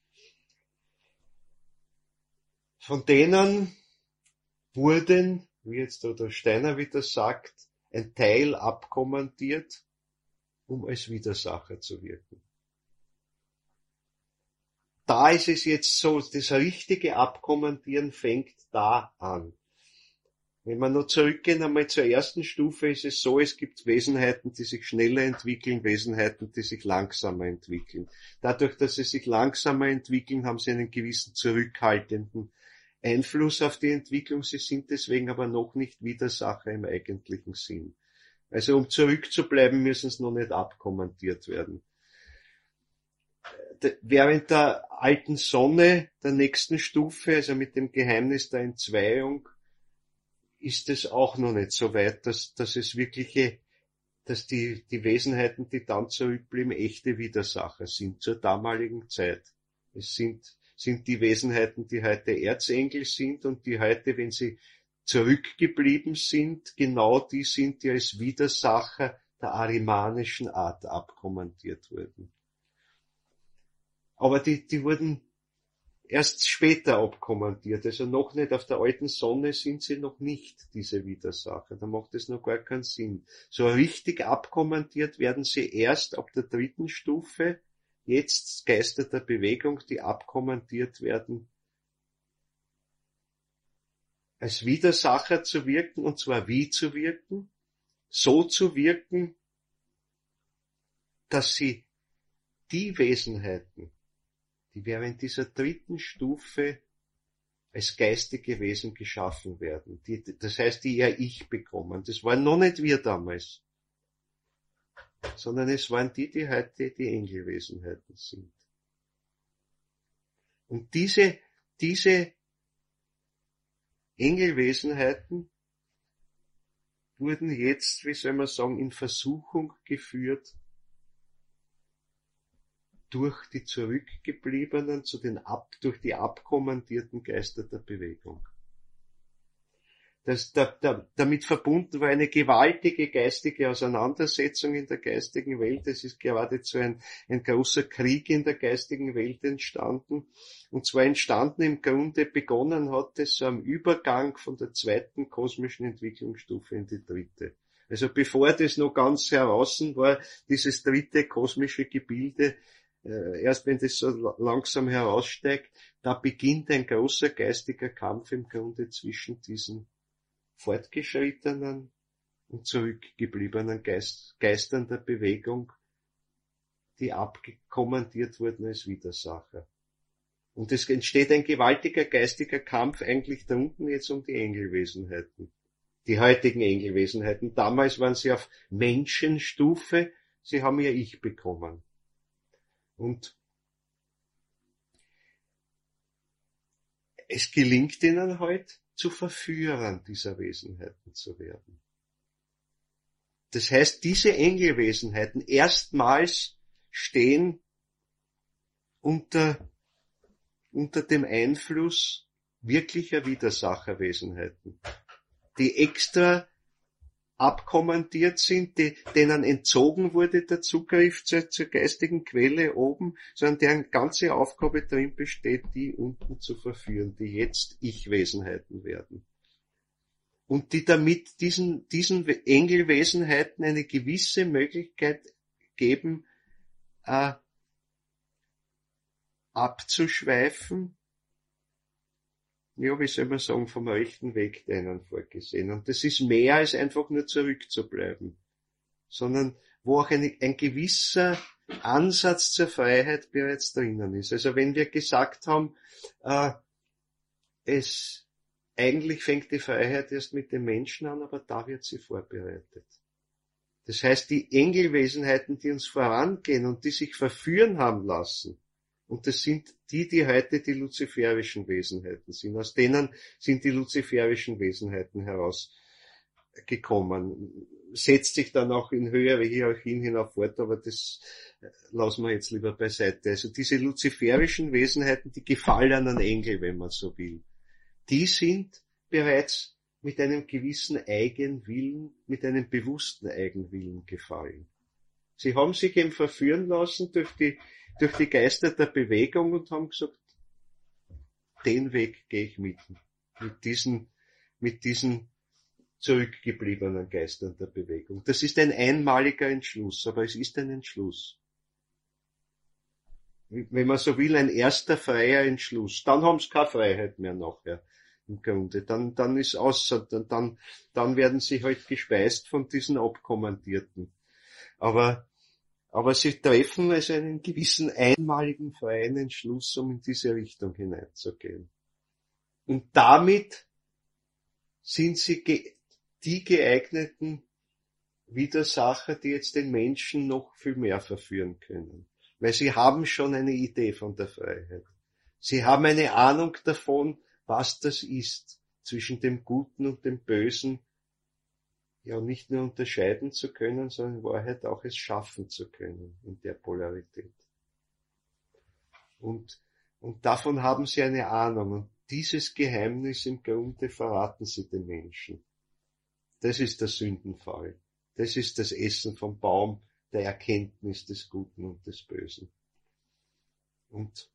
Von denen wurden, wie jetzt der Steiner wieder sagt, ein Teil abkommandiert, um als Widersacher zu wirken. Da ist es jetzt so, das richtige Abkommandieren fängt da an. Wenn wir noch zurückgehen einmal zur ersten Stufe, ist es so, es gibt Wesenheiten, die sich schneller entwickeln, Wesenheiten, die sich langsamer entwickeln. Dadurch, dass sie sich langsamer entwickeln, haben sie einen gewissen zurückhaltenden Einfluss auf die Entwicklung. Sie sind deswegen aber noch nicht Widersacher im eigentlichen Sinn. Also um zurückzubleiben, müssen sie noch nicht abkommandiert werden. Während der alten Sonne, der nächsten Stufe, also mit dem Geheimnis der Entzweiung, ist es auch noch nicht so weit, dass es wirkliche, dass die Wesenheiten, die dann zurückblieben, echte Widersacher sind zur damaligen Zeit. Es sind die Wesenheiten, die heute Erzengel sind und die heute, wenn sie zurückgeblieben sind, genau die sind, die als Widersacher der arimanischen Art abkommandiert wurden. Aber die wurden erst später abkommandiert, also noch nicht auf der alten Sonne sind sie noch nicht, diese Widersacher. Da macht es noch gar keinen Sinn. So richtig abkommandiert werden sie erst ab der 3. Stufe, jetzt Geister der Bewegung, die abkommandiert werden, als Widersacher zu wirken, und zwar wie zu wirken? So zu wirken, dass sie die Wesenheiten, die während dieser 3. Stufe als geistige Wesen geschaffen werden. Das heißt, die ihr Ich bekommen. Das waren noch nicht wir damals, sondern es waren die heute die Engelwesenheiten sind. Und diese Engelwesenheiten wurden jetzt, wie soll man sagen, in Versuchung geführt, durch die Zurückgebliebenen durch die abkommandierten Geister der Bewegung. Damit verbunden war eine gewaltige geistige Auseinandersetzung in der geistigen Welt. Es ist geradezu ein großer Krieg in der geistigen Welt entstanden. Und zwar entstanden im Grunde, begonnen hat es so am Übergang von der 2. kosmischen Entwicklungsstufe in die 3. Also bevor das noch ganz heraus war, dieses 3. kosmische Gebilde, erst wenn das so langsam heraussteigt, da beginnt ein großer geistiger Kampf im Grunde zwischen diesen fortgeschrittenen und zurückgebliebenen Geistern der Bewegung, die abkommandiert wurden als Widersacher. Und es entsteht ein gewaltiger geistiger Kampf eigentlich da unten jetzt um die Engelwesenheiten. Die heutigen Engelwesenheiten. Damals waren sie auf Menschenstufe, sie haben ihr Ich bekommen. Und es gelingt ihnen heute, zu Verführern dieser Wesenheiten zu werden. Das heißt, diese Engelwesenheiten erstmals stehen unter dem Einfluss wirklicher Widersacherwesenheiten, die extra abkommandiert sind, denen entzogen wurde der Zugriff zur geistigen Quelle oben, sondern deren ganze Aufgabe darin besteht, die unten zu verführen, die jetzt Ich-Wesenheiten werden. Und die damit diesen Engelwesenheiten eine gewisse Möglichkeit geben, abzuschweifen, ja, wie soll man sagen, vom rechten Weg denen vorgesehen. Und das ist mehr als einfach nur zurückzubleiben, sondern wo auch ein gewisser Ansatz zur Freiheit bereits drinnen ist. Also wenn wir gesagt haben, eigentlich fängt die Freiheit erst mit dem Menschen an, aber da wird sie vorbereitet. Das heißt, die Engelwesenheiten, die uns vorangehen und die sich verführen haben lassen, und das sind die heute die luziferischen Wesenheiten sind. Aus denen sind die luziferischen Wesenheiten herausgekommen. Setzt sich dann auch in höhere Hierarchien hinauf fort, aber das lassen wir jetzt lieber beiseite. Also diese luziferischen Wesenheiten, die gefallenen Engel, wenn man so will, die sind bereits mit einem gewissen Eigenwillen, mit einem bewussten Eigenwillen gefallen. Sie haben sich eben verführen lassen durch die Geister der Bewegung und haben gesagt, den Weg gehe ich mit diesen zurückgebliebenen Geistern der Bewegung. Das ist ein einmaliger Entschluss, aber es ist ein Entschluss. Wenn man so will, ein erster freier Entschluss. Dann haben sie keine Freiheit mehr nachher. Im Grunde. Dann ist außer, dann werden sie halt gespeist von diesen Abkommandierten. Aber sie treffen also einen gewissen einmaligen freien Entschluss, um in diese Richtung hineinzugehen. Und damit sind sie die geeigneten Widersacher, die jetzt den Menschen noch viel mehr verführen können. Weil sie haben schon eine Idee von der Freiheit. Sie haben eine Ahnung davon, was das ist, zwischen dem Guten und dem Bösen, ja nicht nur unterscheiden zu können, sondern in Wahrheit auch es schaffen zu können in der Polarität. Und davon haben sie eine Ahnung. Und dieses Geheimnis im Grunde verraten sie den Menschen. Das ist der Sündenfall. Das ist das Essen vom Baum der Erkenntnis des Guten und des Bösen. Und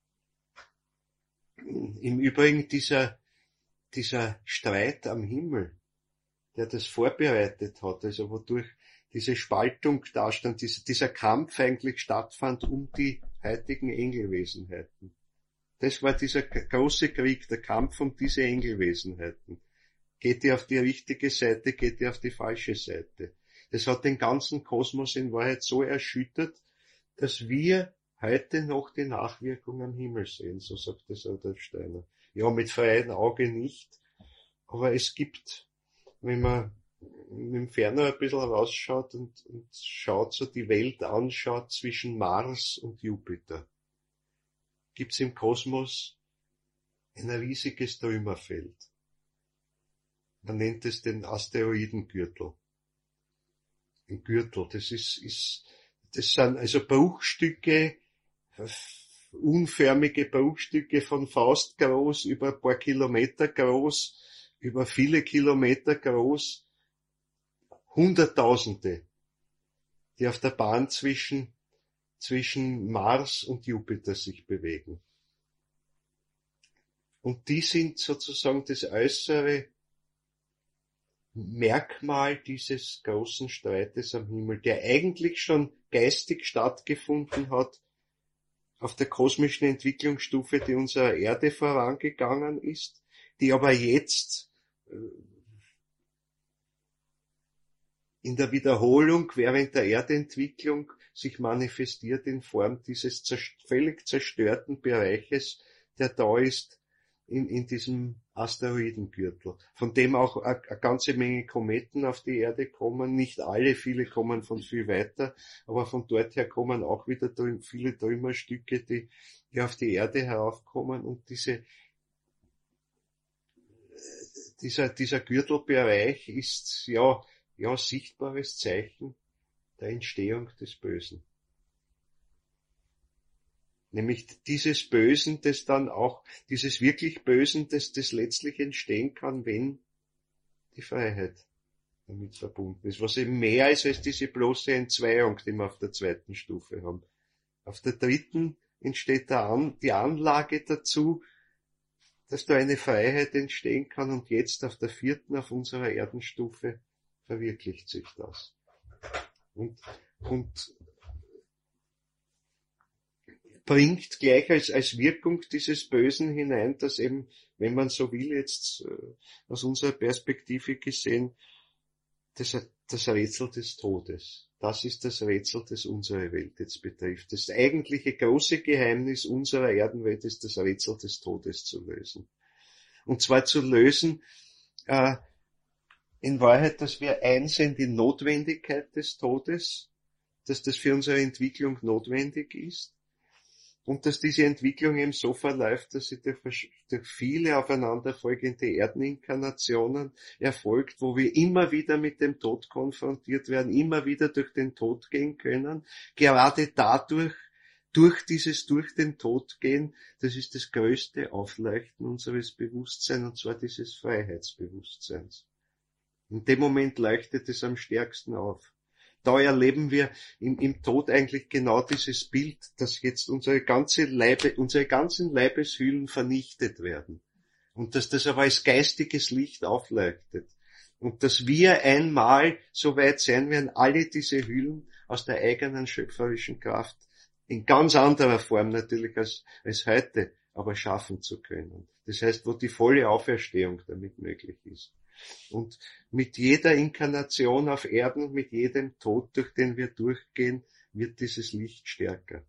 im Übrigen dieser Streit am Himmel, der das vorbereitet hat, also wodurch diese Spaltung dastand, dieser Kampf eigentlich stattfand um die heutigen Engelwesenheiten. Das war dieser große Krieg, der Kampf um diese Engelwesenheiten. Geht ihr auf die richtige Seite, geht ihr auf die falsche Seite? Das hat den ganzen Kosmos in Wahrheit so erschüttert, dass wir heute noch die Nachwirkungen am Himmel sehen, so sagt es Adolf Steiner. Ja, mit freiem Auge nicht, aber es gibt, wenn man mit dem Fernrohr ein bisschen rausschaut und schaut, so die Welt anschaut zwischen Mars und Jupiter, gibt's im Kosmos ein riesiges Trümmerfeld. Man nennt es den Asteroidengürtel. Ein Gürtel, das sind also Bruchstücke, unförmige Bruchstücke von Faustgroß über ein paar Kilometer groß, über viele Kilometer groß, Hunderttausende, die auf der Bahn zwischen Mars und Jupiter sich bewegen. Und die sind sozusagen das äußere Merkmal dieses großen Streites am Himmel, der eigentlich schon geistig stattgefunden hat auf der kosmischen Entwicklungsstufe, die unserer Erde vorangegangen ist, die aber jetzt in der Wiederholung während der Erdentwicklung sich manifestiert in Form dieses völlig zerstörten Bereiches, der da ist in diesem Asteroidengürtel, von dem auch eine ganze Menge Kometen auf die Erde kommen. Nicht alle, viele kommen von viel weiter, aber von dort her kommen auch wieder viele Trümmerstücke, die auf die Erde heraufkommen, und dieser Gürtelbereich ist ja sichtbares Zeichen der Entstehung des Bösen. Nämlich dieses Bösen, das dann auch, dieses wirklich Bösen, das letztlich entstehen kann, wenn die Freiheit damit verbunden ist. Was eben mehr ist als diese bloße Entzweiung, die wir auf der zweiten Stufe haben. Auf der dritten entsteht die Anlage dazu, dass da eine Freiheit entstehen kann, und jetzt auf der vierten, auf unserer Erdenstufe, verwirklicht sich das. Und bringt gleich als Wirkung dieses Bösen hinein, dass eben, wenn man so will, jetzt aus unserer Perspektive gesehen, das Rätsel des Todes. Das ist das Rätsel, das unsere Welt jetzt betrifft. Das eigentliche große Geheimnis unserer Erdenwelt ist das Rätsel des Todes zu lösen. Und zwar zu lösen, in Wahrheit, dass wir einsehen die Notwendigkeit des Todes, dass das für unsere Entwicklung notwendig ist, und dass diese Entwicklung eben so verläuft, dass sie durch viele aufeinanderfolgende Erdeninkarnationen erfolgt, wo wir immer wieder mit dem Tod konfrontiert werden, immer wieder durch den Tod gehen können. Gerade dadurch, durch den Tod gehen, das ist das größte Aufleuchten unseres Bewusstseins, und zwar dieses Freiheitsbewusstseins. In dem Moment leuchtet es am stärksten auf. Da erleben wir im Tod eigentlich genau dieses Bild, dass jetzt unsere ganzen Leibeshüllen vernichtet werden. Und dass das aber als geistiges Licht aufleuchtet. Und dass wir einmal so weit sein werden, alle diese Hüllen aus der eigenen schöpferischen Kraft, in ganz anderer Form natürlich als heute, aber schaffen zu können. Das heißt, wo die volle Auferstehung damit möglich ist. Und mit jeder Inkarnation auf Erden, mit jedem Tod, durch den wir durchgehen, wird dieses Licht stärker.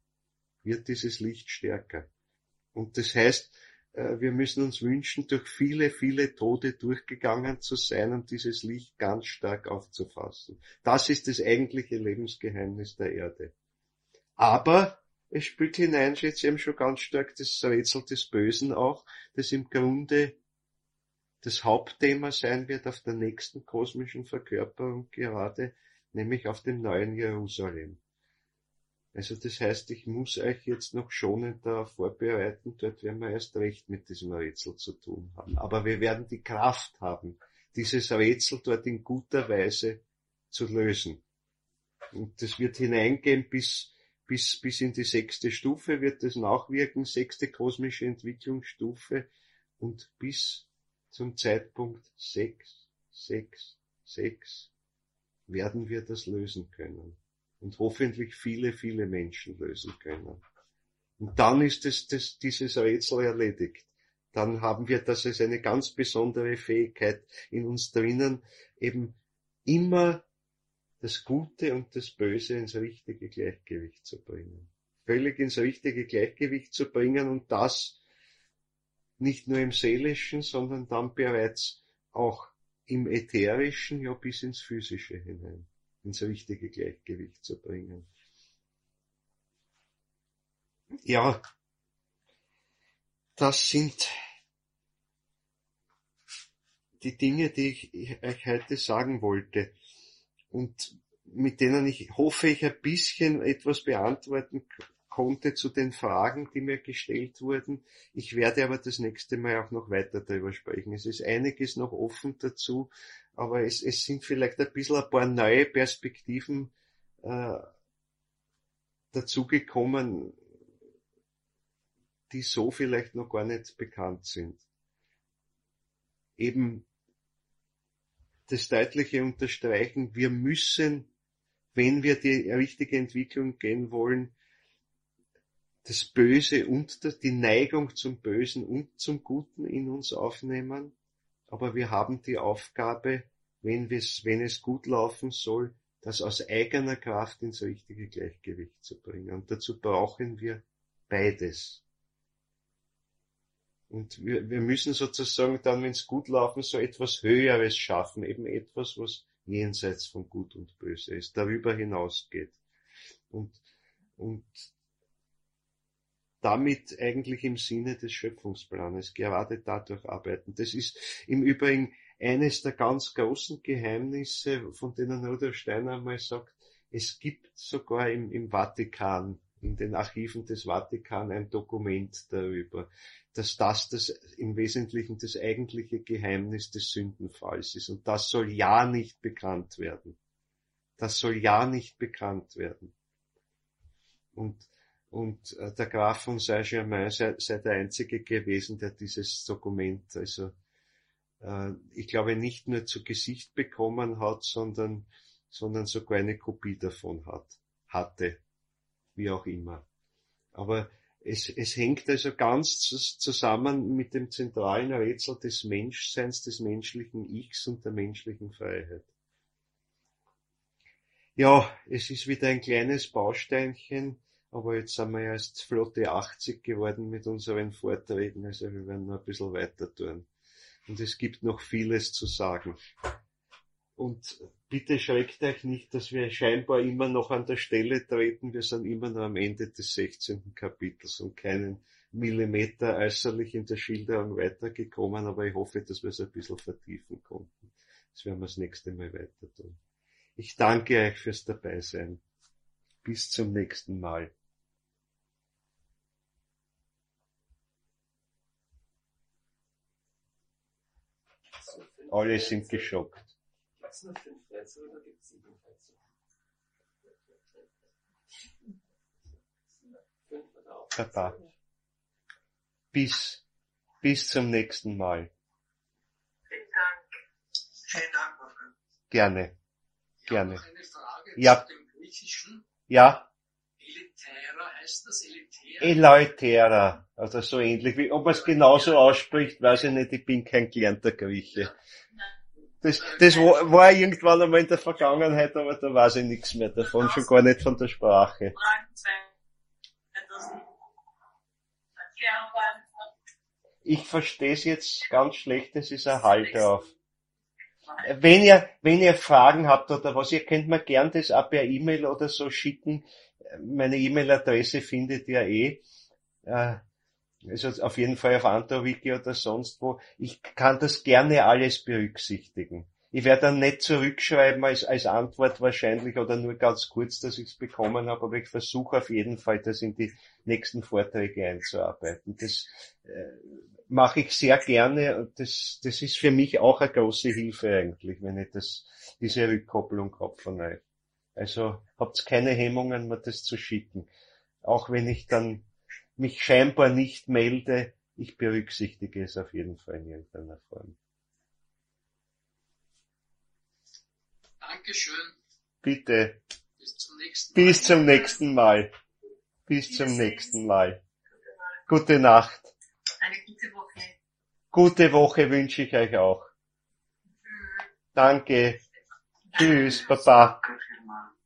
Und das heißt, wir müssen uns wünschen, durch viele, viele Tode durchgegangen zu sein und dieses Licht ganz stark aufzufassen. Das ist das eigentliche Lebensgeheimnis der Erde. Aber es spielt hinein jetzt eben schon ganz stark das Rätsel des Bösen auch, das im Grunde das Hauptthema sein wird auf der nächsten kosmischen Verkörperung gerade, nämlich auf dem neuen Jerusalem. Also das heißt, ich muss euch jetzt noch schonend darauf vorbereiten, dort werden wir erst recht mit diesem Rätsel zu tun haben. Aber wir werden die Kraft haben, dieses Rätsel dort in guter Weise zu lösen. Und das wird hineingehen bis bis in die 6. Stufe wird es nachwirken, 6. kosmische Entwicklungsstufe, und bis zum Zeitpunkt 6 werden wir das lösen können. Und hoffentlich viele, viele Menschen lösen können. Und dann ist dieses Rätsel erledigt. Dann haben wir, das ist eine ganz besondere Fähigkeit in uns drinnen, eben immer das Gute und das Böse ins richtige Gleichgewicht zu bringen. Völlig ins richtige Gleichgewicht zu bringen, und das nicht nur im Seelischen, sondern dann bereits auch im Ätherischen, ja bis ins Physische hinein, ins richtige Gleichgewicht zu bringen. Ja, das sind die Dinge, die ich euch heute sagen wollte, und mit denen ich hoffe, ich ein bisschen etwas beantworten konnte zu den Fragen, die mir gestellt wurden. Ich werde aber das nächste Mal auch noch weiter darüber sprechen. Es ist einiges noch offen dazu, aber es sind vielleicht ein paar neue Perspektiven dazugekommen, die so vielleicht noch gar nicht bekannt sind. Eben das deutliche Unterstreichen, wir müssen, wenn wir die richtige Entwicklung gehen wollen, das Böse und die Neigung zum Bösen und zum Guten in uns aufnehmen, aber wir haben die Aufgabe, wenn es gut laufen soll, das aus eigener Kraft ins richtige Gleichgewicht zu bringen. Und dazu brauchen wir beides. Und wir müssen sozusagen dann, wenn es gut laufen soll, etwas Höheres schaffen, eben etwas, was jenseits von Gut und Böse ist, darüber hinausgeht. Und damit eigentlich im Sinne des Schöpfungsplanes gerade dadurch arbeiten. Das ist im Übrigen eines der ganz großen Geheimnisse, von denen Rudolf Steiner einmal sagt, es gibt sogar im Vatikan, in den Archiven des Vatikan, ein Dokument darüber, dass das im Wesentlichen das eigentliche Geheimnis des Sündenfalls ist. Und das soll ja nicht bekannt werden. Das soll ja nicht bekannt werden. Und der Graf von Saint-Germain sei der Einzige gewesen, der dieses Dokument, also ich glaube, nicht nur zu Gesicht bekommen hat, sondern sogar eine Kopie davon hatte, wie auch immer. Aber es hängt also ganz zusammen mit dem zentralen Rätsel des Menschseins, des menschlichen Ichs und der menschlichen Freiheit. Ja, es ist wieder ein kleines Bausteinchen, aber jetzt sind wir erst flotte 80 geworden mit unseren Vorträgen, also wir werden noch ein bisschen weiter tun. Und es gibt noch vieles zu sagen. Und bitte schreckt euch nicht, dass wir scheinbar immer noch an der Stelle treten. Wir sind immer noch am Ende des 16. Kapitels und keinen Millimeter äußerlich in der Schilderung weitergekommen, aber ich hoffe, dass wir es ein bisschen vertiefen konnten. Das werden wir das nächste Mal weiter tun. Ich danke euch fürs Dabeisein. Bis zum nächsten Mal. Alle sind geschockt. Gibt's nur 5 Rätsel oder gibt's 7 Rätsel? 5 oder auch? Papa. Bis zum nächsten Mal. Vielen Dank. Vielen Dank, Wolfgang. Gerne. Ich habe Gerne. noch eine Frage Ja. zu dem Griechischen. Ja, Eleuthera, heißt das Eleuthera? Eleuthera, also so ähnlich. Ob man es genauso ausspricht, weiß ich nicht, ich bin kein gelernter Grieche. Das war irgendwann einmal in der Vergangenheit, aber da weiß ich nichts mehr davon, schon gar nicht von der Sprache. Ich verstehe es jetzt ganz schlecht, es ist ein Halt drauf. Wenn ihr Fragen habt oder was, ihr könnt mir gern das auch per E-Mail oder so schicken. Meine E-Mail-Adresse findet ihr also auf jeden Fall auf AntoWiki oder sonst wo. Ich kann das gerne alles berücksichtigen. Ich werde dann nicht zurückschreiben als Antwort wahrscheinlich oder nur ganz kurz, dass ich es bekommen habe, aber ich versuche auf jeden Fall, das in die nächsten Vorträge einzuarbeiten. Das mache ich sehr gerne und das ist für mich auch eine große Hilfe eigentlich, wenn ich diese Rückkopplung habe von euch. Also habt keine Hemmungen, mir das zu schicken. Auch wenn ich dann mich scheinbar nicht melde, ich berücksichtige es auf jeden Fall in irgendeiner Form. Dankeschön. Bitte. Bis zum nächsten Mal. Bis zum nächsten Mal. Bis zum nächsten Mal. Gute Nacht. Eine gute Woche. Gute Woche wünsche ich euch auch. Danke. Tschüss, Baba. Danke vielmals.